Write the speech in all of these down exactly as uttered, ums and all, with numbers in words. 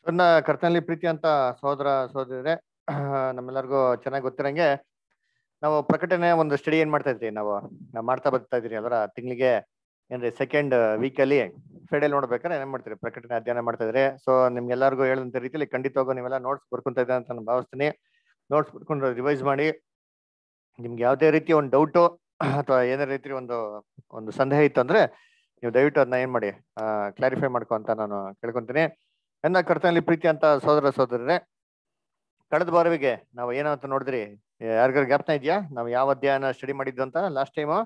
ನನ್ನ ಕರ್ತನಲ್ಲಿ ಪ್ರೀತಿ ಅಂತ ಸಹೋದರ ಸಹೋದರರೇ, ನಮ್ಮೆಲ್ಲರಿಗೂ ಚೆನ್ನಾಗಿ ಗೊತ್ತಿರಂಗೆ ನಾವು ಪ್ರಕಟಣೆ ಒಂದು ಸ್ಟಡಿ ಏನ್ ಮಾಡ್ತಾ ಇದ್ರಿ ನಾವು ನಾವು ಮಾಡ್ತಾ ಬರ್ತಾ ಇದ್ರಿ ಅದರ ತಿಂಗಳಿಗೆ ಏನ್ರಿ ಸೆಕೆಂಡ್ ವೀಕಲ್ಲಿ ಫೆಡಲ್ ನೋಡ್ಬೇಕಾದ್ರೆ ಏನ್ ಮಾಡ್ತೀರಿ ಪ್ರಕಟಣೆ ಅಧ್ಯಯನ ಮಾಡ್ತಾ ಇದ್ರಿ. ಸೊ ನಿಮ್ಗೆಲ್ಲರಿಗೂ ಹೇಳಿದಂತ ರೀತಿಯಲ್ಲಿ ಖಂಡಿತವಾಗೂ ನೀವೆಲ್ಲ ನೋಟ್ಸ್ ಬರ್ಕೊಂತ ಇದ್ದ ಅಂತ ನಾನು ಭಾವಿಸ್ತೀನಿ. ನೋಟ್ಸ್ ಬರ್ಕೊಂಡು ರಿವೈಸ್ ಮಾಡಿ ನಿಮ್ಗೆ ಯಾವುದೇ ರೀತಿ ಒಂದು ಡೌಟು ಅಥವಾ ಏನೇ ರೀತಿ ಒಂದು ಒಂದು ಸಂದೇಹ ಇತ್ತು ಅಂದ್ರೆ ನೀವು ದಯವಿಟ್ಟು ಅದನ್ನ ಏನ್ ಮಾಡಿ ಕ್ಲಾರಿಫೈ ಮಾಡ್ಕೊ ಅಂತ ನಾನು ಕೇಳ್ಕೊಂತೀನಿ. ನನ್ನ ಕರ್ತನಲ್ಲಿ ಪ್ರೀತಿ ಅಂತ ಸೋದರ ಸೋದರರೇ, ಕಳೆದ ಬಾರವಿಗೆ ನಾವು ಏನಂತ ನೋಡಿದ್ರಿ, ಯಾರಿಗಾರು ಜ್ಞಾಪನ ಇದೆಯಾ ನಾವು ಯಾವ ಅಧ್ಯಾಯನ ಸ್ಟಡಿ ಮಾಡಿದ್ದು ಅಂತ ಲಾಸ್ಟ್ ಟೈಮು?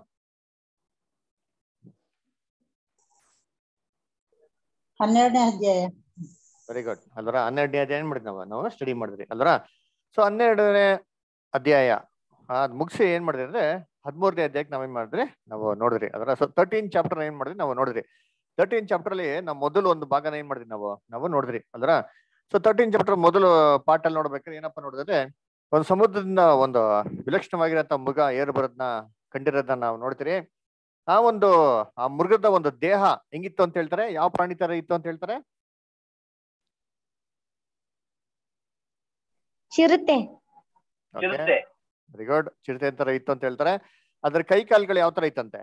ಹನ್ನೆರಡನೇ ಅಧ್ಯಾಯ. ವೆರಿ ಗುಡ್ ಅಲ್ವರ, ಹನ್ನೆರಡನೇ ಅಧ್ಯಾಯ ಏನ್ ಮಾಡಿದ್ವಿ ನಾವು ನಾವು ಸ್ಟಡಿ ಮಾಡಿದ್ರಿ ಅಲ್ವರ. ಸೊ ಹನ್ನೆರಡನೇ ಅಧ್ಯಾಯ ಅದ್ ಮುಗಿಸಿ ಏನ್ ಮಾಡಿದ್ರಿ ಅಂದ್ರೆ ಹದಿಮೂರನೇ ಅಧ್ಯಾಯಕ್ಕೆ ನಾವೇನ್ ಮಾಡಿದ್ರಿ ನಾವು ನೋಡಿದ್ರಿ ಅದರ. ಸೊ ತರ್ಟೀನ್ ಚಾಪ್ಟರ್ ಏನ್ ಮಾಡಿದ್ರಿ ನಾವು ನೋಡಿದ್ರಿ. ತರ್ಟೀನ್ ಚಾಪ್ಟರ್ ಅಲ್ಲಿ ನಾವು ಮೊದಲು ಒಂದು ಭಾಗನ ಏನ್ ಮಾಡಿದ್ವಿ ನಾವು ನಾವು ನೋಡಿದ್ರಿ ಅಲ್ವರ. ಸೊ ತರ್ಟೀನ್ ಚಾಪ್ಟರ್ ಮೊದಲು ಪಾರ್ಟ್ ಅಲ್ಲಿ ನೋಡ್ಬೇಕಾದ್ರೆ ಏನಪ್ಪಾ ನೋಡಿದ್ರೆ, ಒಂದು ಸಮುದ್ರದಿಂದ ಒಂದು ವಿಲಕ್ಷಣವಾಗಿರಂತ ಮೃಗ ಏರು ಬರೋದನ್ನ ಕಂಡಿರೋದನ್ನ ನಾವು ನೋಡ್ತೀರಿ. ಆ ಒಂದು ಆ ಮೃಗದ ಒಂದು ದೇಹ ಹೆಂಗಿತ್ತು ಅಂತ ಹೇಳ್ತಾರೆ, ಯಾವ ಪ್ರಾಣಿ ತರ ಇತ್ತು ಅಂತ ಹೇಳ್ತಾರೆ? ಚಿರತೆ. ವೆರಿ ಗುಡ್, ಚಿರತೆ ತರ ಇತ್ತು ಅಂತ ಹೇಳ್ತಾರೆ. ಅದ್ರ ಕೈ ಕಾಲುಗಳು ಯಾವ ತರ ಇತ್ತಂತೆ?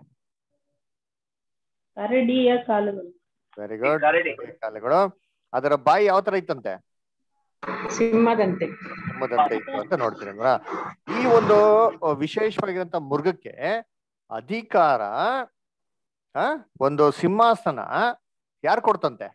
ಕರಡಿಯ ಕಾಲುಗಳು. ವೆರಿ ಗುಡ್, ಕಾಲುಗಳು. ಅದರ ಬಾಯಿ ಯಾವ ತರ ಇತ್ತಂತೆ? ಸಿಂಹದಂತೆ. ಸಿಂಹದಂತೆ ಇತ್ತು ಅಂತ ನೋಡ್ತೀರಿ ಅಲ್ವಾ. ಈ ಒಂದು ವಿಶೇಷವಾಗಿರಂತ ಮೃಗಕ್ಕೆ ಅಧಿಕಾರ, ಆ ಒಂದು ಸಿಂಹಾಸನ ಯಾರು ಕೊಡ್ತಂತೆ?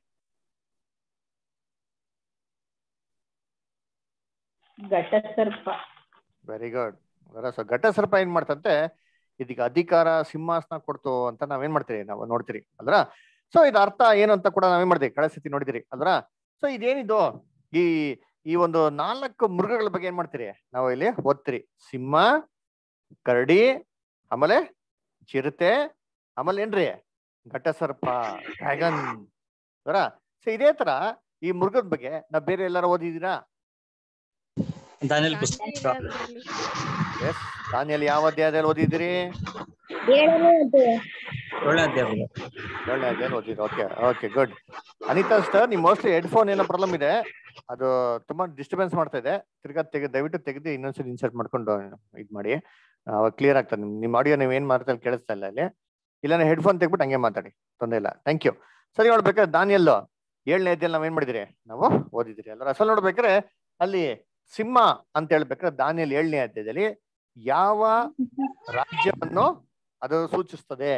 ಘಟಸರ್ಪ. Very good. ಸೊ ಘಟ ಸರ್ಪ ಏನ್ ಮಾಡ್ತಂತೆ, ಇದಕ್ಕೆ ಅಧಿಕಾರ ಸಿಂಹಾಸನ ಕೊಡ್ತು ಅಂತ ನಾವೇನ್ ಮಾಡ್ತೀರಿ ನಾವು ನೋಡ್ತೀರಿ ಅಲ್ರ. ಸೊ ಇದು ಅರ್ಥ ಏನು ಅಂತ ಕೂಡ ನಾವೇನ್ ಮಾಡ್ತೀವಿ ಕಳೆ ಸ್ಥಿತಿ ನೋಡಿದಿರಿ ಅಲ್ರ. ಸೊ ಇದೇನಿದು, ಈ ಈ ಒಂದು ನಾಲ್ಕು ಮೃಗಗಳ ಬಗ್ಗೆ ಏನ್ ಮಾಡ್ತೀರಿ ನಾವು ಇಲ್ಲಿ ಓದ್ತೀರಿ. ಸಿಂಹ, ಕರಡಿ, ಆಮೇಲೆ ಚಿರತೆ, ಆಮೇಲೆ ಏನ್ರಿ ಘಟಸರ್ಪ, ಡ್ರ್ಯಾಗನ್ ಅದರ. ಸೊ ಇದೇ ತರ ಈ ಮೃಗದ ಬಗ್ಗೆ ನಾವ್ ಬೇರೆ ಎಲ್ಲಾರು ಓದಿದೀರಾ? ದಾನಿಯೇಲ್ ಪುಸ್ತಕ. ಎಸ್, ದಾನಿಯೇಲ್ ಯಾವ ಅಧ್ಯಾಯದಲ್ಲಿ ಓದಿದಿರಿ? ಏಳನೇ ಅಧ್ಯಾಯ. ಏಳನೇ ಅಧ್ಯಾಯ. ಏಳನೇ ಅಧ್ಯಾಯ ಓದಿದ್ರು. Okay okay good. Anitha sir, ನಿಮ್ ಮೋಸ್ಟ್ಲಿ ಹೆಡ್ಫೋನ್ ಏನೋ ಪ್ರಾಬ್ಲಮ್ ಇದೆ, ಅದು ತುಂಬಾ ಡಿಸ್ಟರ್ಬೆನ್ಸ್ ಮಾಡ್ತಾ ಇದೆ. ತಿರ್ಗಾ ತೆಗೆ ದಯವಿಟ್ಟು ತೆಗೆದು ಇನ್ನೊಂದ್ಸರಿ ಇನ್ಸರ್ಟ್ ಮಾಡ್ಕೊಂಡು ಇದ್ ಮಾಡಿ, ಅವಾಗ ಕ್ಲಿಯರ್ ಆಗ್ತದೆ. ನಿಮ್ ನಿಮ್ ಆಡಿಯೋ ನೀವು ಏನ್ ಮಾಡ್ತಾ ಕೇಳಿಸ್ತಾ ಇಲ್ಲ ಅಲ್ಲಿ. ಇಲ್ಲ ಹೆಡ್ಫೋನ್ ತೆಗ್ಬಿಟ್ಟು ಹಂಗೆ ಮಾತಾಡಿ, ತೊಂದರೆ ಇಲ್ಲ. Thank you. ಸರಿ, ನೋಡ್ಬೇಕಾದ್ರೆ ದಾನಿಯೇಲ್ ಏಳನೇ ಅಧ್ಯಾಯ ನಾವ್ ಏನ್ ಮಾಡಿದಿರಿ ನಾವು ಓದಿದಿರಿ ಅಲ್ಲ. ಅಸಲ್ ನೋಡ್ಬೇಕಾದ್ರೆ ಅಲ್ಲಿ ಸಿಂಹ ಅಂತ ಹೇಳ್ಬೇಕಾದ್ರೆ ದಾನಿಯೇಲ್ ಏಳನೇ ಅಧ್ಯಾಯದಲ್ಲಿ ಯಾವ ರಾಜ್ಯವನ್ನು ಅದು ಸೂಚಿಸ್ತದೆ?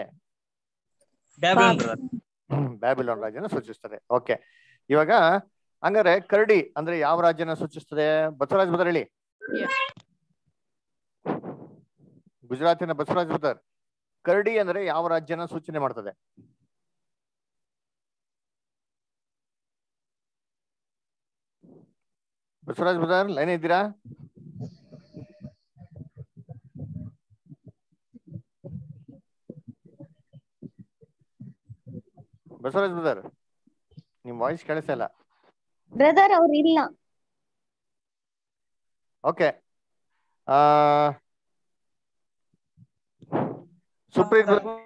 ಬ್ಯಾಬಿಲೋನ್ ರಾಜ್ಯನ ಸೂಚಿಸ್ತದೆ. ಓಕೆ, ಇವಾಗ ಹಂಗಾರೆ ಕರಡಿ ಅಂದ್ರೆ ಯಾವ ರಾಜ್ಯನ ಸೂಚಿಸ್ತದೆ? ಬಸವರಾಜ್ ಬದರ್ ಹೇಳಿ. ಗುಜರಾತಿನ ಬಸವರಾಜ್ ಬದರ್, ಕರಡಿ ಅಂದ್ರೆ ಯಾವ ರಾಜ್ಯನ ಸೂಚನೆ ಮಾಡ್ತದೆ? ಬಸವರಾಜ್ ಬದರ್ ಲೈನ್ ಇದ್ದೀರಾ? ಬಸವರಾಜ್ ಬ್ರದರ್, ನಿಮ್ ವಾಯ್ಸ್ ಕೇಳಿಸ್ತಾ ಇಲ್ಲ. ಬ್ರದರ್ ಅವ್ರು ಇಲ್ಲ. Okay, Supreet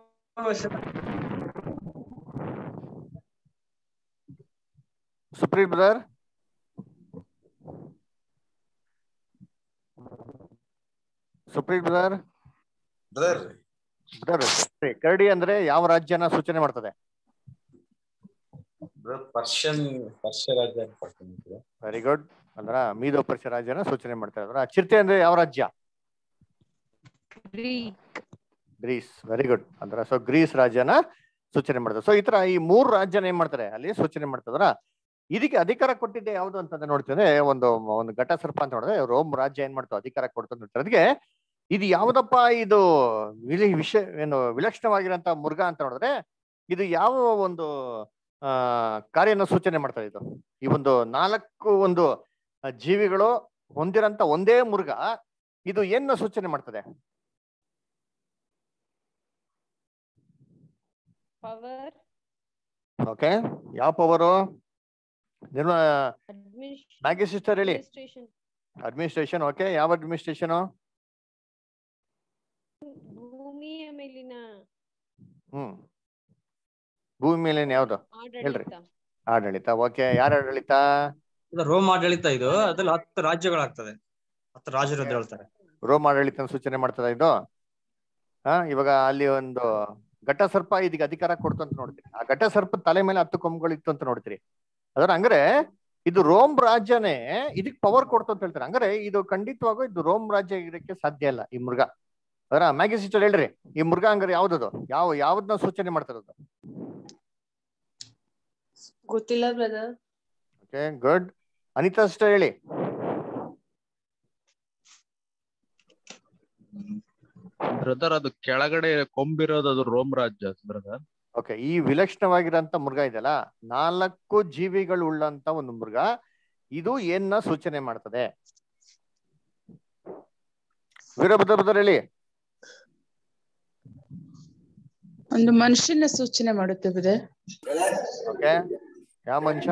Supreet brother, Supreet brother brother ಕರಡಿ ಅಂದ್ರೆ ಯಾವ ರಾಜ್ಯನ ಸೂಚನೆ ಮಾಡ್ತದೆ? ಪರ್ಷಿಯನ್ ಪರ್ಷಿಯ ರಾಜ್ಯ. Very good. ಅಂದ್ರ ಮೀದೋ ಪರ್ಷಿಯ ರಾಜ್ಯನ ಸೂಚನೆ ಮಾಡ್ತಾರೆ. ಅದ್ರ ಚಿರತೆ ಅಂದ್ರೆ ಯಾವ ರಾಜ್ಯ? ಗ್ರೀಸ್. Very good. ಅಂದ್ರ ಸೊ ಗ್ರೀಸ್ ರಾಜ್ಯನ ಸೂಚನೆ ಮಾಡ್ತಾರೆ. ಸೊ ಈ ತರ ಈ ಮೂರು ರಾಜ್ಯನ ಏನ್ ಮಾಡ್ತಾರೆ ಅಲ್ಲಿ ಸೂಚನೆ ಮಾಡ್ತದ್ರ. ಇದಕ್ಕೆ ಅಧಿಕಾರ ಕೊಟ್ಟಿದ್ದೆ ಯಾವ್ದು ಅಂತಂದ್ರೆ ನೋಡ್ತಿದ್ರೆ ಒಂದು ಒಂದು ಘಟ ಸರ್ಪ ಅಂತ ನೋಡಿದ್ರೆ ರೋಮ್ ರಾಜ್ಯ ಏನ್ ಮಾಡ್ತಾವ ಅಧಿಕಾರ ಕೊಡ್ತದೆ ನೋಡ್ತಾರೆ. ಅದಕ್ಕೆ ಇದು ಯಾವ್ದಪ್ಪ ಇದು ವಿಲಿ ವಿಷಯ ಏನು ವಿಲಕ್ಷಣವಾಗಿರಂತ ಮೃಗ ಅಂತ ನೋಡಿದ್ರೆ ಇದು ಯಾವ ಒಂದು ಆ ಕಾರ್ಯನ ಸೂಚನೆ ಮಾಡ್ತಾರೆ? ಇದು ಈ ಒಂದು ನಾಲ್ಕು ಒಂದು ಜೀವಿಗಳು ಹೊಂದಿರಂತ ಒಂದೇ ಮೃಗ, ಇದು ಏನ ಸೂಚನೆ ಮಾಡ್ತದೆ? ಪವರ್. ಓಕೆ, ಯಾವ ಪವರು? ನಿರ್ಮ ಮ್ಯಾಗಿ ಸಿಸ್ಟರ್ ಹೇಳಿ. ಅಡ್ಮಿನಿಸ್ಟ್ರೇಷನ್. ಓಕೆ, ಯಾವ ಅಡ್ಮಿನಿಸ್ಟ್ರೇಷನ್? ಭೂಮಿಯ ಮೇಲಿನ ಹ್ಮ್ ಭೂಮಿ ಮೇಲಿನ ಯಾವ್ದು ಹೇಳ್ರಿ? ಆಡಳಿತ. ಓಕೆ, ಯಾರ ಆಡಳಿತ? ರೋಮ್ ಆಡಳಿತ ಇದು, ಅದ್ರಲ್ಲಿ ಹತ್ತು ರಾಜ್ಯಗಳಾಗ್ತದೆ, ಹತ್ತು ರಾಜರು ಅಂತ ಹೇಳ್ತಾರೆ. ರೋಮ್ ಆಡಳಿತ ಸೂಚನೆ ಮಾಡ್ತದ ಇದು. ಹಾ ಇವಾಗ ಅಲ್ಲಿ ಒಂದು ಘಟ ಸರ್ಪ ಇದೀಗ ಅಧಿಕಾರ ಕೊಡ್ತು ಅಂತ ನೋಡ್ತೀರಿ. ಆ ಘಟ ಸರ್ಪ ತಲೆ ಮೇಲೆ ಹತ್ತು ಕೊಂಬುಗಳಿತ್ತು ಅಂತ ನೋಡ್ತೀರಿ. ಅದರ ಹಂಗಾರೆ ಇದು ರೋಮ್ ರಾಜ್ಯನೇ ಇದಕ್ ಪವರ್ ಕೊಡ್ತು ಅಂತ ಹೇಳ್ತಾರೆ. ಹಂಗಾರೆ ಇದು ಖಂಡಿತವಾಗೂ ಇದು ರೋಮ್ ರಾಜ್ಯ ಇರಕ್ಕೆ ಸಾಧ್ಯ ಇಲ್ಲ ಈ ಮೃಗ. ಅದರ ಮ್ಯಾಗಿ ಸಿಸ್ಟರ್ ಹೇಳ್ರಿ, ಈ ಮೃಗ ಹಂಗಾರೆ ಯಾವ್ದದು, ಯಾವ ಯಾವ್ದನ್ನ ಸೂಚನೆ ಮಾಡ್ತಾರದು? ಗೊತ್ತಿಲ್ಲ brother. Okay good. Anitha sister ಹೇಳಿ. ಬ್ರದರ್ ಅದು ಕೆಳಗಡೆ ಕೊಂಬಿರೋದು ಅದು ರೋಮ್ ರಾಜ್ಯ ಬ್ರದರ್. ಓಕೆ, ಈ ವಿಲಕ್ಷಣವಾಗಿರಂತ ಮೃಗ ಇದೆಯಲ್ಲ, ನಾಲ್ಕು ಜೀವಿಗಳು ಉಳ್ಳಂತ ಒಂದು ಮೃಗ, ಇದು ಏನ್ನ ಸೂಚನೆ ಮಾಡ್ತದೆ? ವೀರಭದ್ರ ಬ್ರದರ್ ಹೇಳಿ. ಒಂದು ಮನುಷ್ಯನ ಸೂಚನೆ ಮಾಡುತ್ತೆ ಬ್ರದರ್. ಓಕೆ, ಯಾವ ಮನುಷ್ಯ?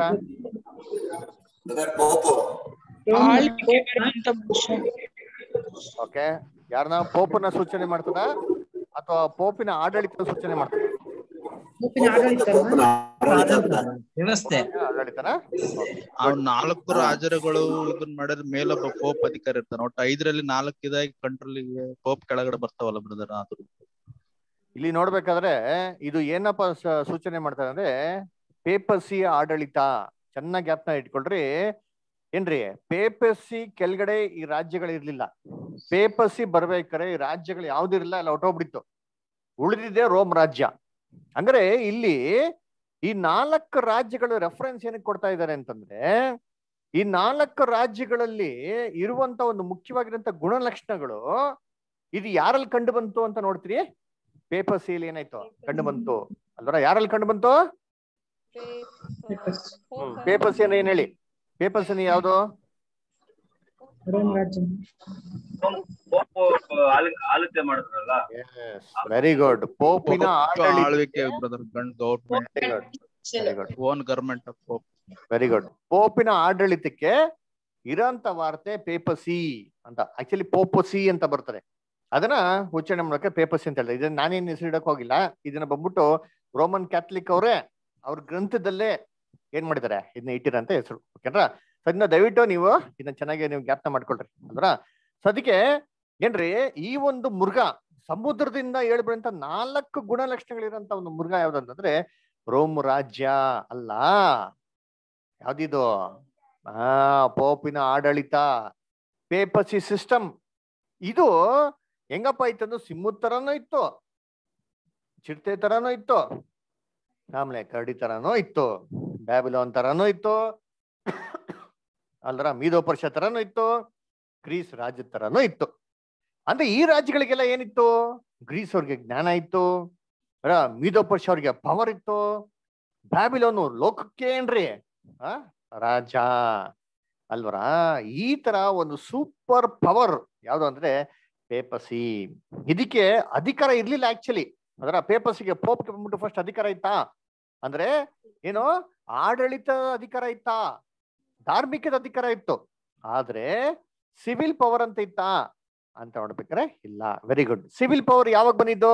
ಆಳ್ವಿಕೆ ಮಾಡುವಂತ ಮನುಷ್ಯ. ಓಕೆ, ಯಾರನ್ನ ಪೋಪನ ಸೂಚನೆ ಮಾಡ್ತದ ಅಥವಾ ಪೋಪಿನ ಆಡಳಿತ ಸೂಚನೆ ಮಾಡ್ತದ? ವ್ಯವಸ್ಥೆ ಆಡಳಿತನ. ಅವ್ನು ನಾಲ್ಕು ರಾಜರುಗಳು ಇದನ್ನ ಮಾಡಿದ್ರ ಮೇಲೊಬ್ಬ ಪೋಪ್ ಅಧಿಕಾರಿ ಇರ್ತಾನೆ. ಒಟ್ಟು ಐದರಲ್ಲಿ ನಾಲ್ಕು ಇದಾಗಿ ಕಂಟ್ರೋಲ್ ಪೋಪ್ ಕೆಳಗಡೆ ಬರ್ತಾವಲ್ಲ ಬ್ರದರ್. ಅದು ಇಲ್ಲಿ ನೋಡ್ಬೇಕಾದ್ರೆ ಇದು ಏನಪ್ಪ ಸೂಚನೆ ಮಾಡ್ತಾರೆ ಅಂದ್ರೆ ಪೇಪಸಿ ಆಡಳಿತ. ಚೆನ್ನಾಗಿ ಜ್ಞಾಪನ ಇಟ್ಕೊಳ್ರಿ ಏನ್ರಿ, ಪೇಪಸಿ ಕೆಳಗಡೆ ಈ ರಾಜ್ಯಗಳು ಇರ್ಲಿಲ್ಲ. ಪೇಪಸಿ ಬರ್ಬೇಕಾದ್ರೆ ಈ ರಾಜ್ಯಗಳು ಯಾವ್ದಿರಲಿಲ್ಲ, ಎಲ್ಲ ಹೊಟ್ಟೋಗ್ಬಿಟ್ಟಿತ್ತು. ಉಳಿದಿದೆ ರೋಮ್ ರಾಜ್ಯ. ಅಂದ್ರೆ ಇಲ್ಲಿ ಈ ನಾಲ್ಕು ರಾಜ್ಯಗಳು ರೆಫರೆನ್ಸ್ ಏನಕ್ಕೆ ಕೊಡ್ತಾ ಇದ್ದಾರೆ ಅಂತಂದ್ರೆ, ಈ ನಾಲ್ಕು ರಾಜ್ಯಗಳಲ್ಲಿ ಇರುವಂತ ಒಂದು ಮುಖ್ಯವಾಗಿರಂತ ಗುಣಲಕ್ಷಣಗಳು ಇದು ಯಾರಲ್ಲಿ ಕಂಡು ಬಂತು ಅಂತ ನೋಡ್ತೀರಿ. ಪೇಪಸಿಯಲ್ಲಿ ಏನಾಯ್ತು ಕಂಡು ಬಂತು ಅಲ್ವರ? ಯಾರಲ್ಲಿ ಕಂಡು ಬಂತು? ಪೇಪಸಿಯನ್ನು ಏನ್ ಹೇಳಿ? ಪೇಪಸಿನ ಯಾವ್ದು? Very good. ಪೋಪಿನ ಆಳ್ವಿಕೆ brother, government own government of Pope. Very good. ಪೋಪಿನ ಆಡಳಿತಕ್ಕೆ ಇರೋಂತ ವಾರ್ತೆ ಪೇಪಸಿ ಅಂತ. ಆಕ್ಚುಲಿ ಪೋಪಸಿ ಅಂತ ಬರ್ತದೆ, ಅದನ್ನ ಉಚ್ಚಾರಣೆ ಮಾಡೋಕೆ ಪೇಪಸಿ ಅಂತ ಹೇಳ್ತಾರೆ. ಇದನ್ನ ನಾನೇನ್ ಹೆಸರು ಇಡಕ್ ಹೋಗಿಲ್ಲ. ಇದನ್ನ ಬಂದ್ಬಿಟ್ಟು ರೋಮನ್ ಕ್ಯಾಥಲಿಕ್ ಅವರೇ ಅವ್ರ ಗ್ರಂಥದಲ್ಲೇ ಏನ್ ಮಾಡಿದ್ದಾರೆ, ಇದನ್ನ ಇಟ್ಟಿರಂತ ಹೆಸರು. ಓಕೆನ್ರಾ? ಅದನ್ನ ದಯವಿಟ್ಟು ನೀವು ಇದನ್ನ ಚೆನ್ನಾಗಿ ನೀವು ಜ್ಞಾಪನ ಮಾಡ್ಕೊಳ್ರಿ ಅಂದ್ರ. ಸೊ ಅದಕ್ಕೆ ಏನ್ರಿ, ಈ ಒಂದು ಮೃಗ ಸಮುದ್ರದಿಂದ ಹೇಳ್ಬಿಡಂತ ನಾಲ್ಕು ಗುಣಲಕ್ಷಣಗಳಿರಂತ ಒಂದು ಮೃಗ ಯಾವ್ದಂತಂದ್ರೆ ರೋಮ್ ರಾಜ್ಯ ಅಲ್ಲ. ಯಾವ್ದಿದು? ಆ ಪೋಪಿನ ಆಡಳಿತ, ಪೇಪಸಿ ಸಿಸ್ಟಮ್. ಇದು ಹೆಂಗಪ್ಪ ಇತ್ತಂದ್ರೆ ಸಿಂಹದ ತರನೂ ಇತ್ತು, ಚಿರತೆ ತರನೂ ಇತ್ತು, ಆಮೇಲೆ ಕರಡಿ ತರನೂ ಇತ್ತು, ಬ್ಯಾಬಿಲೋನ್ ತರನೂ ಇತ್ತು, ಅಲ್ರ ಮೀದೋ ಪರ್ಷ ತರನೂ ಇತ್ತು, ಗ್ರೀಸ್ ರಾಜ್ಯದ ತರನೂ ಇತ್ತು. ಅಂದ್ರೆ ಈ ರಾಜ್ಯಗಳಿಗೆಲ್ಲ ಏನಿತ್ತು? ಗ್ರೀಸ್ ಅವ್ರಿಗೆ ಜ್ಞಾನ ಇತ್ತು, ಮೀದೋ ಪರ್ಷ ಅವ್ರಿಗೆ ಪವರ್ ಇತ್ತು, ಬ್ಯಾಬಿಲೋನು ಲೋಕಕ್ಕೆ ಏನ್ರಿ ಆ ರಾಜ ಅಲ್ವರ. ಈ ತರ ಒಂದು ಸೂಪರ್ ಪವರ್ ಯಾವ್ದು ಅಂದ್ರೆ ಪೇಪಸಿ. ಇದಕ್ಕೆ ಅಧಿಕಾರ ಇರ್ಲಿಲ್ಲ ಆಕ್ಚುಲಿ. ಅದರ ಪೇಪಸಿಗೆ ಪೋಪ್ಗೆ ಬಂದ್ಬಿಟ್ಟು ಫಸ್ಟ್ ಅಧಿಕಾರ ಇತ್ತಾ ಅಂದ್ರೆ ಏನು? ಆಡಳಿತ ಅಧಿಕಾರ ಇತ್ತಾ, ಧಾರ್ಮಿಕದ ಅಧಿಕಾರ ಇತ್ತು. ಆದ್ರೆ ಸಿವಿಲ್ ಪವರ್ ಅಂತ ಇತ್ತಾ ಅಂತ ನೋಡ್ಬೇಕಾರೆ ಇಲ್ಲ. Very good. ಸಿವಿಲ್ ಪವರ್ ಯಾವಾಗ ಬಂದಿದ್ದು?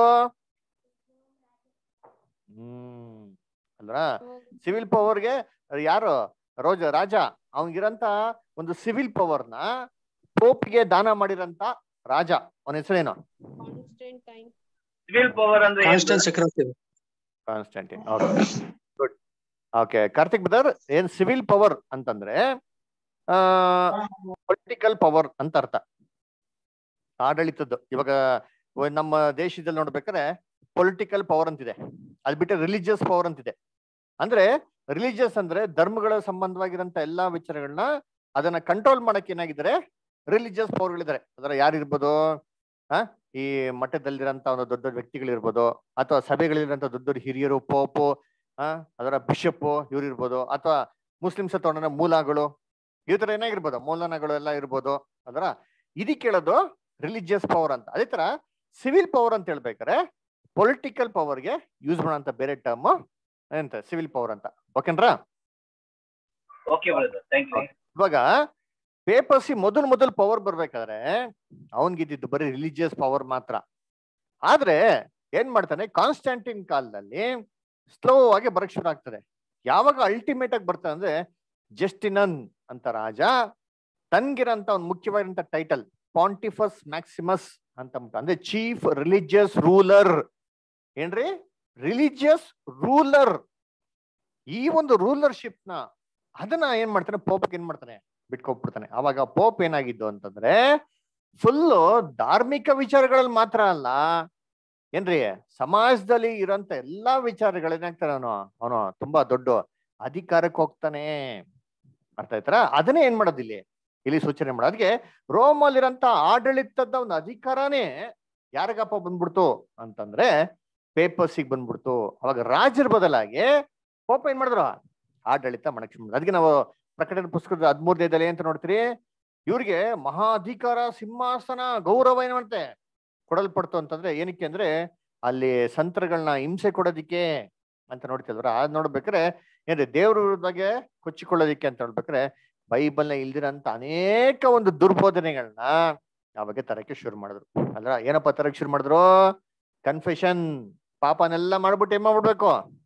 ಹ್ಮ್ ಅಲ್ವಾ? ಸಿವಿಲ್ ಪವರ್ಗೆ ಯಾರು ರೋಜ ರಾಜ ಅವನಿಗಿರಂತ ಒಂದು ಸಿವಿಲ್ ಪವರ್ನ ಪೋಪ್ಗೆ ದಾನ ಮಾಡಿರಂತ ರಾಜ. ಅವನ ಹೆಸರೇನು? ಸಿವಿಲ್ ಪವರ್ ಅಂದ್ರೆ Constantine. Good. Okay Karthik brother, ಏನ್ ಸಿವಿಲ್ ಪವರ್ ಅಂತಂದ್ರೆ ಆ ಪೊಲಿಟಿಕಲ್ ಪವರ್ ಅಂತ ಅರ್ಥ. ಆಡಳಿತದ್ದು. ಇವಾಗ ನಮ್ಮ ದೇಶದಲ್ಲಿ ನೋಡ್ಬೇಕಾದ್ರೆ ಪೊಲಿಟಿಕಲ್ ಪವರ್ ಅಂತಿದೆ, ಅದ್ ಬಿಟ್ಟರೆ ರಿಲಿಜಿಯಸ್ ಪವರ್ ಅಂತಿದೆ. ಅಂದ್ರೆ ರಿಲಿಜಿಯಸ್ ಅಂದ್ರೆ ಧರ್ಮಗಳ ಸಂಬಂಧವಾಗಿರಂತ ಎಲ್ಲಾ ವಿಚಾರಗಳನ್ನ ಅದನ್ನ ಕಂಟ್ರೋಲ್ ಮಾಡಕ್ ಏನಾಗಿದ್ದಾರೆ ರಿಲಿಜಿಯಸ್ ಪವರ್ಗಳಿದ್ದಾರೆ. ಅದರ ಯಾರಿರ್ಬೋದು? ಆ ಈ ಮಠದಲ್ಲಿರಂತ ಒಂದು ದೊಡ್ಡ ದೊಡ್ಡ ವ್ಯಕ್ತಿಗಳಿರ್ಬೋದು, ಅಥವಾ ಸಭೆಗಳಿರಂತ ದೊಡ್ಡ ದೊಡ್ಡ ಹಿರಿಯರು, ಪೋಪು, ಆ ಅದರ ಬಿಷಪ್ ಇವ್ರು ಇರ್ಬೋದು, ಅಥವಾ ಮುಸ್ಲಿಮ್ಸ್ ತಗೊಂಡ ಮೂಲಗಳು, ಈ ತರ ಏನಾಗಿರ್ಬೋದು, ಮೌಲಾನಗಳು ಎಲ್ಲ ಇರ್ಬೋದು. ಅದರ ಇದಕ್ಕೆ ಹೇಳೋದು ರಿಲಿಜಿಯಸ್ ಪವರ್ ಅಂತ. ಅದೇ ತರ ಸಿವಿಲ್ ಪವರ್ ಅಂತ ಹೇಳ್ಬೇಕಾರೆ ಪೊಲಿಟಿಕಲ್ ಪವರ್ಗೆ ಯೂಸ್ ಮಾಡೋಂತ ಬೇರೆ ಟರ್ಮ್ ಎಂತ ಸಿವಿಲ್ ಪವರ್ ಅಂತ. ಓಕೆನ್ರಾ? ಇವಾಗ ಪೇಪಸಿ ಮೊದಲು ಮೊದಲು ಪವರ್ ಬರ್ಬೇಕಾದ್ರೆ ಅವನ್ಗಿದ್ದು ಬರೀ ರಿಲಿಜಿಯಸ್ ಪವರ್ ಮಾತ್ರ. ಆದ್ರೆ ಏನ್ ಮಾಡ್ತಾನೆ, ಕಾನ್ಸ್ಟಂಟೈನ್ ಕಾಲದಲ್ಲಿ ಸ್ಲೋ ಆಗಿ ಬರಕ್ ಶುರು ಆಗ್ತದೆ. ಯಾವಾಗ ಅಲ್ಟಿಮೇಟ್ ಆಗಿ ಬರ್ತಾನೆ ಅಂದ್ರೆ ಜಸ್ಟಿನನ್ ಅಂತ ರಾಜ ತನ್ಗಿರಂತ ಒಂದು ಮುಖ್ಯವಾದಂತ ಟೈಟಲ್ ಪಾಂಟಿಫಸ್ ಮ್ಯಾಕ್ಸಿಮಸ್ ಅಂತ ಅಂದ್ರೆ ಚೀಫ್ ರಿಲಿಜಿಯಸ್ ರೂಲರ್. ಏನ್ರಿ? Religious ruler. ಈ ಒಂದು ರೂಲರ್ಶಿಪ್ ನ ಅದನ್ನ ಏನ್ ಮಾಡ್ತಾನೆ, ಪೋಪ್ ಏನ್ ಮಾಡ್ತಾನೆ, ಬಿಟ್ಕೊಟ್ಬಿಡ್ತಾನೆ. ಅವಾಗ ಪೋಪ್ ಏನಾಗಿದ್ದು ಅಂತಂದ್ರೆ ಫುಲ್ಲು ಧಾರ್ಮಿಕ ವಿಚಾರಗಳಲ್ಲಿ ಮಾತ್ರ ಅಲ್ಲ, ಏನ್ರಿ, ಸಮಾಜದಲ್ಲಿ ಇರೋಂತ ಎಲ್ಲಾ ವಿಚಾರಗಳೇನಾಗ್ತಾನೆ ಅವನು ಅವನು ತುಂಬಾ ದೊಡ್ಡ ಅಧಿಕಾರಕ್ಕೆ ಹೋಗ್ತಾನೆ. ಅರ್ಥ ಆಯ್ತಾರ? ಅದನ್ನೇ ಏನ್ ಮಾಡೋದು ಇಲ್ಲಿ ಇಲ್ಲಿ ಸೂಚನೆ ಮಾಡೋದು. ಅದಕ್ಕೆ ರೋಮಲ್ಲಿರಂತ ಆಡಳಿತದ ಒಂದು ಅಧಿಕಾರನೇ ಯಾರಿಗಪ್ಪ ಬಂದ್ಬಿಡ್ತು ಅಂತಂದ್ರೆ ಪೇಪರ್ಸಿಗೆ ಬಂದ್ಬಿಡ್ತು. ಅವಾಗ ರಾಜರ ಬದಲಾಗಿ ಪೋಪ ಏನ್ ಮಾಡಿದ್ರು, ಆಡಳಿತ ಮಾಡಕ್ ಶುರು ಮಾಡಿದ್ರು. ಅದಕ್ಕೆ ನಾವು ಪ್ರಕಟಣೆ ಪುಸ್ತಕದ ಹದಿಮೂರನೇದಲ್ಲಿ ಅಂತ ನೋಡ್ತೀರಿ, ಇವ್ರಿಗೆ ಮಹಾ ಅಧಿಕಾರ, ಸಿಂಹಾಸನ, ಗೌರವ ಏನ್ ಮಾಡುತ್ತೆ ಕೊಡಲ್ಪಡ್ತು ಅಂತಂದ್ರೆ ಏನಕ್ಕೆ ಅಂದ್ರೆ ಅಲ್ಲಿ ಸಂತರುಗಳನ್ನ ಹಿಂಸೆ ಕೊಡೋದಿಕ್ಕೆ ಅಂತ ನೋಡ್ತಿಲ್ವರ. ಅದ್ ನೋಡ್ಬೇಕಾರೆ ಏನ್ರಿ, ದೇವ್ರ ಬಗ್ಗೆ ಕೊಚ್ಚಿಕೊಳ್ಳೋದಿಕ್ಕೆ ಅಂತ ನೋಡ್ಬೇಕಾರೆ ಬೈಬಲ್ನ ಇಲ್ದಿರಂತ ಅನೇಕ ಒಂದು ದುರ್ಬೋಧನೆಗಳನ್ನ ಅವಾಗ ತರಕ್ಕೆ ಶುರು ಮಾಡಿದ್ರು. ಅದ್ರ ಏನಪ್ಪ ತರಕ್ಕೆ ಶುರು ಮಾಡಿದ್ರು? ಕನ್ಫೆಷನ್. ಪಾಪನೆಲ್ಲ ಮಾಡ್ಬಿಟ್ಟು ಏನ್ ಮಾಡ್ಬಿಡ್ಬೇಕು?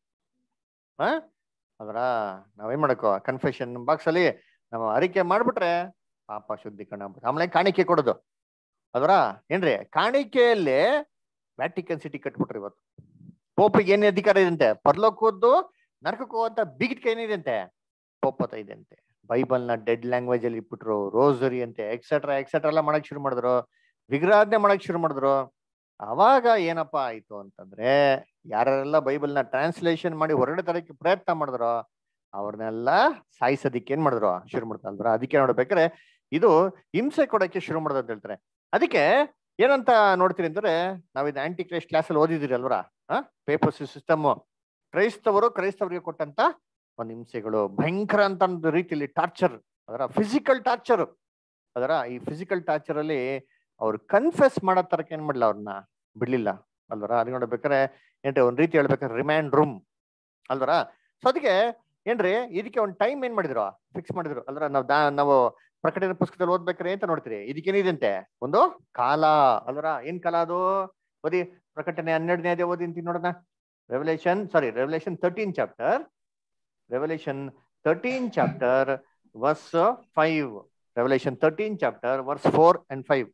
ಹ ಅದ್ರ ನಾವೇನ್ ಮಾಡಬೇಕು? ಕನ್ಫೆಷನ್ ಬಾಕ್ಸ್ ಅಲ್ಲಿ ನಾವು ಅರಿಕೆ ಮಾಡ್ಬಿಟ್ರೆ ಪಾಪ ಶುದ್ಧೀಕರಣ. ಆಮೇಲೆ ಕಾಣಿಕೆ ಕೊಡೋದು. ಅದರ ಏನ್ರಿ, ಕಾಣಿಕೆಯಲ್ಲಿ ವ್ಯಾಟಿಕನ್ ಸಿಟಿ ಕಟ್ಬಿಟ್ರಿ. ಇವತ್ತು ಪೋಪಿಗೆ ಏನೇ ಅಧಿಕಾರ ಇದಂತೆ? ಪರಲೋಕದ್ದು ನರಕಕ್ಕೆ ಹೋಗುವಂತ ಬಿಗಿಟ್ಕೆ ಏನಿದೆ ಅಂತೆ? ಪೋಪತ ಇದೆ ಅಂತೆ. ಬೈಬಲ್ನ ಡೆಡ್ ಲ್ಯಾಂಗ್ವೇಜ್ ಅಲ್ಲಿ ಇಟ್ಬಿಟ್ರು. ರೋಸರಿ ಅಂತೆ, ಎಕ್ಸೆಟ್ರಾ ಎಕ್ಸೆಟ್ರಾ ಎಲ್ಲ ಮಾಡಕ್ ಶುರು ಮಾಡಿದ್ರು. ವಿಗ್ರಹಾಧನೆ ಮಾಡಕ್ ಶುರು ಮಾಡಿದ್ರು. ಅವಾಗ ಏನಪ್ಪಾ ಆಯ್ತು ಅಂತಂದ್ರೆ, ಯಾರೆಲ್ಲ ಬೈಬಲ್ನ ಟ್ರಾನ್ಸ್ಲೇಷನ್ ಮಾಡಿ ಹೊರಗಡೆ ತರಕ್ಕೆ ಪ್ರಯತ್ನ ಮಾಡಿದ್ರು ಅವ್ರನ್ನೆಲ್ಲ ಸಾಯಿಸೋದಿಕ್ಕೆ ಏನ್ ಮಾಡಿದ್ರು ಶುರು ಮಾಡ್ತಾರ. ಅದಕ್ಕೆ ನೋಡ್ಬೇಕಾರೆ ಇದು ಹಿಂಸೆ ಕೊಡಕ್ಕೆ ಶುರು ಮಾಡೋದು ಅಂತ ಹೇಳ್ತಾರೆ. ಅದಕ್ಕೆ ಏನಂತ ನೋಡ್ತೀರಿ ಅಂದ್ರೆ, ನಾವ್ ಇದು ಆಂಟಿ ಕ್ರೈಸ್ಟ್ ಕ್ಲಾಸ್ ಅಲ್ಲಿ ಓದಿದಿರಿ ಅಲ್ವರ. ಹ ಪೇಪರ್ಸ್ ಸಿಸ್ಟಮ್ ಕ್ರೈಸ್ತವರು ಕ್ರೈಸ್ತವರಿಗೆ ಕೊಟ್ಟಂತ ಒಂದು ಹಿಂಸೆಗಳು, ಭಯಂಕರ ಅಂತ ಒಂದು ರೀತಿಯಲ್ಲಿ ಟಾರ್ಚರ್, ಅದರ ಫಿಸಿಕಲ್ ಟಾರ್ಚರ್. ಅದರ ಈ ಫಿಸಿಕಲ್ ಟಾರ್ಚರ್ ಅಲ್ಲಿ ಅವ್ರು ಕನ್ಫೆಸ್ ಮಾಡೋ ತರಕ್ಕೆ ಏನ್ ಮಾಡ್ಲಿಲ್ಲ, ಅವ್ರನ್ನ ಬಿಡ್ಲಿಲ್ಲ ಅಲ್ವರ. ಅದ್ ನೋಡ್ಬೇಕಾರೆ ಏನ್ರಿ, ಒಂದ್ ರೀತಿ ಹೇಳ್ಬೇಕಾದ್ರೆ ರಿಮ್ಯಾಂಡ್ ರೂಮ್ ಅಲ್ವರ. ಸೊ ಅದಕ್ಕೆ ಏನ್ರಿ, ಇದಕ್ಕೆ ಒಂದು ಟೈಮ್ ಏನ್ ಮಾಡಿದ್ರು, ಫಿಕ್ಸ್ ಮಾಡಿದ್ರು ಅಲ್ರ. ನಾವ್ ದಾ ನಾವು ಪ್ರಕಟಣೆ ಪುಸ್ತಕದಲ್ಲಿ ಓದ್ಬೇಕ್ರೆ ಅಂತ ನೋಡ್ತೀರಿ, ಇದಕ್ಕೇನಿದೆ ಒಂದು ಕಾಲ ಅಲ್ವರ. ಏನ್ ಕಾಲ ಅದು? ಓದಿ ಪ್ರಕಟಣೆ ಹನ್ನೆರಡನೇ ಅದೇ ಓದಿ ಅಂತೀನಿ ನೋಡೋಣ. Revolution sorry revolution thirteen chapter revolution thirteen chapter verse five. Revolution thirteen chapter verse four and five.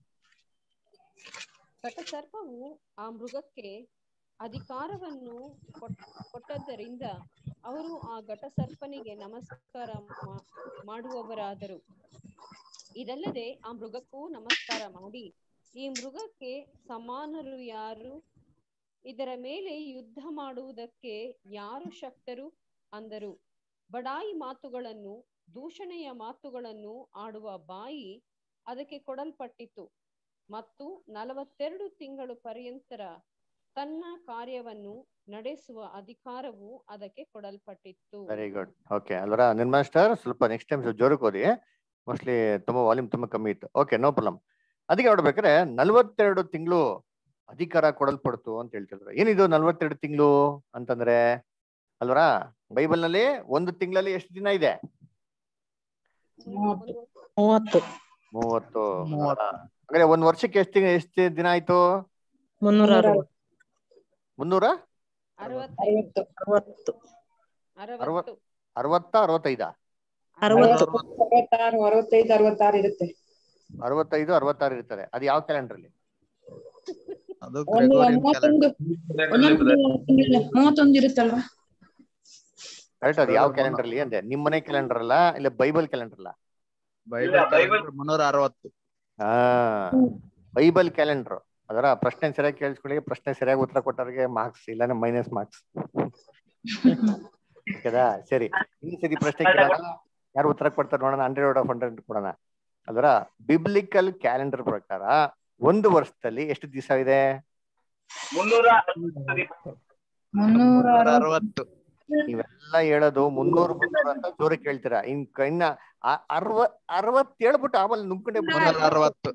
ಘಟಸರ್ಪವು ಆ ಮೃಗಕ್ಕೆ ಅಧಿಕಾರವನ್ನು ಕೊಟ್ಟದ್ದರಿಂದ ಅವರು ಆ ಘಟಸರ್ಪನಿಗೆ ನಮಸ್ಕಾರ ಮಾಡುವವರಾದರು. ಇದಲ್ಲದೆ ಆ ಮೃಗಕ್ಕೂ ನಮಸ್ಕಾರ ಮಾಡಿ, ಈ ಮೃಗಕ್ಕೆ ಸಮಾನರು ಯಾರು? ಇದರ ಮೇಲೆ ಯುದ್ಧ ಮಾಡುವುದಕ್ಕೆ ಯಾರು ಶಕ್ತರು ಅಂದರು. ಬಡಾಯಿ ಮಾತುಗಳನ್ನು, ದೂಷಣೆಯ ಮಾತುಗಳನ್ನು ಆಡುವ ಬಾಯಿ ಅದಕ್ಕೆ ಕೊಡಲ್ಪಟ್ಟಿತು ಮತ್ತು ನಲವತ್ತೆರಡು ತಿಂಗಳು ಪರ್ಯಂತರ ತನ್ನ ಕಾರ್ಯವನ್ನು ನಡೆಸುವ ಅಧಿಕಾರವು ಅದಕ್ಕೆ ಕೊಡಲ್ಪಟ್ಟಿತ್ತು. Very good. ಓಕೆ ಅಲ್ವರ. ನಿರ್ಮಾಸ್ಟರ್ ಸ್ವಲ್ಪ ನೆಕ್ಸ್ಟ್ ಟೈಮ್ ಜೋರಕ್ಕೆ ಓದಿ, ಮೋಸ್ಟ್ಲಿ ತುಂಬಾ ವಾಲ್ಯೂಮ್ ತುಂಬಾ ಕಮ್ಮಿ ಇತ್ತು. Okay, no problem. ಅದಕ್ಕೆ ನೋಡ್ಬೇಕಾದ್ರೆ ನಲ್ವತ್ತೆರಡು ತಿಂಗಳು ಅಧಿಕಾರ ಕೊಡಲ್ಪಡ್ತು ಅಂತ ಹೇಳ್ತಿದ್ರು. ಏನಿದು ನಲ್ವತ್ತೆರಡು ತಿಂಗಳು ಅಂತಂದ್ರೆ ಅಲ್ವರ? ಬೈಬಲ್ ನಲ್ಲಿ ಒಂದು ತಿಂಗಳಲ್ಲಿ ಎಷ್ಟು ದಿನ ಇದೆ? ಮೂವತ್ತು ಮೂವತ್ತು. ಅಂದ್ರೆ ಒಂದ್ ವರ್ಷಕ್ಕೆ ಎಷ್ಟು ಎಷ್ಟು ದಿನ ಆಯ್ತು? ಮುನ್ನೂರ ಮುನ್ನೂರ ಅರವತ್ತು ಅರವತ್ತು ಅರವತ್ತು ಅರವತ್ತ ಅರವತ್ತೈದ ಅರವತ್ತಾರು ಅರವತ್ತೈದು ಅರವತ್ತಾರು ಇರುತ್ತೆ. ಅರವತ್ತೈದು ಅರವತ್ತಾರು ಇರ್ತದೆ. ಅದು ಯಾವ ಕ್ಯಾಲೆಂಡರ್ ಅಲ್ಲಿ? ಅದು ಗ್ರೆಗೋರಿಯನ್ ಕ್ಯಾಲೆಂಡರ್. ಮೂವತ್ತೊಂದು ಇರುತ್ತಲ್ವಾ? ಕರೆಕ್ಟ್. ಅದು ಯಾವ ಕ್ಯಾಲೆಂಡರ್ ಅಲ್ಲಿ ಅಂದೆ? ನಿಮ್ ಮನೆ ಕ್ಯಾಲೆಂಡರ್ ಅಲ್ಲ, ಇಲ್ಲ ಬೈಬಲ್ ಕ್ಯಾಲೆಂಡರ್ ಅಲ್ಲ? ಬೈಬಲ್ ಕ್ಯಾಲೆಂಡರ್ ಮುನ್ನೂರ ಅರವತ್ತು. ಹಾ, ಬೈಬಲ್ ಕ್ಯಾಲೆಂಡರ್. ಅದರ ಪ್ರಶ್ನೆ ಸರಿಯಾಗಿ ಕೇಳಿಸ್ಕೊಳ್ಳಿ. ಪ್ರಶ್ನೆ ಸರಿಯಾಗಿ ಉತ್ತರ ಕೊಟ್ಟವ್ರಿಗೆ ಮಾರ್ಕ್ಸ್, ಇಲ್ಲಾಂದ್ರೆ ಮೈನಸ್ ಮಾರ್ಕ್ಸ್. ಓಕೆದಾ? ಸರಿ, ಈ ಸರಿ ಪ್ರಶ್ನೆ ಕೇಳೋಣ. ಯಾರು ಉತ್ತರ ಕೊಡ್ತಾರೆ ನೋಡೋಣ. ಹಂಡ್ರೆಡ್ ಔಟ್ ಆಫ್ ಹಂಡ್ರೆಡ್ ಕೊಡೋಣ. ಅದರ ಬಿಬ್ಲಿಕಲ್ ಕ್ಯಾಲೆಂಡರ್ ಪ್ರಕಾರ ಒಂದು ವರ್ಷದಲ್ಲಿ ಎಷ್ಟು ದಿವಸ ಇದೆ? ಮುನ್ನೂರ ಅರವತ್ತು. ನೀವೆಲ್ಲ ಹೇಳೋದು ಮುನ್ನೂರು ಮುನ್ನೂರು ಅಂತ ಜೋರ ಕೇಳ್ತೀರಾ. ಇನ್ ಇನ್ನ ಅರವ ಅರವತ್ ಹೇಳ್ಬಿಟ್ಟು ಆಮೇಲೆ ನುಗ್ಕೊಂಡೆ ಅರವತ್ತು